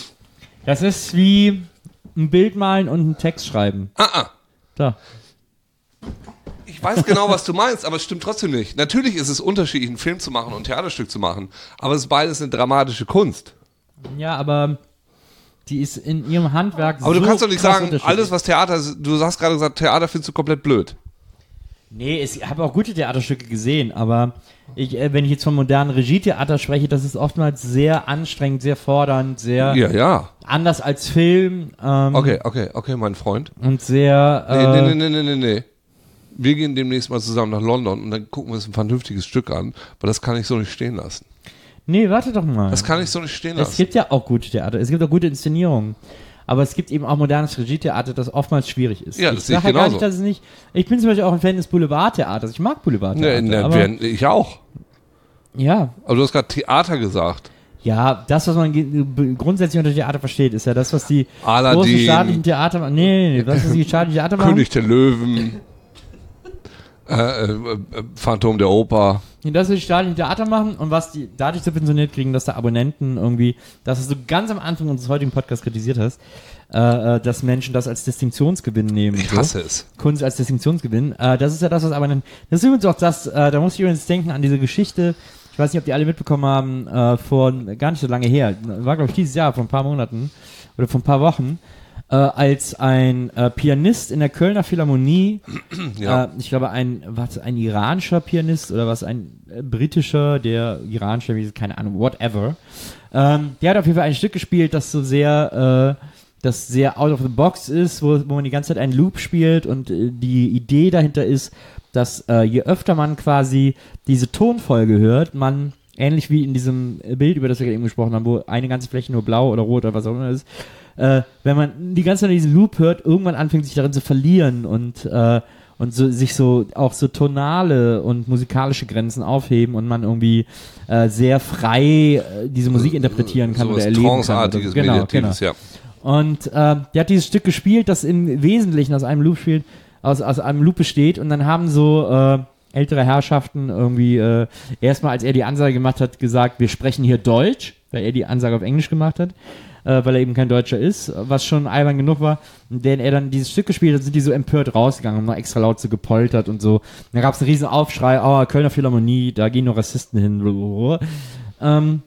Das ist wie ein Bild malen und einen Text schreiben. ah, ah. Da. Ich weiß genau, was du meinst, aber es stimmt trotzdem nicht. Natürlich ist es unterschiedlich, einen Film zu machen und ein Theaterstück zu machen, aber es ist beides eine dramatische Kunst. Ja, aber die ist in ihrem Handwerk Aber so du kannst doch nicht krass sagen, unterschiedlich. alles was Theater ist, du hast gerade gesagt, Theater findest du komplett blöd. Nee, ich habe auch gute Theaterstücke gesehen, aber ich, äh, wenn ich jetzt von modernen Regietheater spreche, das ist oftmals sehr anstrengend, sehr fordernd, sehr Ja, ja. anders als Film ähm, Okay, okay, okay, mein Freund. und sehr Nee, äh, nee, nee, nee, nee, nee. Wir gehen demnächst mal zusammen nach London und dann gucken wir uns ein vernünftiges Stück an, weil das kann ich so nicht stehen lassen. Nee, warte doch mal. Das kann ich so nicht stehen Es lassen. gibt ja auch gute Theater, es gibt auch gute Inszenierungen. Aber es gibt eben auch modernes Regietheater, das oftmals schwierig ist. Ja, das ich sehe ich sage ja gar genauso. nicht, dass es nicht. Ich bin zum Beispiel auch ein Fan des Boulevardtheaters. Ich mag Boulevardtheater. Ne, ne, aber, wer- ich auch. ja, Aber du hast gerade Theater gesagt. ja, das, was man ge- grundsätzlich unter Theater versteht, ist ja das, was die Aladdin. großen staatlichen Theater machen. Nee, nee, nee, das, was die staatlichen Theater machen. König der Löwen. äh, äh, äh, Phantom der Oper. Das, was die staatlichen Theater machen und was die dadurch subventioniert kriegen, dass da Abonnenten irgendwie, dass du ganz am Anfang unseres heutigen Podcasts kritisiert hast, äh, äh, dass Menschen das als Distinktionsgewinn nehmen. Ich so. hasse es. Kunst als Distinktionsgewinn. Äh, das ist ja das, was Abonnenten. Das ist übrigens auch das, äh, da muss ich übrigens denken an diese Geschichte. Ich weiß nicht, ob die alle mitbekommen haben, äh, vor gar nicht so lange her. War, glaube ich, dieses Jahr, vor ein paar Monaten oder vor ein paar Wochen, äh, als ein äh, Pianist in der Kölner Philharmonie, Ja. äh, ich glaube, ein, was, ein iranischer Pianist oder was, ein äh, britischer, der iranischer, wie- keine Ahnung, whatever. Ähm, der hat auf jeden Fall ein Stück gespielt, das so sehr, äh, das sehr out of the box ist, wo, wo man die ganze Zeit einen Loop spielt und äh, die Idee dahinter ist, dass äh, je öfter man quasi diese Tonfolge hört, man, ähnlich wie in diesem Bild, über das wir gerade eben gesprochen haben, wo eine ganze Fläche nur blau oder rot oder was auch immer ist, äh, wenn man die ganze Zeit diesen Loop hört, irgendwann anfängt sich darin zu verlieren und, äh, und so, sich so auch so tonale und musikalische Grenzen aufheben und man irgendwie äh, sehr frei äh, diese Musik interpretieren kann So oder was erleben kann. Trance-artiges, Genau, genau. Meditatives, ja. Und äh, der hat dieses Stück gespielt, das im Wesentlichen aus einem Loop spielt, aus, aus einem Loop besteht. Und dann haben so äh, ältere Herrschaften irgendwie äh, erstmal, als er die Ansage gemacht hat, gesagt, wir sprechen hier Deutsch, weil er die Ansage auf Englisch gemacht hat, äh, weil er eben kein Deutscher ist, was schon albern genug war. Und wenn er dann dieses Stück gespielt hat, sind die so empört rausgegangen und noch extra laut so gepoltert und so. Und da gab es einen riesen Aufschrei, oh, Kölner Philharmonie, da gehen nur Rassisten hin. Blablabla. Ähm,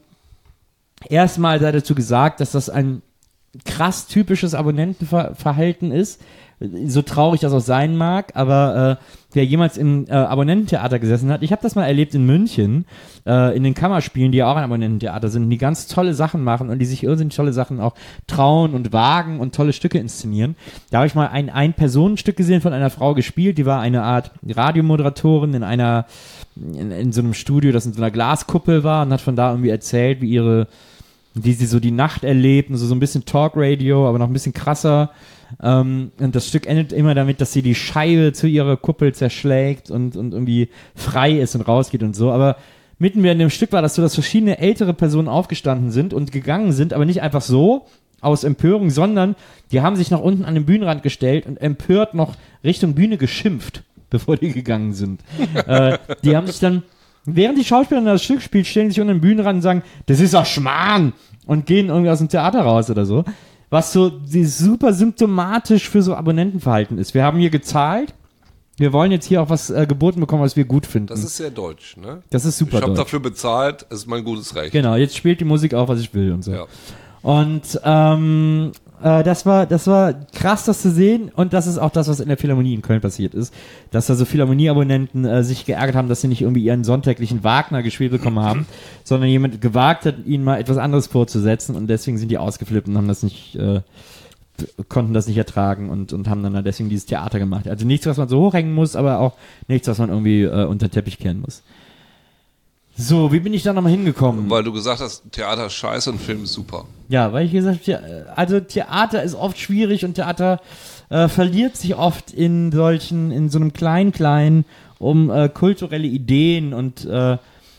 erstmal sei dazu gesagt, dass das ein krass typisches Abonnentenverhalten ist, so traurig das auch sein mag, aber äh, wer jemals im äh, Abonnententheater gesessen hat, ich habe das mal erlebt in München, äh, in den Kammerspielen, die ja auch ein Abonnententheater sind, die ganz tolle Sachen machen und die sich irrsinnig tolle Sachen auch trauen und wagen und tolle Stücke inszenieren. Da habe ich mal ein Ein-Personen-Stück gesehen von einer Frau gespielt, die war eine Art Radiomoderatorin in einer, in, in so einem Studio, das in so einer Glaskuppel war und hat von da irgendwie erzählt, wie ihre wie sie so die Nacht erlebt und so, so ein bisschen Talkradio, aber noch ein bisschen krasser. Ähm, und das Stück endet immer damit, dass sie die Scheibe zu ihrer Kuppel zerschlägt und, und irgendwie frei ist und rausgeht und so. Aber mitten in dem Stück war das so, dass verschiedene ältere Personen aufgestanden sind und gegangen sind, aber nicht einfach so aus Empörung, sondern die haben sich nach unten an den Bühnenrand gestellt und empört noch Richtung Bühne geschimpft, bevor die gegangen sind. äh, die haben sich dann Während die Schauspieler das Stück spielt, stellen sich unter den Bühnenrand und sagen, das ist doch Schmarrn und gehen irgendwie aus dem Theater raus oder so. Was so die super symptomatisch für so Abonnentenverhalten ist. Wir haben hier gezahlt, wir wollen jetzt hier auch was äh, geboten bekommen, was wir gut finden. Das ist sehr deutsch, ne? Das ist super Ich habe deutsch. dafür bezahlt, es ist mein gutes Recht. Genau, jetzt spielt die Musik auch, was ich will und so. Ja. Und ähm, äh, das war das war krass, das zu sehen. Und das ist auch das, was in der Philharmonie in Köln passiert ist. Dass da so Philharmonie-Abonnenten äh, sich geärgert haben, dass sie nicht irgendwie ihren sonntäglichen Wagner gespielt bekommen haben, sondern jemand gewagt hat, ihnen mal etwas anderes vorzusetzen. Und deswegen sind die ausgeflippt und haben das nicht, äh, konnten das nicht ertragen und, und haben dann deswegen dieses Theater gemacht. Also nichts, was man so hochhängen muss, aber auch nichts, was man irgendwie äh, unter den Teppich kehren muss. So, wie bin ich da nochmal hingekommen? Weil du gesagt hast, Theater ist scheiße und Film ist super. Ja, weil ich gesagt habe, also Theater ist oft schwierig und Theater äh, verliert sich oft in solchen, in so einem Klein-Klein um äh, kulturelle Ideen und äh,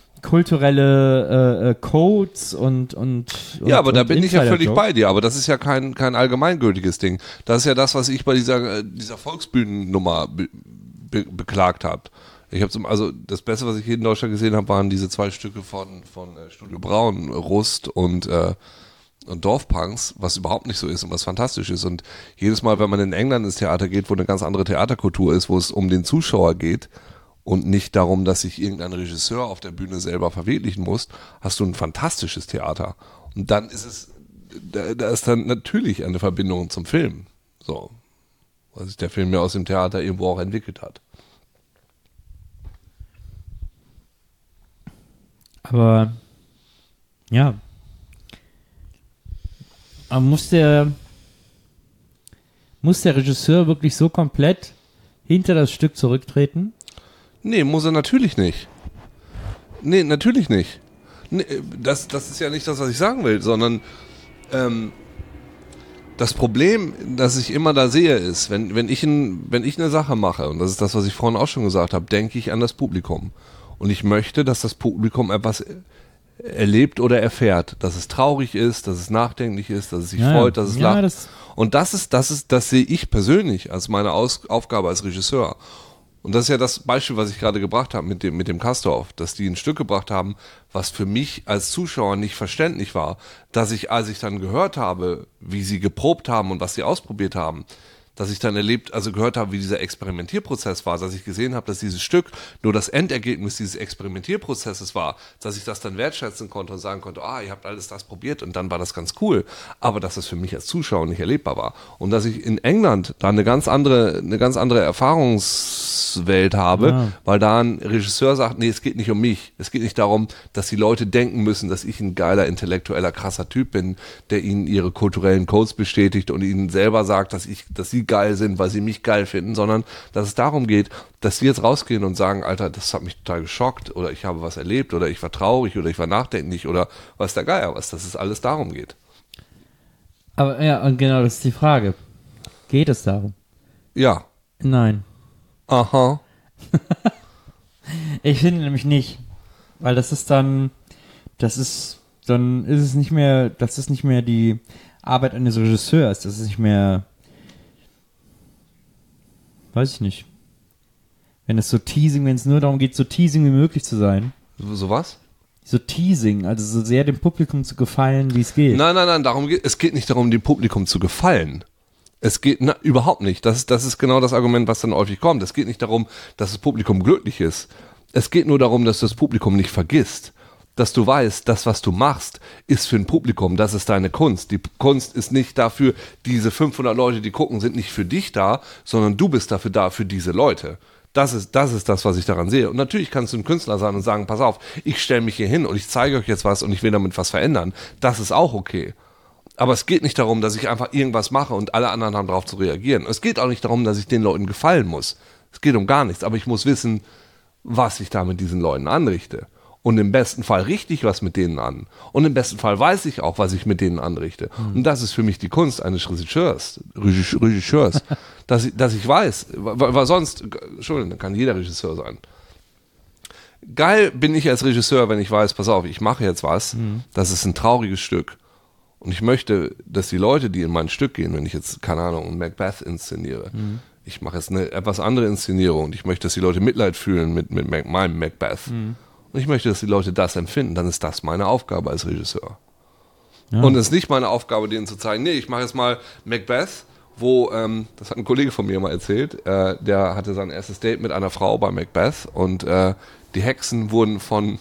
kulturelle äh, äh, Codes und, und, und Ja, aber da und bin ich ja völlig Insider-Jokes. bei dir. Aber das ist ja kein, kein allgemeingültiges Ding. Das ist ja das, was ich bei dieser, äh, dieser Volksbühnennummer be, be, beklagt habe. Ich habe zum, also das Beste, was ich hier in Deutschland gesehen habe, waren diese zwei Stücke von, von äh, Studio Braun, Rust und, äh, und Dorfpunks, was überhaupt nicht so ist und was fantastisch ist. Und jedes Mal, wenn man in England ins Theater geht, wo eine ganz andere Theaterkultur ist, wo es um den Zuschauer geht und nicht darum, dass sich irgendein Regisseur auf der Bühne selber verwirklichen muss, hast du ein fantastisches Theater. Und dann ist es, da, da ist dann natürlich eine Verbindung zum Film. So. Weil sich der Film ja aus dem Theater irgendwo auch entwickelt hat. Aber ja. Aber muss der muss der Regisseur wirklich so komplett hinter das Stück zurücktreten? Nee, muss er natürlich nicht. Nee, natürlich nicht. Nee, das, das ist ja nicht das, was ich sagen will, sondern ähm, das Problem, das ich immer da sehe, ist, wenn, wenn, ich ein, wenn ich eine Sache mache, und das ist das, was ich vorhin auch schon gesagt habe, denke ich an das Publikum. Und ich möchte, dass das Publikum etwas erlebt oder erfährt, dass es traurig ist, dass es nachdenklich ist, dass es sich Ja, freut, dass es ja, lacht. das- Und das ist, das ist, das sehe ich persönlich als meine Aus- Aufgabe als Regisseur. Und das ist ja das Beispiel, was ich gerade gebracht habe mit dem, mit dem Castorf, dass die ein Stück gebracht haben, was für mich als Zuschauer nicht verständlich war, dass ich, als ich dann gehört habe, wie sie geprobt haben und was sie ausprobiert haben, dass ich dann erlebt, also gehört habe, wie dieser Experimentierprozess war, dass ich gesehen habe, dass dieses Stück nur das Endergebnis dieses Experimentierprozesses war, dass ich das dann wertschätzen konnte und sagen konnte, ah, ihr habt alles das probiert und dann war das ganz cool, aber dass das für mich als Zuschauer nicht erlebbar war. Und dass ich in England da eine ganz andere, eine ganz andere Erfahrungswelt habe, Ja. weil da ein Regisseur sagt, nee, es geht nicht um mich, es geht nicht darum, dass die Leute denken müssen, dass ich ein geiler, intellektueller, krasser Typ bin, der ihnen ihre kulturellen Codes bestätigt und ihnen selber sagt, dass ich, dass sie geil sind, weil sie mich geil finden, sondern dass es darum geht, dass sie jetzt rausgehen und sagen, Alter, das hat mich total geschockt oder ich habe was erlebt oder ich war traurig oder ich war nachdenklich oder was der Geier was, dass es alles darum geht. Aber ja, und genau, das ist die Frage. Geht es darum? Ja. Nein. Aha. Ich finde nämlich nicht. Weil das ist dann, das ist, dann ist es nicht mehr, das ist nicht mehr die Arbeit eines Regisseurs, das ist nicht mehr, weiß ich nicht. Wenn es so Teasing, wenn es nur darum geht, so Teasing wie möglich zu sein. So, so was? So Teasing, also so sehr dem Publikum zu gefallen, wie es geht. Nein, nein, nein, darum geht, es geht nicht darum, dem Publikum zu gefallen. Es geht, na, überhaupt nicht. Das ist, das ist genau das Argument, was dann häufig kommt. Es geht nicht darum, dass das Publikum glücklich ist. Es geht nur darum, dass das Publikum nicht vergisst. Dass du weißt, das, was du machst, ist für ein Publikum, das ist deine Kunst. Die Kunst ist nicht dafür, diese fünfhundert Leute, die gucken, sind nicht für dich da, sondern du bist dafür da, für diese Leute. Das ist, das ist das, was ich daran sehe. Und natürlich kannst du ein Künstler sein und sagen, pass auf, ich stelle mich hier hin und ich zeige euch jetzt was und ich will damit was verändern. Das ist auch okay. Aber es geht nicht darum, dass ich einfach irgendwas mache und alle anderen haben darauf zu reagieren. Es geht auch nicht darum, dass ich den Leuten gefallen muss. Es geht um gar nichts. Aber ich muss wissen, was ich da mit diesen Leuten anrichte. Und im besten Fall richte ich was mit denen an. Und im besten Fall weiß ich auch, was ich mit denen anrichte. Mhm. Und das ist für mich die Kunst eines Regisseurs. Regisseurs. dass, ich, dass ich weiß, weil, weil sonst, Entschuldigung, dann kann jeder Regisseur sein. Geil bin ich als Regisseur, wenn ich weiß, pass auf, ich mache jetzt was, mhm. das ist ein trauriges Stück. Und ich möchte, dass die Leute, die in mein Stück gehen, wenn ich jetzt, keine Ahnung, ein Macbeth inszeniere, mhm. ich mache jetzt eine etwas andere Inszenierung und ich möchte, dass die Leute Mitleid fühlen mit, mit meinem Macbeth. Mhm. Und ich möchte, dass die Leute das empfinden, dann ist das meine Aufgabe als Regisseur. Ja. Und es ist nicht meine Aufgabe, denen zu zeigen, nee, ich mache jetzt mal Macbeth, wo, ähm, das hat ein Kollege von mir mal erzählt, äh, der hatte sein erstes Date mit einer Frau bei Macbeth und äh, die Hexen wurden von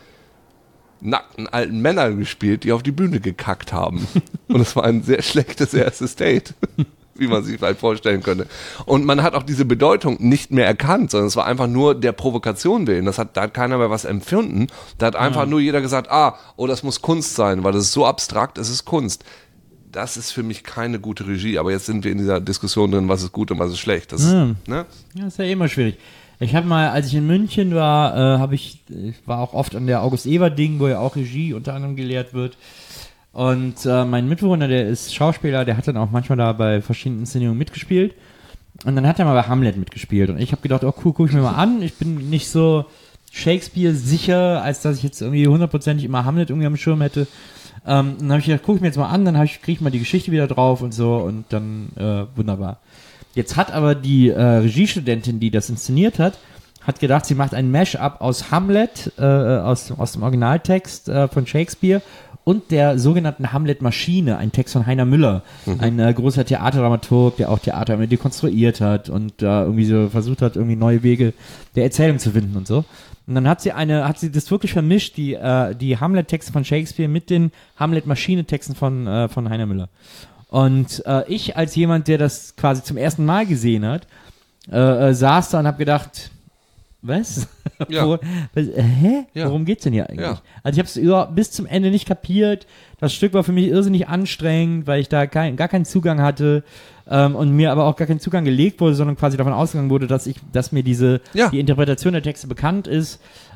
nackten alten Männern gespielt, die auf die Bühne gekackt haben. Und es war ein sehr schlechtes erstes Date, wie man sich vielleicht vorstellen könnte. Und man hat auch diese Bedeutung nicht mehr erkannt, sondern es war einfach nur der Provokation willen. Das hat, da hat keiner mehr was empfunden. Da hat einfach mhm. nur jeder gesagt, ah, oh, das muss Kunst sein, weil das ist so abstrakt, es ist Kunst. Das ist für mich keine gute Regie. Aber jetzt sind wir in dieser Diskussion drin, was ist gut und was ist schlecht. Das, mhm. ist, ne? Ja, ist ja immer schwierig. Ich habe mal, als ich in München war, äh, habe ich, ich war auch oft an der August-Ebert-Ding, wo ja auch Regie unter anderem gelehrt wird. Und äh, mein Mitbewohner, der ist Schauspieler, der hat dann auch manchmal da bei verschiedenen Inszenierungen mitgespielt. Und dann hat er mal bei Hamlet mitgespielt. Und ich habe gedacht, oh cool, guck ich mir mal an. Ich bin nicht so Shakespeare sicher, als dass ich jetzt irgendwie hundertprozentig immer Hamlet irgendwie am Schirm hätte. Ähm, dann habe ich gedacht, guck ich mir jetzt mal an, dann kriege ich mal die Geschichte wieder drauf und so. Und dann, äh, wunderbar. Jetzt hat aber die äh, Regiestudentin, die das inszeniert hat, hat gedacht, sie macht ein Mash-up aus Hamlet, äh, aus, aus dem Originaltext äh, von Shakespeare und der sogenannten Hamlet-Maschine, ein Text von Heiner Müller, mhm. ein äh, großer Theaterdramaturg, der auch Theater immer dekonstruiert hat und äh, irgendwie so versucht hat, irgendwie neue Wege der Erzählung zu finden und so. Und dann hat sie eine, hat sie das wirklich vermischt, die, äh, die Hamlet-Texte von Shakespeare mit den Hamlet-Maschine-Texten von, äh, von Heiner Müller. Und äh, ich als jemand, der das quasi zum ersten Mal gesehen hat, äh, äh, saß da und habe gedacht, was? Ja. Wo, was äh, hä? Ja. Worum geht's denn hier eigentlich? Ja. Also ich habe es bis zum Ende nicht kapiert. Das Stück war für mich irrsinnig anstrengend, weil ich da kein, gar keinen Zugang hatte ähm, und mir aber auch gar kein Zugang gelegt wurde, sondern quasi davon ausgegangen wurde, dass ich, dass mir diese Ja. die Interpretation der Texte bekannt ist.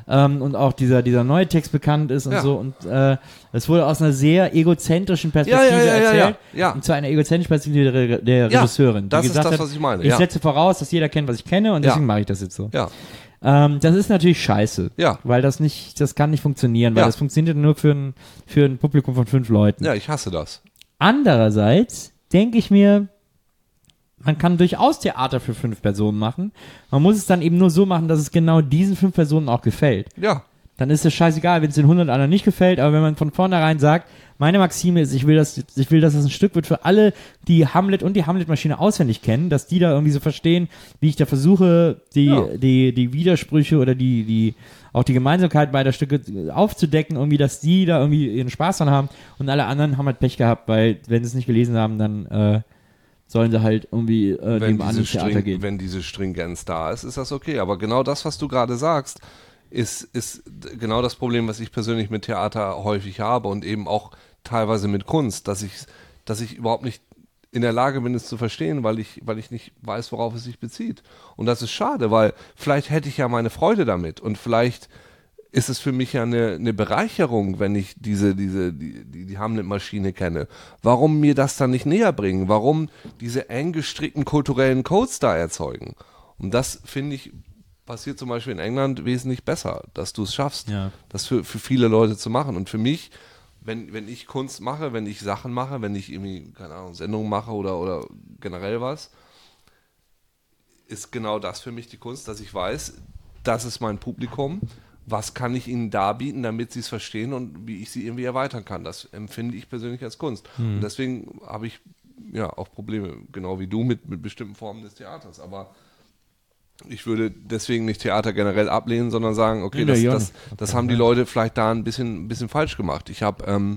ähm, und auch dieser, dieser neue Text bekannt ist und Ja. so. Und äh, es wurde aus einer sehr egozentrischen Perspektive Ja, ja, ja, ja, erzählt. ja, ja. Und zwar einer egozentrischen Perspektive der, Re- der Ja, Regisseurin. die das ist gesagt das, hat, was ich meine, Ich ja. setze voraus, dass jeder kennt, was ich kenne und Ja. deswegen mache ich das jetzt so. Ja. Ähm, das ist natürlich scheiße. Ja. Weil das nicht, das kann nicht funktionieren, weil Ja. das funktioniert nur für ein, für ein Publikum von fünf Leuten. Ja, ich hasse das. Andererseits denke ich mir, man kann durchaus Theater für fünf Personen machen. Man muss es dann eben nur so machen, dass es genau diesen fünf Personen auch gefällt. Ja. Dann ist es scheißegal, wenn es den hundert anderen nicht gefällt, aber wenn man von vornherein sagt, meine Maxime ist, ich will, dass, ich will, dass es ein Stück wird für alle, die Hamlet und die Hamlet-Maschine auswendig kennen, dass die da irgendwie so verstehen, wie ich da versuche, die, Ja. die, die Widersprüche oder die, die, auch die Gemeinsamkeit beider Stücke aufzudecken, irgendwie, dass die da irgendwie ihren Spaß dran haben und alle anderen haben halt Pech gehabt, weil, wenn sie es nicht gelesen haben, dann, äh, sollen sie halt irgendwie, äh, Wenn nebenan diese, ins Theater String, gehen. wenn diese Stringenz da ist, ist das okay. Aber genau das, was du gerade sagst, ist, ist genau das Problem, was ich persönlich mit Theater häufig habe und eben auch teilweise mit Kunst, dass ich, dass ich überhaupt nicht in der Lage bin, es zu verstehen, weil ich, weil ich nicht weiß, worauf es sich bezieht. Und das ist schade, weil vielleicht hätte ich ja meine Freude damit und vielleicht ist es für mich ja eine, eine Bereicherung, wenn ich diese, diese, die, die, die Hamlet-Maschine kenne. Warum mir das dann nicht näher bringen? Warum diese eng gestrickten kulturellen Codes da erzeugen? Und das, finde ich, passiert zum Beispiel in England wesentlich besser, dass du es schaffst, Ja. das für, für viele Leute zu machen. Und für mich, wenn, wenn ich Kunst mache, wenn ich Sachen mache, wenn ich irgendwie, keine Ahnung, Sendungen mache oder, oder generell was, ist genau das für mich die Kunst, dass ich weiß, das ist mein Publikum, was kann ich ihnen darbieten, damit sie es verstehen und wie ich sie irgendwie erweitern kann. Das empfinde ich persönlich als Kunst. Und deswegen habe ich ja auch Probleme, genau wie du, mit, mit bestimmten Formen des Theaters. Aber ich würde deswegen nicht Theater generell ablehnen, sondern sagen, okay, Nee, das, ja, das, das haben die Leute vielleicht da ein bisschen, ein bisschen falsch gemacht. Ich habe ähm,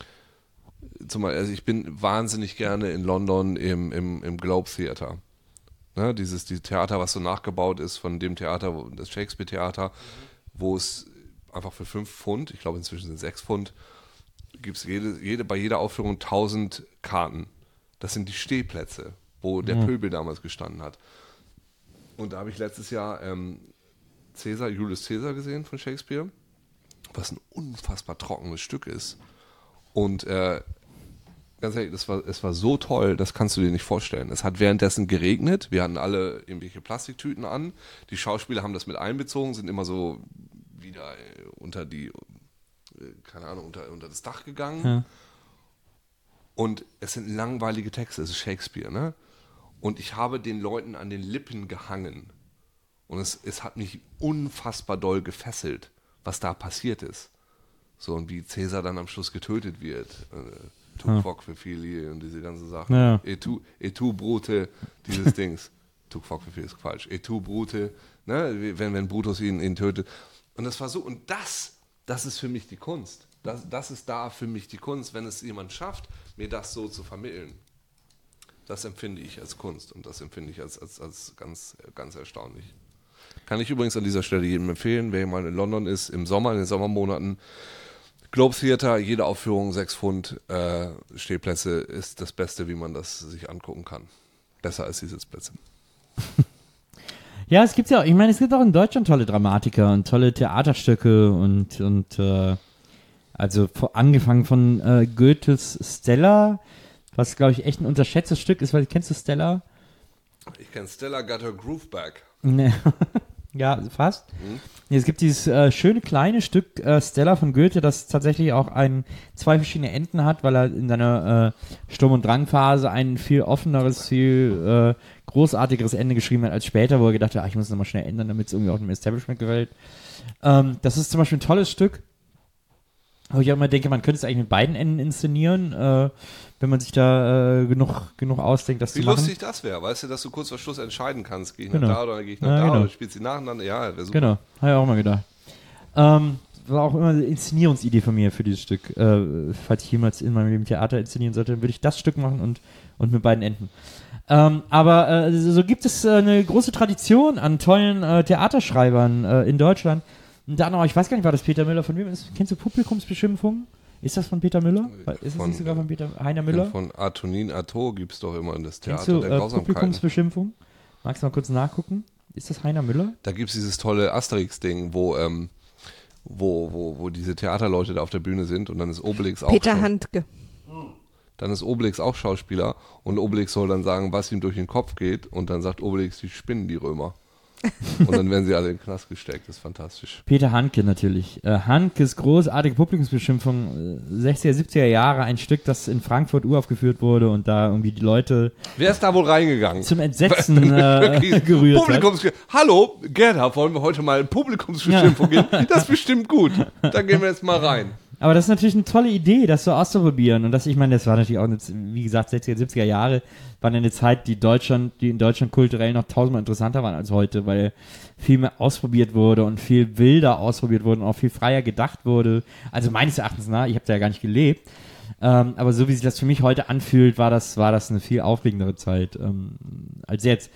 zum Beispiel, also ich bin wahnsinnig gerne in London im, im, im Globe Theater. Ne, dieses die Theater, was so nachgebaut ist von dem Theater, wo- das Shakespeare-Theater, wo es einfach für fünf Pfund, ich glaube inzwischen sind sechs Pfund, gibt es jede, jede, bei jeder Aufführung tausend Karten. Das sind die Stehplätze, wo der Pöbel damals gestanden hat. Und da habe ich letztes Jahr ähm, Caesar, Julius Caesar gesehen von Shakespeare, was ein unfassbar trockenes Stück ist. Und äh, ganz ehrlich, das war, es war so toll, das kannst du dir nicht vorstellen. Es hat währenddessen geregnet, wir hatten alle irgendwelche Plastiktüten an, die Schauspieler haben das mit einbezogen, sind immer so wieder äh, unter die, äh, keine Ahnung, unter, unter das Dach gegangen. Ja. Und es sind langweilige Texte, es ist Shakespeare, ne? Und ich habe den Leuten an den Lippen gehangen. Und es, es hat mich unfassbar doll gefesselt, was da passiert ist. So, und wie Caesar dann am Schluss getötet wird. Äh, tu quoque für Fili und diese ganzen Sachen. Ja. Et tu, et tu Brute, dieses Dings. Tu quoque für Fili ist falsch. Et tu Brute, ne? Wenn, wenn Brutus ihn, ihn tötet. Und das war so, und das, das ist für mich die Kunst. Das, das ist da für mich die Kunst, wenn es jemand schafft, mir das so zu vermitteln. Das empfinde ich als Kunst und das empfinde ich als, als, als ganz, ganz erstaunlich. Kann ich übrigens an dieser Stelle jedem empfehlen, wer mal in London ist, im Sommer, in den Sommermonaten, Globe Theater, jede Aufführung sechs Pfund, äh, Stehplätze ist das Beste, wie man das sich angucken kann. Besser als die Sitzplätze. Ja, es gibt ja auch, ich meine, es gibt auch in Deutschland tolle Dramatiker und tolle Theaterstücke und, und äh, also vor, angefangen von äh, Goethes Stella, was, glaube ich, echt ein unterschätztes Stück ist, weil kennst du Stella? Ich kenne Stella Got Her Groove Back. Nee. Ja, fast. Mhm. Nee, es gibt dieses äh, schöne kleine Stück äh, Stella von Goethe, das tatsächlich auch ein, zwei verschiedene Enden hat, weil er in seiner äh, Sturm- und Drangphase ein viel offeneres, viel äh, großartigeres Ende geschrieben hat als später, wo er gedacht hat, ach, ich muss es nochmal schnell ändern, damit es irgendwie auch dem Establishment gefällt. Ähm, das ist zum Beispiel ein tolles Stück, wo ich auch immer denke, man könnte es eigentlich mit beiden Enden inszenieren, äh, wenn man sich da äh, genug, genug ausdenkt, das Wie zu machen. lustig das wäre, weißt du, dass du kurz vor Schluss entscheiden kannst, gehe ich Genau. nach da oder gehe ich nach Ja, da genau. oder spielst du nacheinander, ja, wäre super. Genau, habe ich auch mal gedacht. Ähm, war auch immer eine Inszenierungsidee von mir für dieses Stück. Äh, falls ich jemals in meinem Leben Theater inszenieren sollte, dann würde ich das Stück machen und, und mit beiden Enden. Ähm, aber äh, so gibt es äh, eine große Tradition an tollen äh, Theaterschreibern äh, in Deutschland. Und dann auch, ich weiß gar nicht, war das Peter Müller, von wem ist, kennst du Publikumsbeschimpfung? Ist das von Peter Müller? Ist es Von- nicht sogar von Peter Heiner Müller? Von Antonin Artaud gibt es doch immer das Kennst Theater du der äh, Grausamkeiten. Publikumsbeschimpfung? Magst du mal kurz nachgucken? Ist das Heiner Müller? Da gibt es dieses tolle Asterix-Ding, wo, ähm, wo, wo, wo diese Theaterleute da auf der Bühne sind und dann ist Obelix auch Peter Schau- Handke. Dann ist Obelix auch Schauspieler und Obelix soll dann sagen, was ihm durch den Kopf geht und dann sagt Obelix, die spinnen die Römer. Und dann werden sie alle in den Knast gesteckt. Das ist fantastisch. Peter Handke natürlich. Äh, Handkes großartige Publikumsbeschimpfung, äh, sechziger, siebziger Jahre, ein Stück, das in Frankfurt uraufgeführt wurde und da irgendwie die Leute Wer ist da wohl reingegangen? zum Entsetzen äh, gerührt hat. Publikums Hallo, Gerda, wollen wir heute mal in Publikumsbeschimpfung gehen? Das ist bestimmt gut. Da gehen wir jetzt mal rein. Aber das ist natürlich eine tolle Idee, das so auszuprobieren. Und das, ich meine, das war natürlich auch, eine, wie gesagt, sechziger, siebziger Jahre, war eine Zeit, die Deutschland, die in Deutschland kulturell noch tausendmal interessanter waren als heute, weil viel mehr ausprobiert wurde und viel wilder ausprobiert wurde und auch viel freier gedacht wurde. Also meines Erachtens nach, ich habe da ja gar nicht gelebt, ähm, aber so wie sich das für mich heute anfühlt, war das, war das eine viel aufregendere Zeit ähm, als jetzt.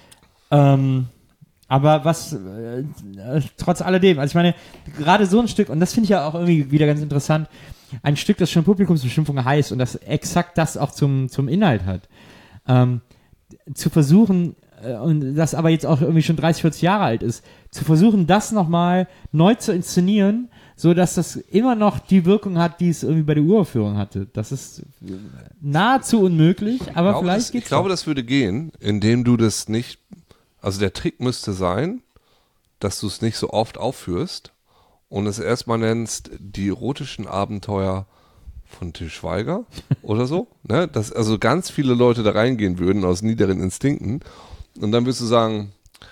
Ähm, Aber was, äh, äh, trotz alledem, also ich meine, gerade so ein Stück, und das finde ich ja auch irgendwie wieder ganz interessant, ein Stück, das schon Publikumsbeschimpfung heißt und das exakt das auch zum, zum Inhalt hat, ähm, zu versuchen, äh, und das aber jetzt auch irgendwie schon dreißig, vierzig Jahre alt ist, zu versuchen, das nochmal neu zu inszenieren, so dass das immer noch die Wirkung hat, die es irgendwie bei der Uraufführung hatte. Das ist nahezu unmöglich, aber Ich glaube, vielleicht das, geht's ich glaube, doch. das würde gehen, indem du das nicht, also der Trick müsste sein, dass du es nicht so oft aufführst und es erstmal nennst die erotischen Abenteuer von Til Schweiger oder so, ne? Dass also ganz viele Leute da reingehen würden aus niederen Instinkten und dann würdest du sagen,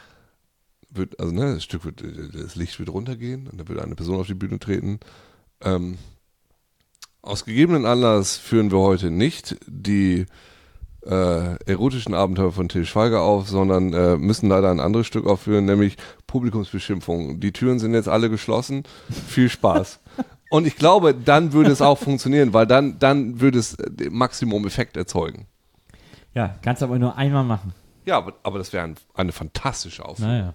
wird, also ne, das Stück wird, das Licht wird runtergehen und dann wird eine Person auf die Bühne treten. Ähm, aus gegebenen Anlass führen wir heute nicht die äh, erotischen Abenteuer von Til Schweiger auf, sondern äh, müssen leider ein anderes Stück aufführen, nämlich Publikumsbeschimpfung. Die Türen sind jetzt alle geschlossen. Viel Spaß. Und ich glaube, dann würde es auch funktionieren, weil dann, dann würde es den Maximum-Effekt erzeugen. Ja, kannst aber nur einmal machen. Ja, aber, aber das wäre ein, eine fantastische Aufführung. Naja.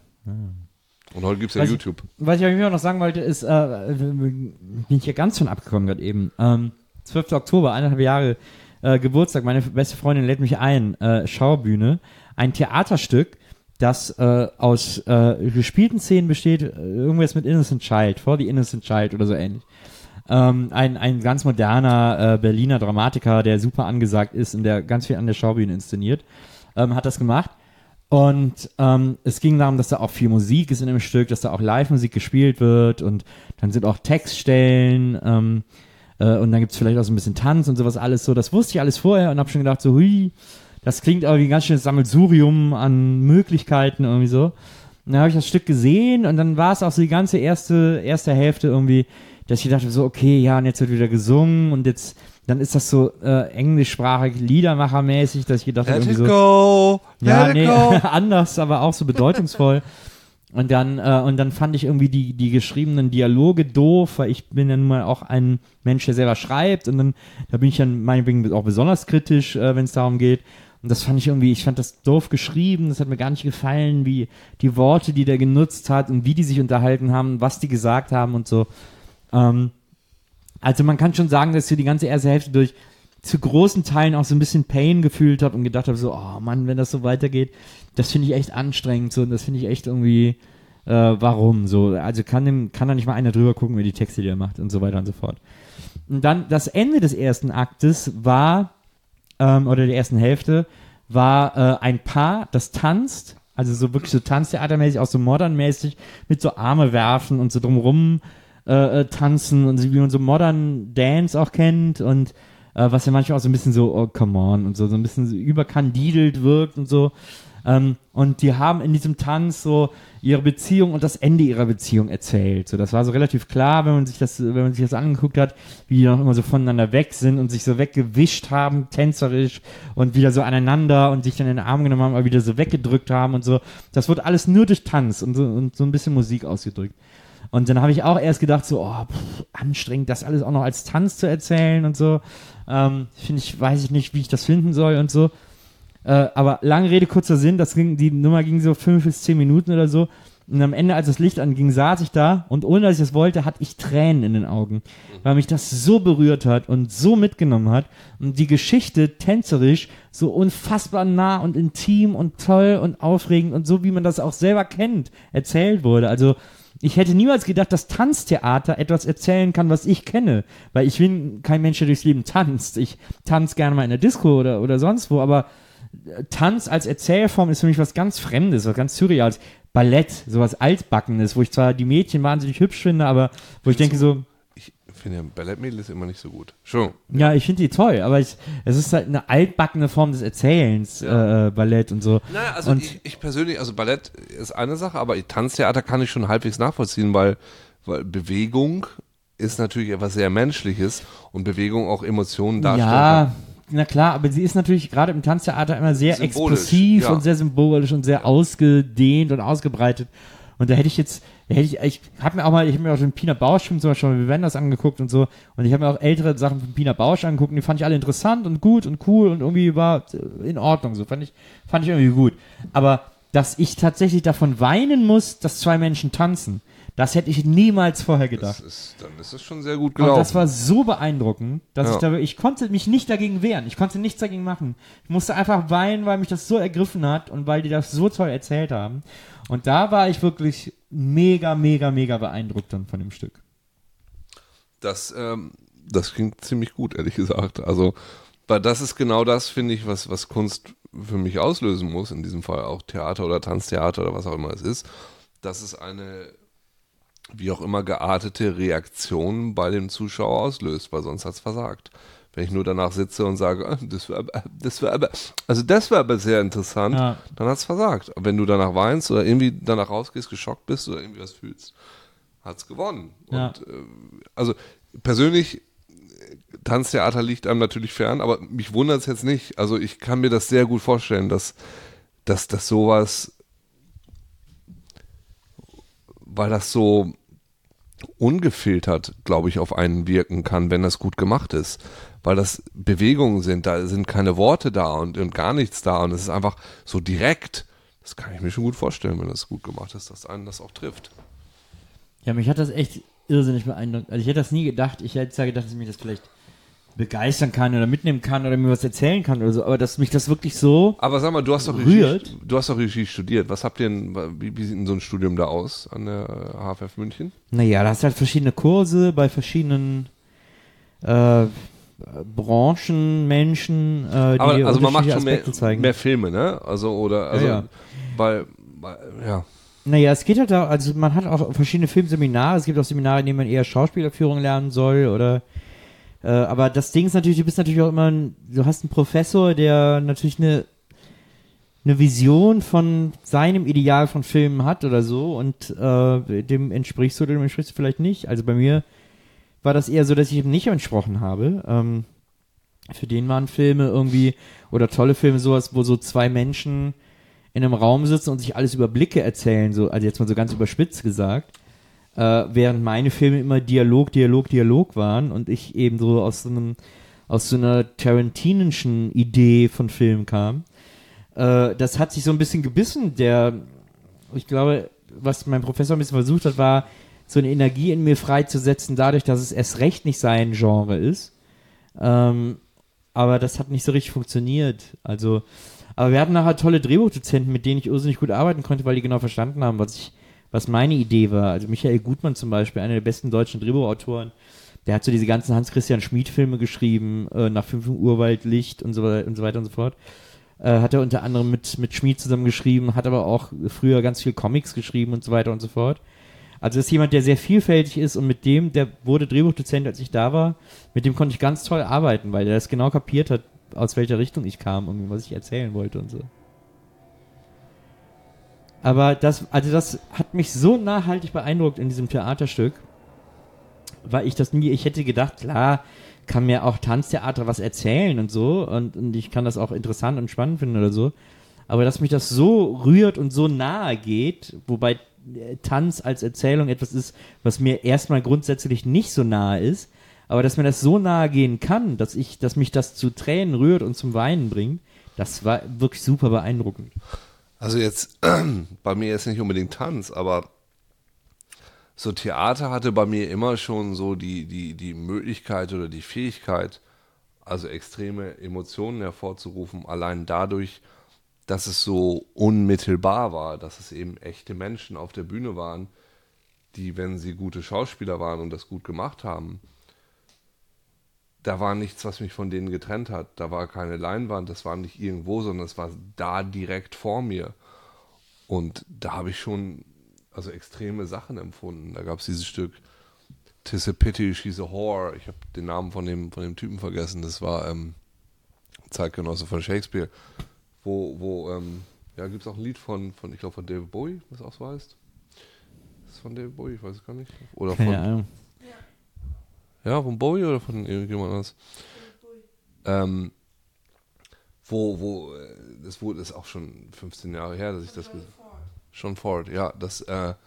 Und heute gibt es ja Was ich- YouTube. Was ich euch noch sagen wollte, ist, äh, bin ich hier ganz von abgekommen gerade eben. Ähm, zwölfter Oktober, eineinhalb Jahre äh, Geburtstag, meine beste Freundin lädt mich ein, äh, Schaubühne, ein Theaterstück, das äh, aus äh, gespielten Szenen besteht, äh, irgendwas mit Innocent Child, For the Innocent Child oder so ähnlich. Ähm, ein, ein ganz moderner äh, Berliner Dramatiker, der super angesagt ist und der ganz viel an der Schaubühne inszeniert, ähm, hat das gemacht. Und ähm, es ging darum, dass da auch viel Musik ist in dem Stück, dass da auch Live-Musik gespielt wird und dann sind auch Textstellen ähm, äh, und dann gibt's vielleicht auch so ein bisschen Tanz und sowas alles so. Das wusste ich alles vorher und habe schon gedacht so, hui, das klingt irgendwie ganz schönes Sammelsurium an Möglichkeiten irgendwie so. Und dann habe ich das Stück gesehen und dann war es auch so die ganze erste, erste Hälfte irgendwie, dass ich dachte so, okay, ja, und jetzt wird wieder gesungen und jetzt, dann ist das so äh, englischsprachig, Liedermachermäßig, dass ich gedacht habe, Let irgendwie it so, go, ja, let nee, it go. anders, aber auch so bedeutungsvoll. Und dann, äh, und dann fand ich irgendwie die, die geschriebenen Dialoge doof, weil ich bin ja nun mal auch ein Mensch, der selber schreibt und dann, da bin ich dann meinetwegen auch besonders kritisch, äh, wenn es darum geht. Und das fand ich irgendwie, ich fand das doof geschrieben, das hat mir gar nicht gefallen, wie die Worte, die der genutzt hat und wie die sich unterhalten haben, was die gesagt haben und so. Ähm, also man kann schon sagen, dass ich die ganze erste Hälfte durch zu großen Teilen auch so ein bisschen Pain gefühlt habe und gedacht habe so, oh Mann, wenn das so weitergeht, das finde ich echt anstrengend so und das finde ich echt irgendwie, äh, warum so, also kann dem, kann da nicht mal einer drüber gucken, wie die Texte, die er macht und so weiter und so fort. Und dann das Ende des ersten Aktes war, ähm, oder der ersten Hälfte, war äh, ein Paar, das tanzt, also so wirklich so tanztheatermäßig, auch so modernmäßig, mit so Arme werfen und so drumrum äh, tanzen und so, wie man so modern Dance auch kennt und äh, was ja manchmal auch so ein bisschen so, oh come on und so, so ein bisschen so überkandidelt wirkt und so. Ähm, und die haben in diesem Tanz so ihre Beziehung und das Ende ihrer Beziehung erzählt. So, das war so relativ klar, wenn man sich das, wenn man sich das angeguckt hat, wie die noch immer so voneinander weg sind und sich so weggewischt haben, tänzerisch und wieder so aneinander und sich dann in den Arm genommen haben, aber wieder so weggedrückt haben und so. Das wurde alles nur durch Tanz und so, und so ein bisschen Musik ausgedrückt. Und dann habe ich auch erst gedacht, so, oh, pff, anstrengend, das alles auch noch als Tanz zu erzählen und so. Ähm, finde ich, weiß ich nicht, wie ich das finden soll und so. Äh, aber lange Rede, kurzer Sinn, das ging, die Nummer ging so fünf bis zehn Minuten oder so. Und am Ende, als das Licht anging, saß ich da und ohne, dass ich das wollte, hatte ich Tränen in den Augen. Weil mich das so berührt hat und so mitgenommen hat. Und die Geschichte tänzerisch so unfassbar nah und intim und toll und aufregend und so, wie man das auch selber kennt, erzählt wurde. Also, ich hätte niemals gedacht, dass Tanztheater etwas erzählen kann, was ich kenne. Weil ich bin kein Mensch, der durchs Leben tanzt. Ich tanze gerne mal in der Disco oder, oder sonst wo, aber Tanz als Erzählform ist für mich was ganz Fremdes, was ganz Surreales. Ballett, sowas Altbackenes, wo ich zwar die Mädchen wahnsinnig hübsch finde, aber wo ich denke so, Ich finde ja, Ballettmädel ist immer nicht so gut. Schon. ja, ich finde die toll, aber ich, es ist halt eine altbackene Form des Erzählens, Ja. äh, Ballett und so. Naja, also und ich, ich persönlich, also Ballett ist eine Sache, aber Tanztheater kann ich schon halbwegs nachvollziehen, weil, weil Bewegung ist natürlich etwas sehr Menschliches und Bewegung auch Emotionen darstellen ja, kann. na klar, aber sie ist natürlich gerade im Tanztheater immer sehr Symbolisch, expressiv ja. und sehr symbolisch und sehr ausgedehnt und ausgebreitet. Und da hätte ich jetzt, da hätte ich, ich habe mir auch mal, ich habe mir auch den Pina Bausch-Film zum Beispiel mit Wenders angeguckt und so, und ich habe mir auch ältere Sachen von Pina Bausch angeguckt und die fand ich alle interessant und gut und cool und irgendwie war in Ordnung, so fand ich, fand ich irgendwie gut. Aber dass ich tatsächlich davon weinen muss, dass zwei Menschen tanzen, das hätte ich niemals vorher gedacht. Das ist, dann ist es schon sehr gut Und gelaufen. das war so beeindruckend, dass Ja. ich da, ich konnte mich nicht dagegen wehren. Ich konnte nichts dagegen machen. Ich musste einfach weinen, weil mich das so ergriffen hat und weil die das so toll erzählt haben. Und da war ich wirklich mega, mega, mega beeindruckt dann von dem Stück. Das, ähm, das klingt ziemlich gut, ehrlich gesagt. Also, weil das ist genau das, finde ich, was, was Kunst für mich auslösen muss, in diesem Fall auch Theater oder Tanztheater oder was auch immer es ist, dass es eine, wie auch immer, geartete Reaktion bei dem Zuschauer auslöst, weil sonst hat es versagt. Wenn ich nur danach sitze und sage, ah, das war aber, das war aber, also das war aber sehr interessant, Ja. dann hat es versagt. Wenn du danach weinst oder irgendwie danach rausgehst, geschockt bist oder irgendwie was fühlst, hat es gewonnen. Ja. Und äh, also persönlich, Tanztheater liegt einem natürlich fern, aber mich wundert es jetzt nicht. Also ich kann mir das sehr gut vorstellen, dass, dass, dass sowas, weil das so ungefiltert, glaube ich, auf einen wirken kann, wenn das gut gemacht ist. Weil das Bewegungen sind, da sind keine Worte da und, und gar nichts da und es ist einfach so direkt. Das kann ich mir schon gut vorstellen, wenn das gut gemacht ist, dass einen das auch trifft. Ja, mich hat das echt irrsinnig beeindruckt. Also ich hätte das nie gedacht. Ich hätte ja gedacht, dass mich das vielleicht begeistern kann oder mitnehmen kann oder mir was erzählen kann oder so. Aber dass mich das wirklich so Aber sag mal, du hast doch Rührt. Regie, du hast doch Regie studiert. Was habt ihr denn, wie, wie sieht denn so ein Studium da aus an der H F F München? Naja, da hast du halt verschiedene Kurse bei verschiedenen äh, Branchen, Menschen, äh, die Aber also man macht unterschiedliche schon mehr, Aspekte zeigen. mehr Filme, ne? Also oder also Ja, ja. Weil, weil ja. Naja, es geht halt da, also man hat auch verschiedene Filmseminare. Es gibt auch Seminare, in denen man eher Schauspielerführung lernen soll oder äh, aber das Ding ist natürlich, du bist natürlich auch immer ein, du hast einen Professor, der natürlich eine eine Vision von seinem Ideal von Filmen hat oder so und äh, dem entsprichst du oder dem entsprichst du vielleicht nicht. Also bei mir war das eher so, dass ich ihm nicht entsprochen habe. Ähm, für den waren Filme irgendwie, oder tolle Filme sowas, wo so zwei Menschen in einem Raum sitzen und sich alles über Blicke erzählen, so, also jetzt mal so ganz überspitzt gesagt, äh, während meine Filme immer Dialog, Dialog, Dialog waren und ich eben so aus so einem, aus so einer tarantinischen Idee von Film kam. Äh, das hat sich so ein bisschen gebissen, der, ich glaube, was mein Professor ein bisschen versucht hat, war, so eine Energie in mir freizusetzen, dadurch, dass es erst recht nicht sein Genre ist. Ähm, aber das hat nicht so richtig funktioniert. Also, aber wir hatten nachher tolle Drehbuchdozenten, mit denen ich irrsinnig gut arbeiten konnte, weil die genau verstanden haben, was ich, was meine Idee war. Also Michael Gutmann zum Beispiel, einer der besten deutschen Drehbuchautoren, der hat so diese ganzen Hans-Christian Schmid-Filme geschrieben, äh, nach fünf Uhr Urwaldlicht und so, und so weiter und so fort. Äh, hat er unter anderem mit, mit Schmid zusammen geschrieben, hat aber auch früher ganz viel Comics geschrieben und so weiter und so fort. Also das ist jemand, der sehr vielfältig ist und mit dem, der wurde Drehbuchdozent, als ich da war, mit dem konnte ich ganz toll arbeiten, weil der das genau kapiert hat, aus welcher Richtung ich kam und was ich erzählen wollte und so. Aber das, also das hat mich so nachhaltig beeindruckt in diesem Theaterstück, weil ich das nie, ich hätte gedacht, klar, kann mir auch Tanztheater was erzählen und so und, und ich kann das auch interessant und spannend finden oder so, aber dass mich das so rührt und so nahe geht, wobei Tanz als Erzählung etwas ist, was mir erstmal grundsätzlich nicht so nahe ist, aber dass mir das so nahe gehen kann, dass ich, dass mich das zu Tränen rührt und zum Weinen bringt, das war wirklich super beeindruckend. Also jetzt, bei mir ist nicht unbedingt Tanz, aber so Theater hatte bei mir immer schon so die, die, die Möglichkeit oder die Fähigkeit, also extreme Emotionen hervorzurufen, allein dadurch, dass es so unmittelbar war, dass es eben echte Menschen auf der Bühne waren, die, wenn sie gute Schauspieler waren und das gut gemacht haben, da war nichts, was mich von denen getrennt hat. Da war keine Leinwand, das war nicht irgendwo, sondern es war da direkt vor mir. Und da habe ich schon also extreme Sachen empfunden. Da gab es dieses Stück "'Tis a Pity, She's a Whore". Ich habe den Namen von dem, von dem Typen vergessen. Das war ähm, Zeitgenosse von Shakespeare. Wo, wo ähm, ja, gibt es auch ein Lied von, von ich glaube, von David Bowie, was auch so heißt. Ist es von David Bowie? Ich weiß es gar nicht. Oder Keine von, Ahnung. ja, von Bowie oder von irgendjemand anders? Ähm, wo, wo, äh, das wurde, ist auch schon fünfzehn Jahre her, dass ich das gesehen habe. Schon Ford, ja, das, äh, äh,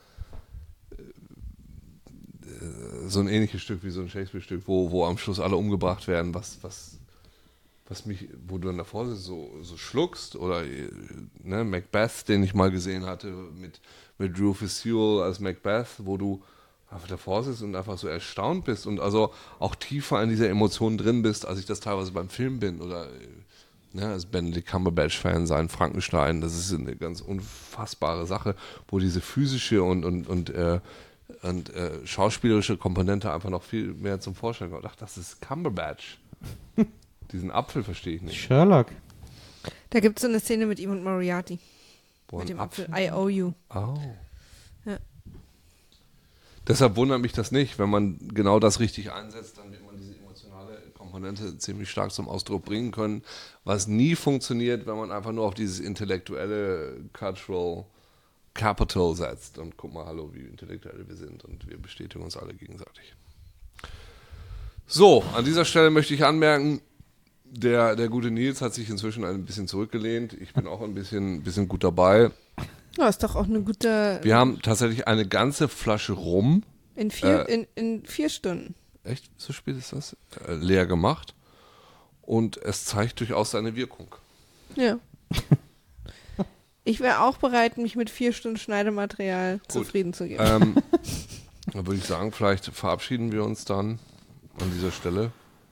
so ein ähnliches Stück wie so ein Shakespeare-Stück, wo, wo am Schluss alle umgebracht werden, was, was, was mich, wo du dann davor sitzt, so, so schluckst, oder, äh, ne, Macbeth, den ich mal gesehen hatte, mit, mit Rufus Sewell als Macbeth, wo du einfach davor sitzt und einfach so erstaunt bist und also auch tiefer in dieser Emotion drin bist, als ich das teilweise beim Film bin oder ne, als Benedict Cumberbatch-Fan sein, Frankenstein, das ist eine ganz unfassbare Sache, wo diese physische und, und, und, äh, und äh, schauspielerische Komponente einfach noch viel mehr zum Vorschein kommt. Ach, das ist Cumberbatch. Diesen Apfel verstehe ich nicht. Sherlock. Da gibt es so eine Szene mit ihm und Moriarty. Wo Mit ein dem Apfel. Apfel? I owe you. Oh. Ja. Deshalb wundert mich das nicht, wenn man genau das richtig einsetzt, dann wird man diese emotionale Komponente ziemlich stark zum Ausdruck bringen können, was nie funktioniert, wenn man einfach nur auf dieses intellektuelle Cultural Capital setzt und guck mal, hallo, wie intellektuell wir sind und wir bestätigen uns alle gegenseitig. So, an dieser Stelle möchte ich anmerken, der, der gute Nils hat sich inzwischen ein bisschen zurückgelehnt. Ich bin auch ein bisschen, bisschen gut dabei. Ja, ist doch auch eine gute. Wir haben tatsächlich eine ganze Flasche Rum. In vier, Äh, in, in vier Stunden. Echt, so spät ist das? Äh, leer gemacht. Und es zeigt durchaus seine Wirkung. Ja. Ich wäre auch bereit, mich mit vier Stunden Schneidematerial zufrieden zu geben. Ähm, dann würde ich sagen, vielleicht verabschieden wir uns dann an dieser Stelle.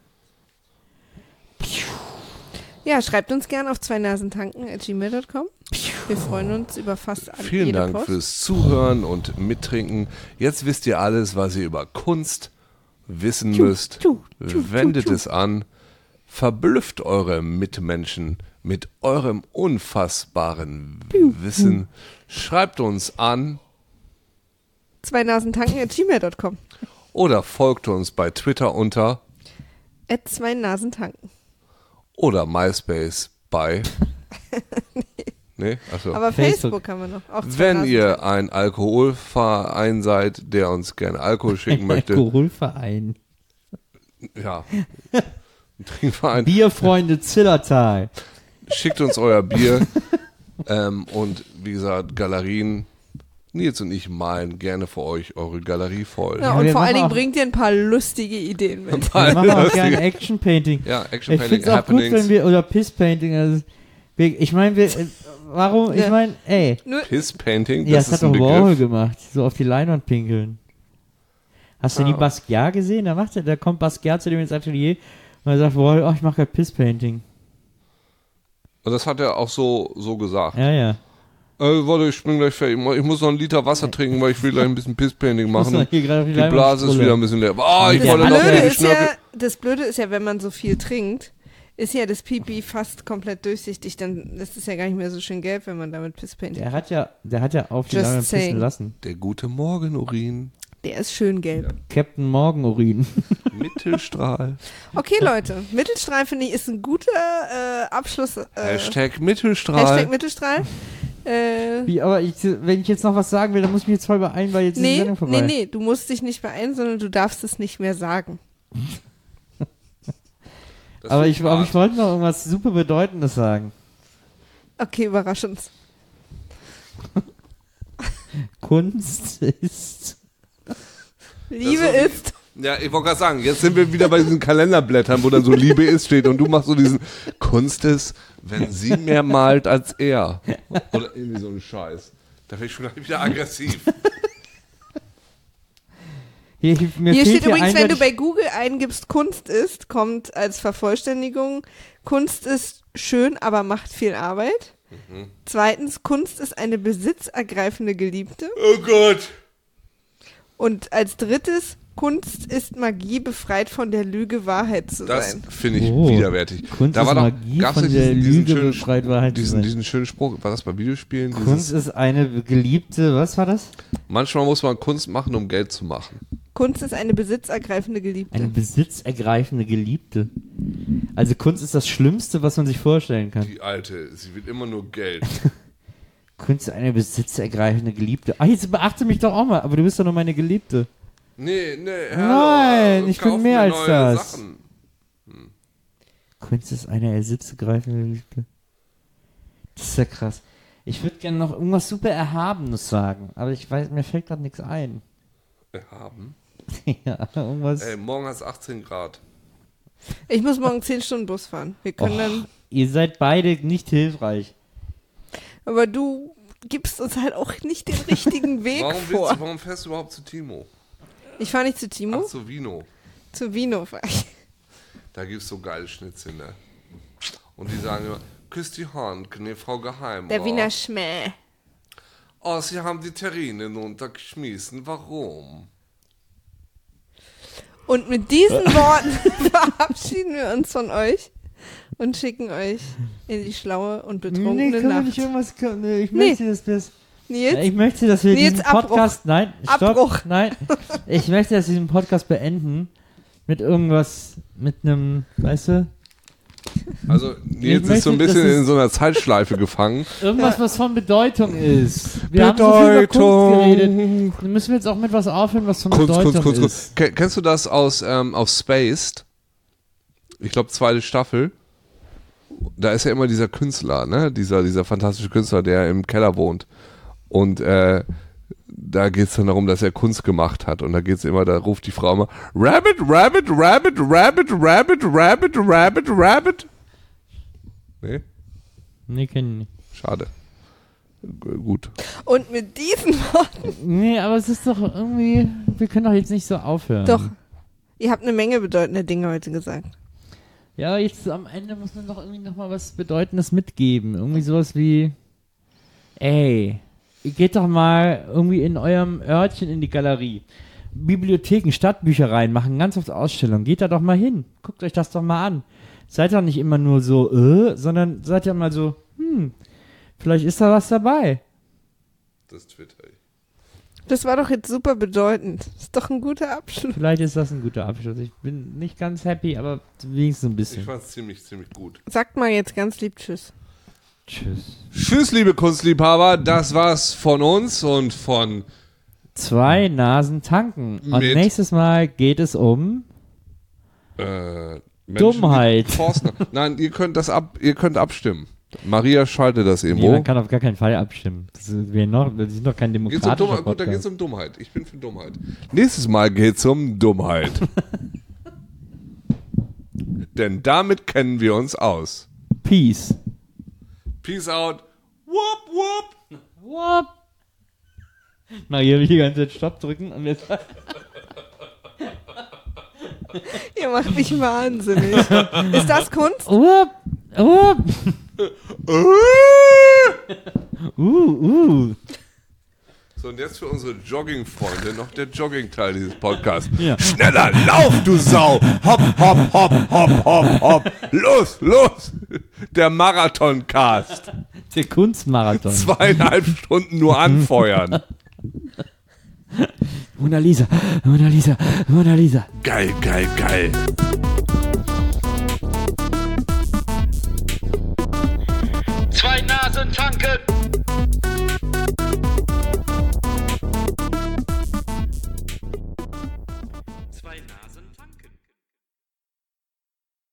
Ja, schreibt uns gerne auf zwei nasen tanken at gmail dot com. Wir freuen uns über fast alle Vielen jede Dank Post. fürs Zuhören und Mittrinken. Jetzt wisst ihr alles, was ihr über Kunst wissen müsst. tschu, tschu, Wendet tschu. es an. Verblüfft eure Mitmenschen mit eurem unfassbaren Wissen. Schreibt uns an zwei nasen tanken at gmail dot com. oder folgt uns bei Twitter unter At zwei nasen tanken. oder MySpace bei nee, achso. Aber Facebook. Facebook haben wir noch. Auch zwei Wenn Nasen ihr tanken. ein Alkoholverein seid, der uns gerne Alkohol schicken möchte, Alkoholverein. ja, ein Trinkverein, Bierfreunde Zillertal. schickt uns euer Bier ähm, und wie gesagt, Galerien. Nils und ich malen gerne für euch eure Galerie voll. Ja, Ja, und wir vor allen machen Dingen auch- bringt ihr ein paar lustige Ideen mit. Wir machen auch gerne Action Painting. Ja, Action Ich Painting, finde es auch gut, wenn Happenings, wir, oder Piss Painting, also, wir, ich meine, wir, äh, warum, ich Ja. meine, ey, Nur, Piss Painting, ja, das das ist hat ein doch Warhol Begriff. gemacht, so auf die Leinwand pinkeln. Hast du Ah. nie Basquiat gesehen? Da macht er, da kommt Basquiat zu dem ins Atelier und er sagt, Warhol, oh, ich mache gerade Piss Painting. Und das hat er auch so, so gesagt. Ja, ja. Äh, warte, ich bin gleich fertig. Ich muss noch einen Liter Wasser trinken, weil ich will gleich ein bisschen Piss Painting Muss machen. noch hier gerade auf die Die Leinwand Blase ist scrollen. wieder ein bisschen leer. Ah, ich Das wollte das, noch Blöde mehr ist ja, Schnörkel. das Blöde ist ja, wenn man so viel trinkt, ist ja das Pipi fast komplett durchsichtig. Dann ist es ja gar nicht mehr so schön gelb, wenn man damit Piss paintet. Der hat ja, der hat ja auf die Just Leinwand pissen saying. lassen. Der gute Morgenurin. Der ist schön gelb. Captain Morgenurin. Mittelstrahl. Okay, Leute. Mittelstrahl, finde ich, ist ein guter äh, Abschluss. Äh, Hashtag Mittelstrahl. Hashtag Mittelstrahl. Äh, Wie, aber ich, wenn ich jetzt noch was sagen will, dann muss ich mich jetzt voll beeilen, weil jetzt ist die nee, Sendung vorbei. nee, nee, du musst dich nicht beeilen, sondern du darfst es nicht mehr sagen. Das Aber ist ich, aber hart. ich wollte noch irgendwas super Bedeutendes sagen. Okay, überrasch uns. Kunst ist... Liebe Das ist. Ja, ich wollte gerade sagen, jetzt sind wir wieder bei diesen Kalenderblättern, wo dann so Liebe ist steht und du machst so diesen Kunst ist, wenn sie mehr malt als er. Oder irgendwie so ein Scheiß. Da bin ich schon gleich wieder aggressiv. Hier, hier, mir Hier fehlt steht übrigens, wenn du eindeutig- bei Google eingibst, Kunst ist, kommt als Vervollständigung, Kunst ist schön, aber macht viel Arbeit. Zweitens, Kunst ist eine besitzergreifende Geliebte. Oh Gott. Und als drittes, Kunst ist Magie, befreit von der Lüge, Wahrheit zu Das sein. finde ich Oh. widerwärtig. Kunst da ist war doch, Magie, gab's von nicht der diesen, diesen Lüge schönen, befreit, Wahrheit zu diesen, sein. diesen schönen Spruch, war das bei Videospielen? Kunst Dieses, ist eine geliebte, was war das? manchmal muss man Kunst machen, um Geld zu machen. Kunst ist eine besitzergreifende Geliebte. Eine besitzergreifende Geliebte. Also Kunst ist das Schlimmste, was man sich vorstellen kann. Die Alte, sie will immer nur Geld. Kunst ist eine besitzergreifende Geliebte. Ah, jetzt beachte mich doch auch mal, aber du bist doch nur meine Geliebte. Nee, nee, Nein, hallo, ich bin kauf mehr mir als neue das. Sachen. Kunst ist eine besitzergreifende Geliebte. Das ist ja krass. Ich würde gerne noch irgendwas super Erhabenes sagen, aber ich weiß, mir fällt gerade nichts ein. Haben. Ja, irgendwas. Ey, morgen hat es achtzehn Grad. Ich muss morgen zehn Stunden Bus fahren. Wir können Och, dann. ihr seid beide nicht hilfreich. Aber du gibst uns halt auch nicht den richtigen Weg Warum, willst vor. du, warum fährst du überhaupt zu Timo? Ich fahre nicht zu Timo, Ach, zu Vino. zu Vino fahre ich. Da gibt es so geile Schnitzel, ne? Und die sagen immer, küsst die Hand, nee, Frau Geheim. Der Wiener Schmäh. Oh, sie haben die Terrine runtergeschmissen. Warum? Und mit diesen Worten verabschieden wir uns von euch und schicken euch in die schlaue und betrunkene Nee, können wir Nacht. nicht irgendwas. Nee, ich Nee. möchte, dass wir es. Nils, Ich möchte, dass wir Nils, diesen Abbruch. Podcast. Nein, stopp. Abbruch. Nein. Ich möchte, dass wir diesen Podcast beenden mit irgendwas, mit einem, weißt du, Also, Nils ist so ein möchte, bisschen dass es- in so einer Zeitschleife gefangen. irgendwas, was von Bedeutung ist. Wir haben so viel über Kunst geredet. Dann müssen wir jetzt auch mit was aufhören, was von Kunst, Bedeutung Kunst, Kunst, ist. Kunst. Ken- Kennst du das aus, ähm, aus Spaced? Ich glaube, zweite Staffel. Da ist ja immer dieser Künstler, ne? Dieser, dieser fantastische Künstler, der im Keller wohnt. Und äh, da geht es dann darum, dass er Kunst gemacht hat. Und da geht es immer, da ruft die Frau immer Rabbit, Rabbit, Rabbit, Rabbit, Rabbit, Rabbit, Rabbit, Rabbit. Nee, Nee, kenn ich nicht. schade. G- Gut. und mit diesen Worten, Nee, aber es ist doch irgendwie, wir können doch jetzt nicht so aufhören. doch, ihr habt eine Menge bedeutende Dinge heute gesagt. Ja, jetzt am Ende muss man doch irgendwie nochmal was Bedeutendes mitgeben. Irgendwie sowas wie, ey, ihr geht doch mal irgendwie in eurem Örtchen in die Galerie. Bibliotheken, Stadtbüchereien machen ganz oft Ausstellungen. Geht da doch mal hin. Guckt euch das doch mal an. Seid doch nicht immer nur so, äh, sondern seid ja mal so, hm, vielleicht ist da was dabei. Das twitter ich. Das war doch jetzt super bedeutend. Ist doch ein guter Abschluss. Vielleicht ist das ein guter Abschluss. Ich bin nicht ganz happy, aber wenigstens ein Ich bisschen. fand es ziemlich, ziemlich gut. Sagt mal jetzt ganz lieb Tschüss. Tschüss. Tschüss, liebe Kunstliebhaber. Das war's von uns und von Zwei Nasen tanken. Und Mit- nächstes Mal geht es um äh, Menschen, Dummheit. die Forstner- Nein, ihr könnt das ab, ihr könnt abstimmen. Maria schaltet das Nee, irgendwo. man kann auf gar keinen Fall abstimmen. Das ist, wir noch, das ist noch kein Geht's um demokratischer Dummheit? Gut, da geht's Podcast. um Dummheit. Ich bin für Dummheit. Nächstes Mal geht's um Dummheit. Denn damit kennen wir uns aus. Peace. Peace out. Whoop, whoop. Whoop. Maria will die ganze Zeit Stopp drücken und wir sagen, Ihr macht mich wahnsinnig. Ist das Kunst? whoop, whoop. Uh, uh. So, und jetzt für unsere Jogging-Freunde noch der Jogging-Teil dieses Podcasts. Ja. Schneller, lauf, du Sau! Hopp, hopp, hopp, hopp, hopp, hopp! Los, los! Der Marathon-Cast. Der Kunstmarathon. Zweieinhalb Stunden nur anfeuern. Mona Lisa, Mona Lisa, Mona Lisa. Geil, geil, geil. Zwei Nasen tanken.